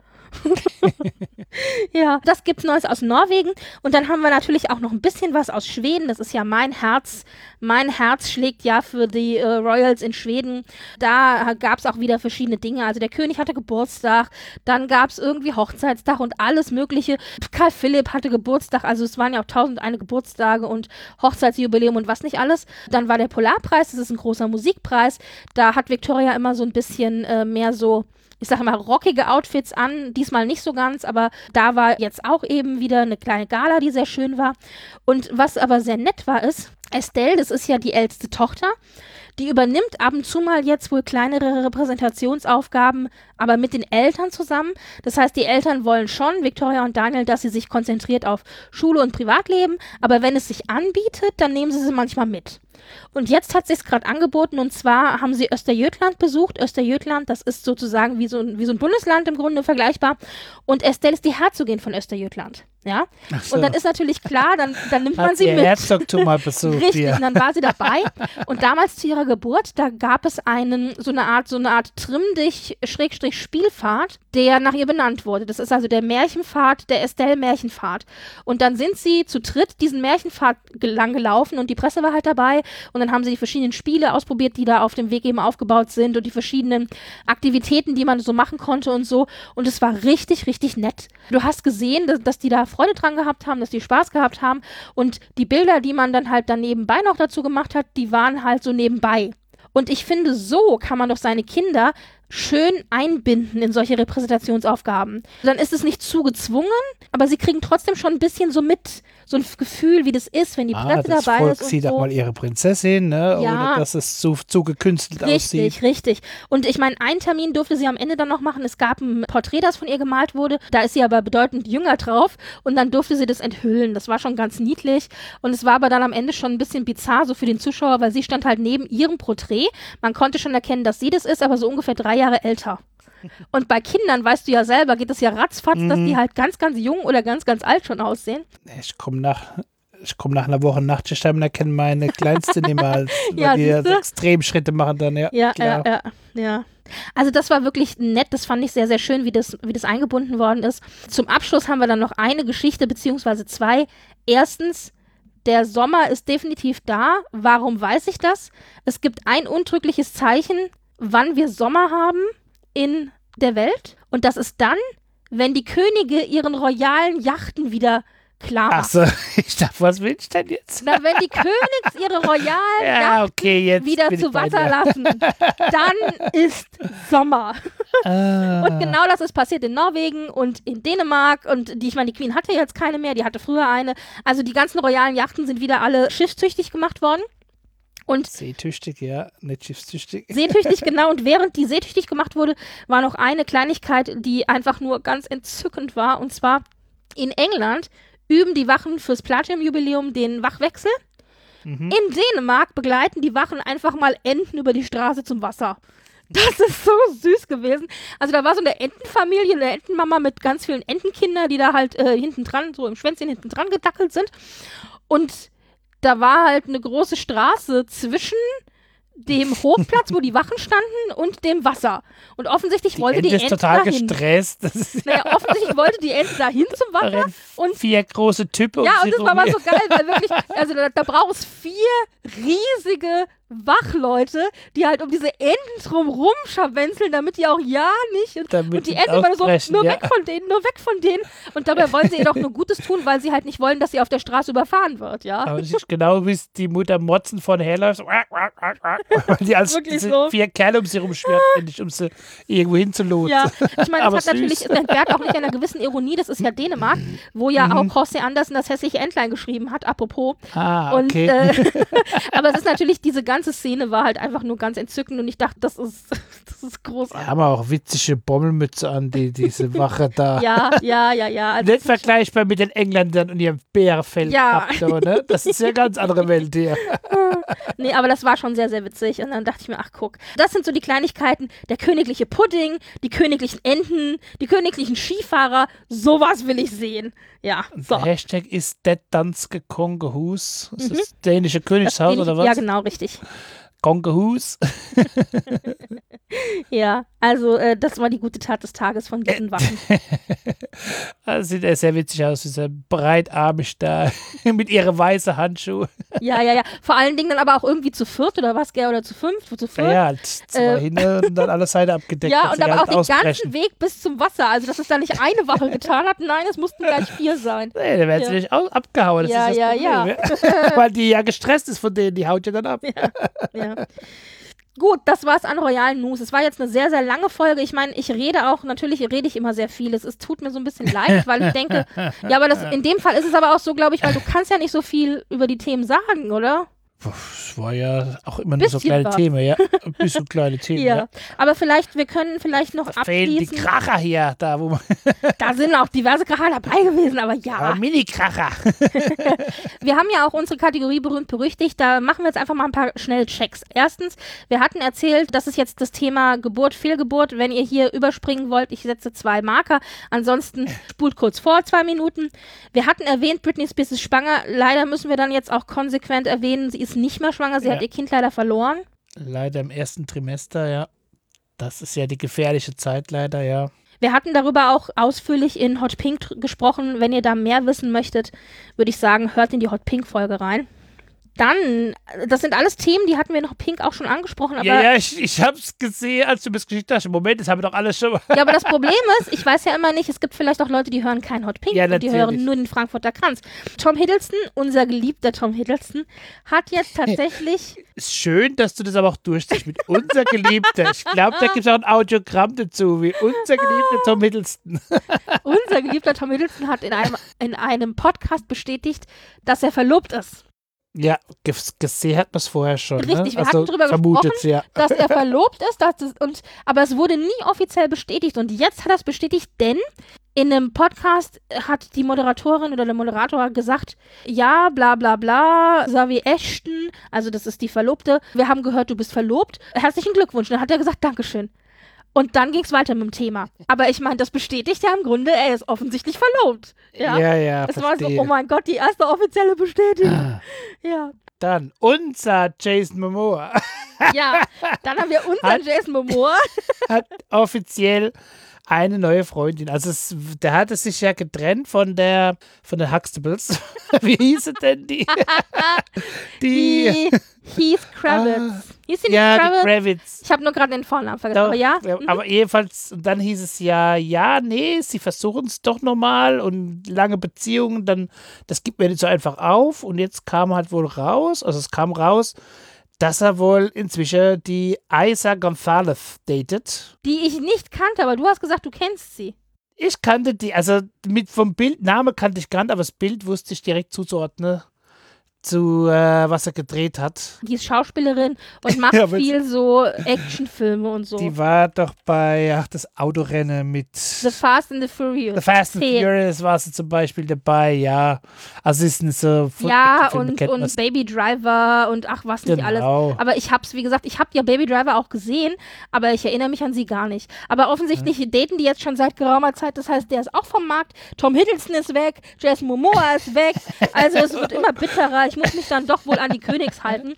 Ja, das gibt's Neues aus Norwegen und dann haben wir natürlich auch noch ein bisschen was aus Schweden. Das ist ja mein Herz. Mein Herz schlägt ja für die äh, Royals in Schweden. Da gab's auch wieder verschiedene Dinge. Also der König hatte Geburtstag, dann gab's irgendwie Hochzeitstag und alles mögliche. Karl Philipp hatte Geburtstag, also es waren ja auch tausend eine Geburtstage und Hochzeitsjubiläum und was nicht alles. Dann war der Polarpreis, das ist ein großer Musikpreis. Da hat Victoria immer so ein bisschen äh, mehr so, ich sage mal, rockige Outfits an, diesmal nicht so ganz, aber da war jetzt auch eben wieder eine kleine Gala, die sehr schön war. Und was aber sehr nett war, ist, Estelle, das ist ja die älteste Tochter, Die übernimmt ab und zu mal jetzt wohl kleinere Repräsentationsaufgaben, aber mit den Eltern zusammen. Das heißt, die Eltern wollen schon, Victoria und Daniel, dass sie sich konzentriert auf Schule und Privatleben, aber wenn es sich anbietet, dann nehmen sie sie manchmal mit. Und jetzt hat sich's gerade angeboten, und zwar haben sie Österjötland besucht. Österjötland, das ist sozusagen wie so, ein, wie so ein Bundesland im Grunde vergleichbar. Und Estelle ist die Herzogin von Österjötland. Ja? Ach so. Und dann ist natürlich klar, dann, dann nimmt man Hat sie ihr mit. Herzogtum mal besucht. Richtig, Ja. und dann war sie dabei. Und damals zu ihrer Geburt, da gab es einen, so eine Art, so eine Art Trimm-dich-Spielpfad, der nach ihr benannt wurde. Das ist also der Märchenpfad, der Estelle-Märchenpfad. Und dann sind sie zu dritt diesen Märchenpfad lang gelaufen und die Presse war halt dabei. Und dann haben sie die verschiedenen Spiele ausprobiert, die da auf dem Weg eben aufgebaut sind und die verschiedenen Aktivitäten, die man so machen konnte und so. Und es war richtig, richtig nett. Du hast gesehen, dass, dass die da Freude dran gehabt haben, dass die Spaß gehabt haben. Und die Bilder, die man dann halt dann nebenbei noch dazu gemacht hat, die waren halt so nebenbei. Und ich finde, so kann man doch seine Kinder schön einbinden in solche Repräsentationsaufgaben. Dann ist es nicht zu gezwungen, aber sie kriegen trotzdem schon ein bisschen so mit, so ein Gefühl, wie das ist, wenn die Ah, Presse das dabei Volk ist. Und sieht so. auch mal ihre Prinzessin, ne? Ja. Ohne dass es zu, zu gekünstelt aussieht. Richtig, richtig. Und ich meine, einen Termin durfte sie am Ende dann noch machen. Es gab ein Porträt, das von ihr gemalt wurde. Da ist sie aber bedeutend jünger drauf. Und dann durfte sie das enthüllen. Das war schon ganz niedlich. Und es war aber dann am Ende schon ein bisschen bizarr, so für den Zuschauer, weil sie stand halt neben ihrem Porträt. Man konnte schon erkennen, dass sie das ist, aber so ungefähr drei Jahre älter. Und bei Kindern, weißt du ja selber, geht es ja ratzfatz, Mhm. dass die halt ganz, ganz jung oder ganz, ganz alt schon aussehen. Ich komme nach, ich komm nach einer Woche Nachtschicht und erkenne meine Kleinste nicht mehr, als, Ja, weil die ja siehste? Extremschritte machen dann, ja. Ja, klar. ja, ja, ja. Also das war wirklich nett, das fand ich sehr, sehr schön, wie das, wie das eingebunden worden ist. Zum Abschluss haben wir dann noch eine Geschichte, beziehungsweise zwei. Erstens, der Sommer ist definitiv da. Warum weiß ich das? Es gibt ein untrügliches Zeichen, wann wir Sommer haben in der Welt. Und das ist dann, wenn die Könige ihren royalen Yachten wieder klar machen. Ach so, ich dachte, was will ich denn jetzt? Na, wenn die Königs ihre royalen Ja, okay, jetzt wieder bin zu ich bei Wasser dir. lassen, dann ist Sommer. Ah. Und genau das ist passiert in Norwegen und in Dänemark. Und die, ich meine, die Queen hatte jetzt keine mehr, die hatte früher eine. Also die ganzen royalen Yachten sind wieder alle schiffstüchtig gemacht worden. Und Seetüchtig, ja, nicht schiffstüchtig. seetüchtig, genau. Und während die seetüchtig gemacht wurde, war noch eine Kleinigkeit, die einfach nur ganz entzückend war. Und zwar in England üben die Wachen fürs Platinum-Jubiläum den Wachwechsel. Mhm. In Dänemark begleiten die Wachen einfach mal Enten über die Straße zum Wasser. Das ist so süß gewesen. Also da war so eine Entenfamilie, eine Entenmama mit ganz vielen Entenkindern, die da halt äh, hinten dran, so im Schwänzchen hinten dran gedackelt sind. Und da war halt eine große Straße zwischen dem Hofplatz, wo die Wachen standen, und dem Wasser. Und offensichtlich Die wollte Ente die ist Ente total dahin. gestresst. Das ist Naja, offensichtlich wollte die Ente dahin zum da Wasser. rennen Und vier große Typen ja, um und sie das war rum. aber so geil, weil wirklich, also da, da braucht es vier riesige Wachleute, die halt um diese Enten drumrum scharwenzeln, damit die auch ja nicht. Und, Damit und die die Enten immer so, ausbrechen, nur ja. weg von denen, nur weg von denen. Und dabei wollen sie ihr doch nur Gutes tun, weil sie halt nicht wollen, dass sie auf der Straße überfahren wird, ja. Aber das ist genau, wie es die Mutter Motzen von herläuft. Weil die als Wirklich diese so. vier Kerle um sie rumschwirrt, endlich, um sie irgendwo hinzulotsen. Ja, ich meine, Aber das hat natürlich, süß. es entbehrt auch nicht einer gewissen Ironie, das ist ja Dänemark, wo ja auch H C Andersen das hässliche Entlein geschrieben hat, apropos. Ah, Und, okay. äh, aber es ist natürlich, diese ganze Szene war halt einfach nur ganz entzückend und ich dachte, das ist, das ist Die großartig. haben auch witzige Bommelmütze an, die, diese Wache da. Ja, ja, ja, ja. Also, Nicht vergleichbar mit den Engländern und ihrem Bärfell. Ja. Ne? Das ist ja eine ganz andere Welt hier. nee, aber das war schon sehr, sehr witzig und dann dachte ich mir, ach guck, das sind so die Kleinigkeiten, der königliche Pudding, die königlichen Enten, die königlichen Skifahrer, sowas will ich sehen. Ja, so. Der Hashtag ist det danske Kongehus. Ist das dänische Königshaus Das- oder was? Ja, genau, richtig. Kongehus. Ja, also äh, das war die gute Tat des Tages von diesen Waffen. Das sieht ja sehr witzig aus, dieser breitarmig da mit ihren weißen Handschuhen. Ja, ja, ja. Vor allen Dingen dann aber auch irgendwie zu viert oder was, gell, oder zu fünft, zu viert. Ja, halt zwei Äh, hinten und dann alle Seiten abgedeckt. Ja, dass und sie aber halt auch den ausbrechen. ganzen Weg bis zum Wasser. Also, dass es da nicht eine Wache getan hat. Nein, es mussten gleich vier sein. Nee, dann werden sie Ja. nicht au- abgehauen. Das Ja, ist das ja, Problem. Weil die ja gestresst ist von denen, die haut ja dann ab. Ja. Gut, das war's an royalen News. Es war jetzt eine sehr, sehr lange Folge. Ich meine, ich rede auch, natürlich rede ich immer sehr viel. Es ist, tut mir so ein bisschen leid, weil ich denke, ja, aber das, in dem Fall ist es aber auch so, glaube ich, weil du kannst ja nicht so viel über die Themen sagen, oder? Es war ja auch immer nur so Bisschen kleine was. Themen, ja. Ein bisschen kleine Themen, ja. Ja. Aber vielleicht, wir können vielleicht noch Da fehlen die abschließen. Kracher hier, da wo man. Da sind auch diverse Kracher dabei gewesen, aber ja. Ah, Mini-Kracher. Wir haben ja auch unsere Kategorie berühmt-berüchtigt. Da machen wir jetzt einfach mal ein paar schnelle Checks. Erstens, wir hatten erzählt, das ist jetzt das Thema Geburt, Fehlgeburt. Wenn ihr hier überspringen wollt, ich setze zwei Marker. Ansonsten spult kurz vor, zwei Minuten. Wir hatten erwähnt, Britney Spears ist schwanger. Leider müssen wir dann jetzt auch konsequent erwähnen, sie ist nicht mehr schwanger. Sie Ja. hat ihr Kind leider verloren. Leider im ersten Trimester, ja. Das ist ja die gefährliche Zeit, leider, ja. Wir hatten darüber auch ausführlich in Hot Pink tr- gesprochen. Wenn ihr da mehr wissen möchtet, würde ich sagen, hört in die Hot Pink-Folge rein. Dann, das sind alles Themen, die hatten wir in Hot Pink auch schon angesprochen. Aber, ja, ja, ich, ich hab's gesehen, als du mir das geschickt hast. Im Moment, das haben wir doch alles schon mal. ja, aber das Problem ist, ich weiß ja immer nicht, es gibt vielleicht auch Leute, die hören kein Hot Pink Ja, und die natürlich. hören nur den Frankfurter Kranz. Tom Hiddleston, unser geliebter Tom Hiddleston, hat jetzt tatsächlich, Ist schön, dass du das aber auch durchziehst mit unser Geliebter. Ich glaube, da gibt es auch ein Audiogramm dazu, wie unser geliebter Tom Hiddleston. unser geliebter Tom Hiddleston hat in einem, in einem Podcast bestätigt, dass er verlobt ist. Ja, ges- gesehen hat man es vorher schon. Richtig, ne? wir also hatten drüber vermutet, gesprochen, ja. dass er verlobt ist, dass das, und, aber es wurde nie offiziell bestätigt. Und jetzt hat er es bestätigt, denn in einem Podcast hat die Moderatorin oder der Moderator gesagt, ja, bla bla bla, Xavier Ashton, also das ist die Verlobte, wir haben gehört, du bist verlobt, herzlichen Glückwunsch. Und dann hat er gesagt, Dankeschön. Und dann ging es weiter mit dem Thema. Aber ich meine, das bestätigt ja im Grunde, er ist offensichtlich verlobt. Ja, Ja, ja, es war so, verstehe. oh mein Gott, die erste offizielle Bestätigung. Ja. Dann unser Jason Momoa Ja, dann haben wir unseren Hat- Jason Momoa. hat offiziell eine neue Freundin. Also es, der hatte sich ja getrennt von der von den Huxtables. Wie hieße denn die? die, Die Heath Kravitz. Hieß sie ja, nicht die Kravitz? Kravitz. Ich habe nur gerade den Vornamen vergessen, Doch, aber ja. ja, Mhm. aber jedenfalls, und dann hieß es ja, ja, nee, sie versuchen es doch nochmal und lange Beziehungen, dann, das gibt mir nicht so einfach auf. Und jetzt kam halt wohl raus, also es kam raus, dass er wohl inzwischen die Isa Gonzalez datet. Die ich nicht kannte, aber du hast gesagt, du kennst sie. Ich kannte die, also mit vom Bild, Name kannte ich gar nicht, aber das Bild wusste ich direkt zuzuordnen zu, äh, was er gedreht hat. Die ist Schauspielerin und macht Ja, aber- viel so Actionfilme und so. Die war doch bei, ach, das Autorennen mit The Fast and the Furious. The Fast and Zehn. Furious war sie zum Beispiel dabei, ja. Also es ist ein so Ja, Actionfilme und, kennt und man's. Baby Driver und ach, was nicht Genau. alles. Aber ich hab's, wie gesagt, ich hab ja Baby Driver auch gesehen, aber ich erinnere mich an sie gar nicht. Aber offensichtlich Mhm. daten die jetzt schon seit geraumer Zeit, das heißt, der ist auch vom Markt. Tom Hiddleston ist weg, Jason Momoa ist weg. Also es wird immer bitterer. Ich muss mich dann doch wohl an die Königs halten.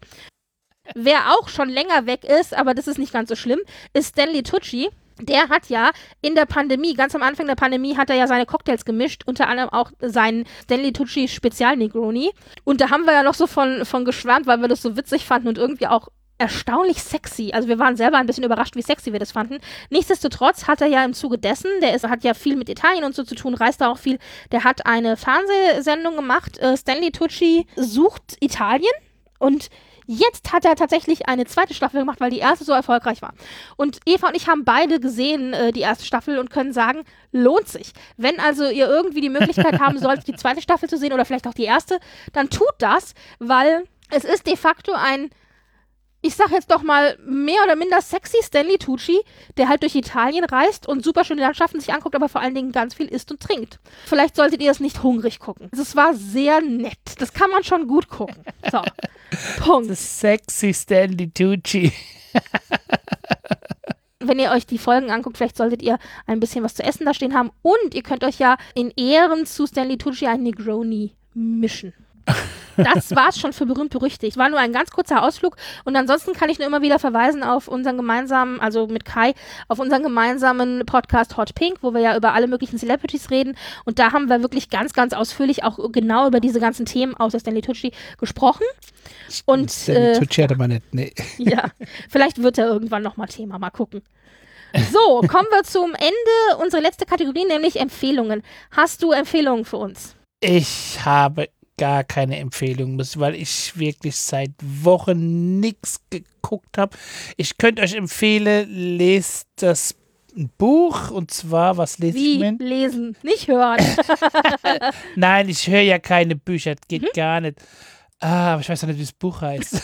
Wer auch schon länger weg ist, aber das ist nicht ganz so schlimm, ist Stanley Tucci. Der hat ja in der Pandemie, ganz am Anfang der Pandemie, hat er ja seine Cocktails gemischt, unter anderem auch seinen Stanley Tucci Spezial Negroni. Und da haben wir ja noch so von, von geschwärmt, weil wir das so witzig fanden und irgendwie auch erstaunlich sexy. Also wir waren selber ein bisschen überrascht, wie sexy wir das fanden. Nichtsdestotrotz hat er ja im Zuge dessen, der ist, hat ja viel mit Italien und so zu tun, reist da auch viel, der hat eine Fernsehsendung gemacht, äh, Stanley Tucci sucht Italien, und jetzt hat er tatsächlich eine zweite Staffel gemacht, weil die erste so erfolgreich war. Und Eva und ich haben beide gesehen, äh, die erste Staffel, und können sagen, lohnt sich. Wenn also ihr irgendwie die Möglichkeit haben sollt, die zweite Staffel zu sehen oder vielleicht auch die erste, dann tut das, weil es ist de facto ein, ich sag jetzt doch mal, mehr oder minder sexy Stanley Tucci, der halt durch Italien reist und super schöne Landschaften sich anguckt, aber vor allen Dingen ganz viel isst und trinkt. Vielleicht solltet ihr es nicht hungrig gucken. Es war sehr nett. Das kann man schon gut gucken. So, Punkt. Das sexy Stanley Tucci. Wenn ihr euch die Folgen anguckt, vielleicht solltet ihr ein bisschen was zu essen da stehen haben. Und ihr könnt euch ja in Ehren zu Stanley Tucci ein Negroni mischen. Das war's schon für berühmt-berüchtigt. War nur ein ganz kurzer Ausflug. Und ansonsten kann ich nur immer wieder verweisen auf unseren gemeinsamen, also mit Kai, auf unseren gemeinsamen Podcast Hot Pink, wo wir ja über alle möglichen Celebrities reden. Und da haben wir wirklich ganz, ganz ausführlich auch genau über diese ganzen Themen außer Stanley Tucci gesprochen. Und Stanley äh, Tucci hatte man nicht, nee. ja, vielleicht wird er irgendwann nochmal Thema. Mal gucken. So, kommen wir zum Ende. Unsere letzte Kategorie, nämlich Empfehlungen. Hast du Empfehlungen für uns? Ich habe gar keine Empfehlung, weil ich wirklich seit Wochen nichts geguckt habe. Ich könnte euch empfehlen, lest das Buch, und zwar, was lese ich Wie im Moment? lesen, nicht hören. Nein, ich höre ja keine Bücher, das geht Mhm. gar nicht. Ah, aber ich weiß noch nicht, wie das Buch heißt.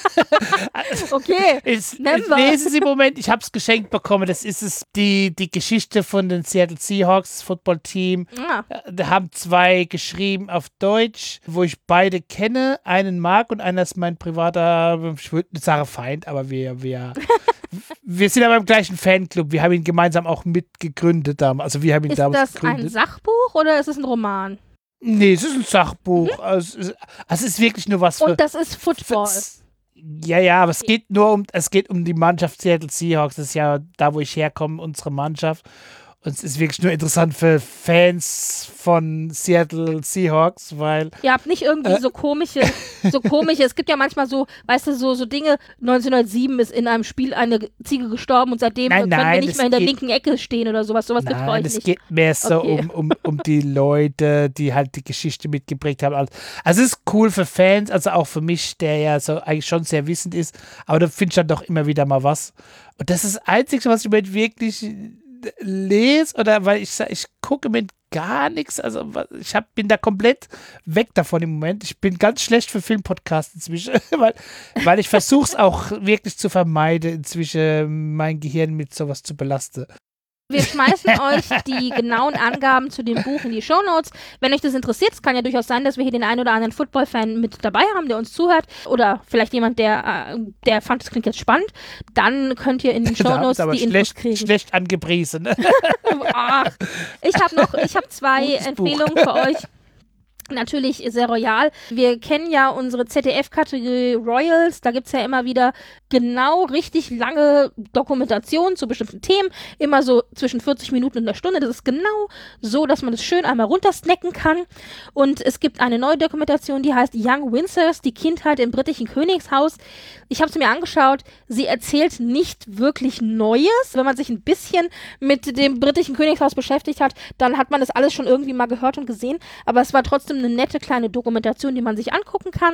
Okay, Ich, ich never. lese es im Moment, ich habe es geschenkt bekommen. Das ist es, die, die Geschichte von den Seattle Seahawks Footballteam. Ah, Da haben zwei geschrieben auf Deutsch, wo ich beide kenne. Einen mag und einer ist mein privater, ich würde nicht sagen Feind, aber wir, wir, wir sind aber im gleichen Fanclub. Wir haben ihn gemeinsam auch mitgegründet damals. Also wir haben ihn ist damals das ein gegründet. Sachbuch oder ist es ein Roman? Nee, es ist ein Sachbuch. Also, es ist, also es ist wirklich nur was für. Und das ist Football. für- Ja, ja, aber es geht nur um, es geht um die Mannschaft Seattle Seahawks. Das ist ja da, wo ich herkomme, unsere Mannschaft. Und es ist wirklich nur interessant für Fans von Seattle Seahawks, weil Ihr habt nicht irgendwie Äh. so komische, so komische, es gibt ja manchmal so, weißt du, so, so Dinge, neunzehnhundertsieben ist in einem Spiel eine Ziege gestorben und seitdem Nein, können wir nein, nicht das mehr in der geht- linken Ecke stehen oder sowas. Sowas gibt's bei euch nein, es nicht. geht mehr so Okay. um, um, um die Leute, die halt die Geschichte mitgeprägt haben. Also es ist cool für Fans, also auch für mich, der ja so eigentlich schon sehr wissend ist, aber da finde ich dann doch immer wieder mal was. Und das ist das Einzige, was ich mir wirklich lese, oder weil ich sag, ich gucke mir gar nichts, also was- ich hab, bin da komplett weg davon im Moment. Ich bin ganz schlecht für Filmpodcasts inzwischen, weil, weil ich versuche es auch wirklich zu vermeiden, inzwischen mein Gehirn mit sowas zu belasten. Wir schmeißen euch die genauen Angaben zu dem Buch in die Shownotes. Wenn euch das interessiert, es kann ja durchaus sein, dass wir hier den einen oder anderen Football-Fan mit dabei haben, der uns zuhört. Oder vielleicht jemand, der, äh, der fand, das klingt jetzt spannend. Dann könnt ihr in den Da haben Shownotes sie aber die Infos schlecht, kriegen. schlecht angepriesen. Ne? Ach, ich habe noch, ich habe zwei Gutes Buch. Empfehlungen für euch. Natürlich sehr royal. Wir kennen ja unsere Z D F-Kategorie Royals. Da gibt's ja immer wieder genau richtig lange Dokumentationen zu bestimmten Themen. Immer so zwischen vierzig Minuten und einer Stunde. Das ist genau so, dass man das schön einmal runtersnacken kann. Und es gibt eine neue Dokumentation, die heißt Young Windsors, die Kindheit im britischen Königshaus. Ich habe sie mir angeschaut. Sie erzählt nicht wirklich Neues. Wenn man sich ein bisschen mit dem britischen Königshaus beschäftigt hat, dann hat man das alles schon irgendwie mal gehört und gesehen. Aber es war trotzdem eine nette kleine Dokumentation, die man sich angucken kann.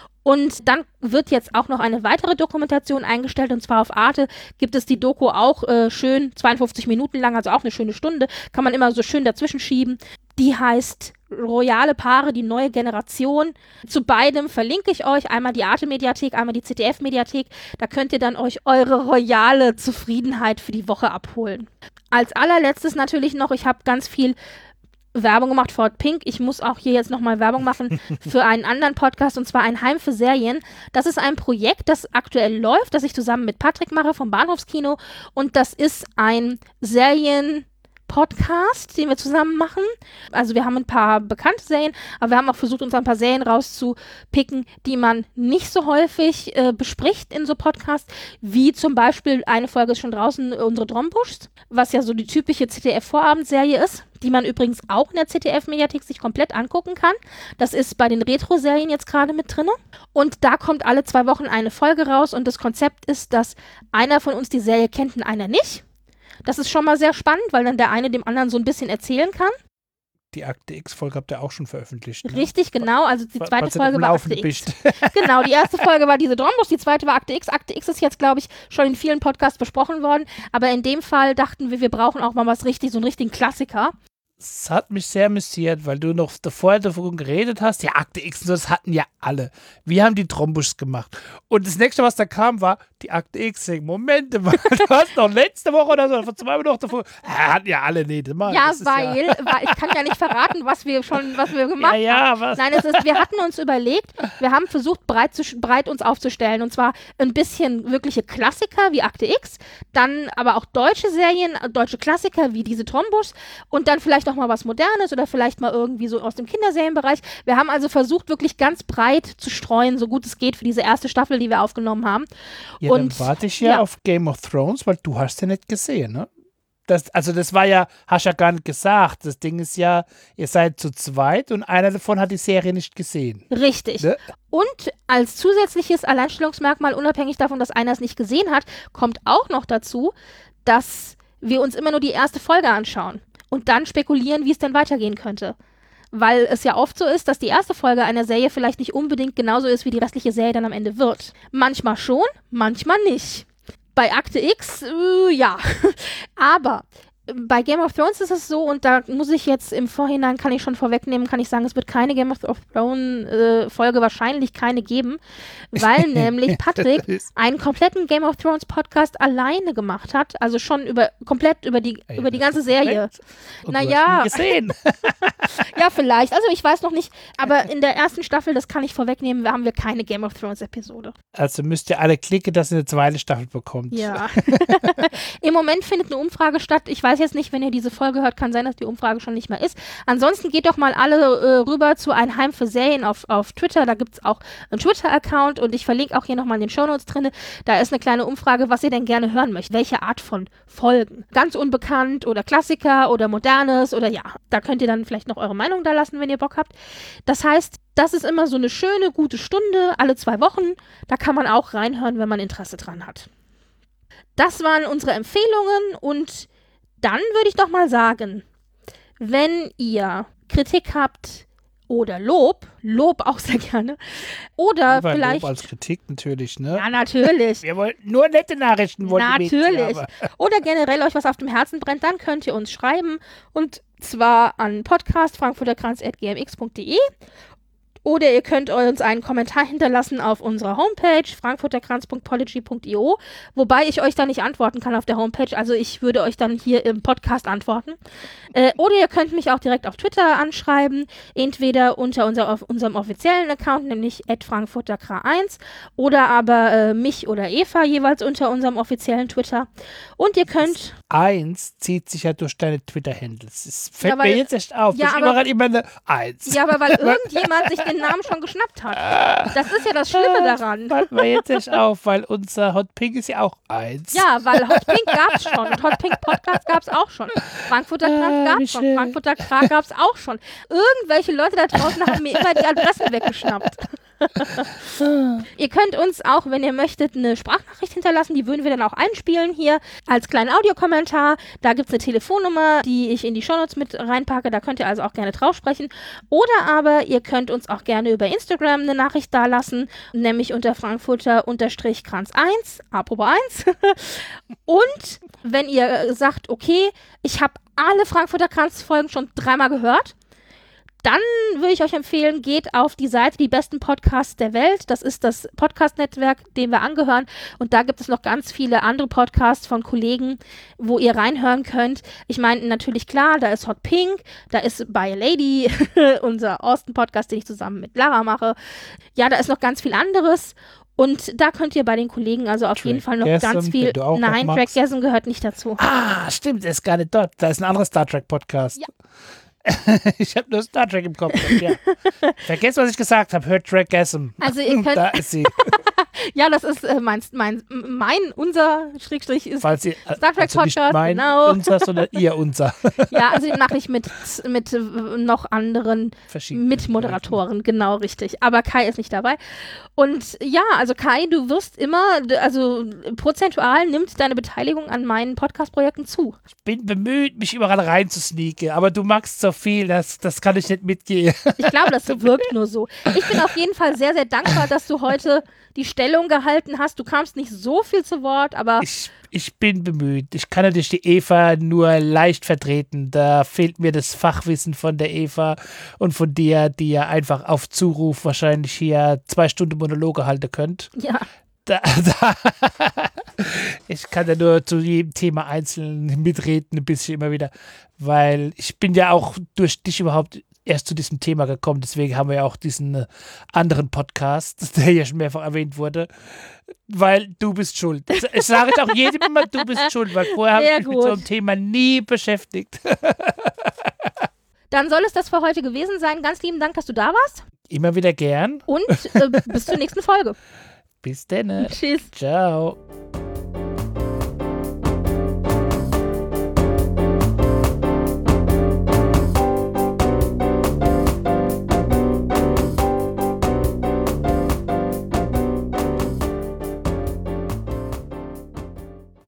Und dann wird jetzt auch noch eine weitere Dokumentation eingestellt, und zwar auf Arte gibt es die Doku auch äh, schön zweiundfünfzig Minuten lang, also auch eine schöne Stunde, kann man immer so schön dazwischen schieben. Die heißt Royale Paare, die neue Generation. Zu beidem verlinke ich euch einmal die Arte-Mediathek, einmal die Z D F-Mediathek. Da könnt ihr dann euch eure royale Zufriedenheit für die Woche abholen. Als allerletztes natürlich noch, ich habe ganz viel Werbung gemacht für Hot Pink. Ich muss auch hier jetzt nochmal Werbung machen für einen anderen Podcast, und zwar ein Heim für Serien. Das ist ein Projekt, das aktuell läuft, das ich zusammen mit Patrick mache vom Bahnhofskino, und das ist ein Serien- Podcast, den wir zusammen machen. Also wir haben ein paar bekannte Serien, aber wir haben auch versucht, uns ein paar Serien rauszupicken, die man nicht so häufig äh, bespricht in so Podcasts, wie zum Beispiel, eine Folge ist schon draußen, unsere Drombuschs, was ja so die typische Z D F-Vorabendserie ist, die man übrigens auch in der Z D F-Mediathek sich komplett angucken kann. Das ist bei den Retro-Serien jetzt gerade mit drin. Und da kommt alle zwei Wochen eine Folge raus, und das Konzept ist, dass einer von uns die Serie kennt und einer nicht. Das ist schon mal sehr spannend, weil dann der eine dem anderen so ein bisschen erzählen kann. Die Akte X-Folge habt ihr auch schon veröffentlicht. Ne? Richtig, genau. Also die Falls zweite du Folge am war Laufenden Akte X. bist. Genau, die erste Folge war diese Drombus, die zweite war Akte X. Akte X ist jetzt, glaube ich, schon in vielen Podcasts besprochen worden. Aber in dem Fall dachten wir, wir brauchen auch mal was richtig, so einen richtigen Klassiker. Es hat mich sehr amüsiert, weil du noch vorher davon geredet hast, ja, Akte X und so, das hatten ja alle. Wir haben die Drombuschs gemacht. Und das nächste, was da kam, war die Akte X. Moment mal, du hast noch letzte Woche oder so, vor zwei Wochen noch davor, ja, hatten ja alle nicht. Mal, Ja, das ist weil, ja, weil ich kann ja nicht verraten, was wir schon, was wir gemacht ja, ja, haben. was? Nein, es ist, wir hatten uns überlegt, wir haben versucht, breit, zu, breit uns aufzustellen, und zwar ein bisschen wirkliche Klassiker wie Akte X, dann aber auch deutsche Serien, deutsche Klassiker wie diese Drombuschs, und dann vielleicht auch mal was Modernes oder vielleicht mal irgendwie so aus dem Kinderserienbereich. Wir haben also versucht, wirklich ganz breit zu streuen, so gut es geht, für diese erste Staffel, die wir aufgenommen haben. Ja, Und dann warte ich ja, ja. auf Game of Thrones, weil du hast ja nicht gesehen, ne? Das, also das war ja, hast ja gar nicht gesagt. Das Ding ist ja, ihr seid zu zweit und einer davon hat die Serie nicht gesehen. Richtig. Ne? Und als zusätzliches Alleinstellungsmerkmal, unabhängig davon, dass einer es nicht gesehen hat, kommt auch noch dazu, dass wir uns immer nur die erste Folge anschauen und dann spekulieren, wie es denn weitergehen könnte. Weil es ja oft so ist, dass die erste Folge einer Serie vielleicht nicht unbedingt genauso ist, wie die restliche Serie dann am Ende wird. Manchmal schon, manchmal nicht. Bei Akte X, äh, ja. Aber bei Game of Thrones ist es so, und da muss ich jetzt im Vorhinein, kann ich schon vorwegnehmen, kann ich sagen, es wird keine Game of Thrones äh, Folge wahrscheinlich keine geben, weil nämlich Patrick einen kompletten Game of Thrones Podcast alleine gemacht hat, also schon über komplett über die Ey, über die ganze Serie. Und Naja, du hast nie gesehen. ja vielleicht, also ich weiß noch nicht, aber in der ersten Staffel, das kann ich vorwegnehmen, haben wir keine Game of Thrones Episode. Also müsst ihr alle klicken, dass ihr eine zweite Staffel bekommt. Ja. Im Moment findet eine Umfrage statt. Ich weiß jetzt nicht, wenn ihr diese Folge hört, kann sein, dass die Umfrage schon nicht mehr ist. Ansonsten geht doch mal alle äh, rüber zu Ein Heim für Serien auf, auf Twitter. Da gibt es auch einen Twitter-Account und ich verlinke auch hier nochmal in den Shownotes drin. Da ist eine kleine Umfrage, was ihr denn gerne hören möchtet. Welche Art von Folgen? Ganz unbekannt oder Klassiker oder Modernes oder ja. Da könnt ihr dann vielleicht noch eure Meinung da lassen, wenn ihr Bock habt. Das heißt, das ist immer so eine schöne, gute Stunde, alle zwei Wochen. Da kann man auch reinhören, wenn man Interesse dran hat. Das waren unsere Empfehlungen und dann würde ich doch mal sagen, wenn ihr Kritik habt oder Lob, Lob auch sehr gerne, oder Aber vielleicht... Lob als Kritik natürlich, ne? Ja, natürlich. Wir wollten nur nette Nachrichten. Natürlich. Oder generell euch was auf dem Herzen brennt, dann könnt ihr uns schreiben und zwar an podcast frankfurterkranz at g m x punkt d e. Oder ihr könnt uns einen Kommentar hinterlassen auf unserer Homepage frankfurterkranz punkt podigy punkt i o, wobei ich euch da nicht antworten kann auf der Homepage, also ich würde euch dann hier im Podcast antworten. Äh, oder ihr könnt mich auch direkt auf Twitter anschreiben, entweder unter unser, auf unserem offiziellen Account, nämlich at frankfurterkra eins, oder aber äh, mich oder Eva jeweils unter unserem offiziellen Twitter. Und ihr könnt... Eins zieht sich ja durch deine Twitter-Handles. Das fällt Ja, weil- mir jetzt echt auf. Ja, Ja, aber- überall immer eine Eins. Ja, aber weil irgendjemand sich den Namen schon geschnappt hat. Das ist ja das Schlimme daran. Fällt mir jetzt echt auf, weil unser Hot Pink ist ja auch Eins. Ja, weil Hot Pink gab's schon und Hot Pink Podcast gab's auch schon. Frankfurter Ah, Kranz wie gab's schon, schön. Frankfurter Kranz gab's auch schon. Irgendwelche Leute da draußen haben mir immer die Adressen weggeschnappt. Ihr könnt uns auch, wenn ihr möchtet, eine Sprachnachricht hinterlassen, die würden wir dann auch einspielen hier als kleinen Audiokommentar. Da gibt's eine Telefonnummer, die ich in die Shownotes mit reinpacke, da könnt ihr also auch gerne drauf sprechen. Oder aber ihr könnt uns auch gerne über Instagram eine Nachricht dalassen, nämlich unter Frankfurter-Kranz eins, apropos eins. Und wenn ihr sagt, okay, ich habe alle Frankfurter Kranz-Folgen schon dreimal gehört, dann würde ich euch empfehlen, geht auf die Seite Die besten Podcasts der Welt. Das ist das Podcast-Netzwerk, dem wir angehören. Und da gibt es noch ganz viele andere Podcasts von Kollegen, wo ihr reinhören könnt. Ich meine, natürlich klar, da ist Hot Pink, da ist By a Lady, unser Austin-Podcast, den ich zusammen mit Lara mache. Ja, da ist noch ganz viel anderes. Und da könnt ihr bei den Kollegen also auf jeden Fall noch Trackgasm, ganz viel... den du auch noch Nein, magst. Trackgasm gehört nicht dazu. Ah, stimmt, er ist gar nicht dort. Da ist ein anderer Star Trek-Podcast. Ja. Ich habe nur Star Trek im Kopf. Ja. Vergesst, was ich gesagt habe. Hört Trackgasm. Also ihr könnt... Da ist sie. Ja, das ist äh, mein, mein, mein, unser Schrägstrich ist Falls ihr, Star Trek also nicht Podcast, mein genau. unser, sondern ihr unser. Ja, also den mache ich mit, mit äh, noch anderen Verschiedene Mitmoderatoren, genau richtig. Aber Kai ist nicht dabei. Und ja, also Kai, du wirst immer, d- also prozentual nimmt deine Beteiligung an meinen Podcast-Projekten zu. Ich bin bemüht, mich überall reinzusneaken, aber du magst so viel, das, das kann ich nicht mitgehen. Ich glaube, das wirkt nur so. Ich bin auf jeden Fall sehr, sehr dankbar, dass du heute die Stellung gehalten hast. Du kamst nicht so viel zu Wort, aber Ich, ich bin bemüht. Ich kann natürlich die Eva nur leicht vertreten. Da fehlt mir das Fachwissen von der Eva und von dir, die ja einfach auf Zuruf wahrscheinlich hier zwei Stunden Monologe halten könnt. ja. Da, da, ich kann ja nur zu jedem Thema einzeln mitreden, ein bisschen immer wieder, weil ich bin ja auch durch dich überhaupt erst zu diesem Thema gekommen. Deswegen haben wir ja auch diesen äh, anderen Podcast, der ja schon mehrfach erwähnt wurde, weil du bist schuld. Ich sage es auch jedem immer, du bist schuld, weil vorher habe ich Sehr mich mit gut. so einem Thema nie beschäftigt. Dann soll es das für heute gewesen sein. Ganz lieben Dank, dass du da warst. Immer wieder gern. Und äh, bis zur nächsten Folge. Bis dann. Tschüss. Ciao.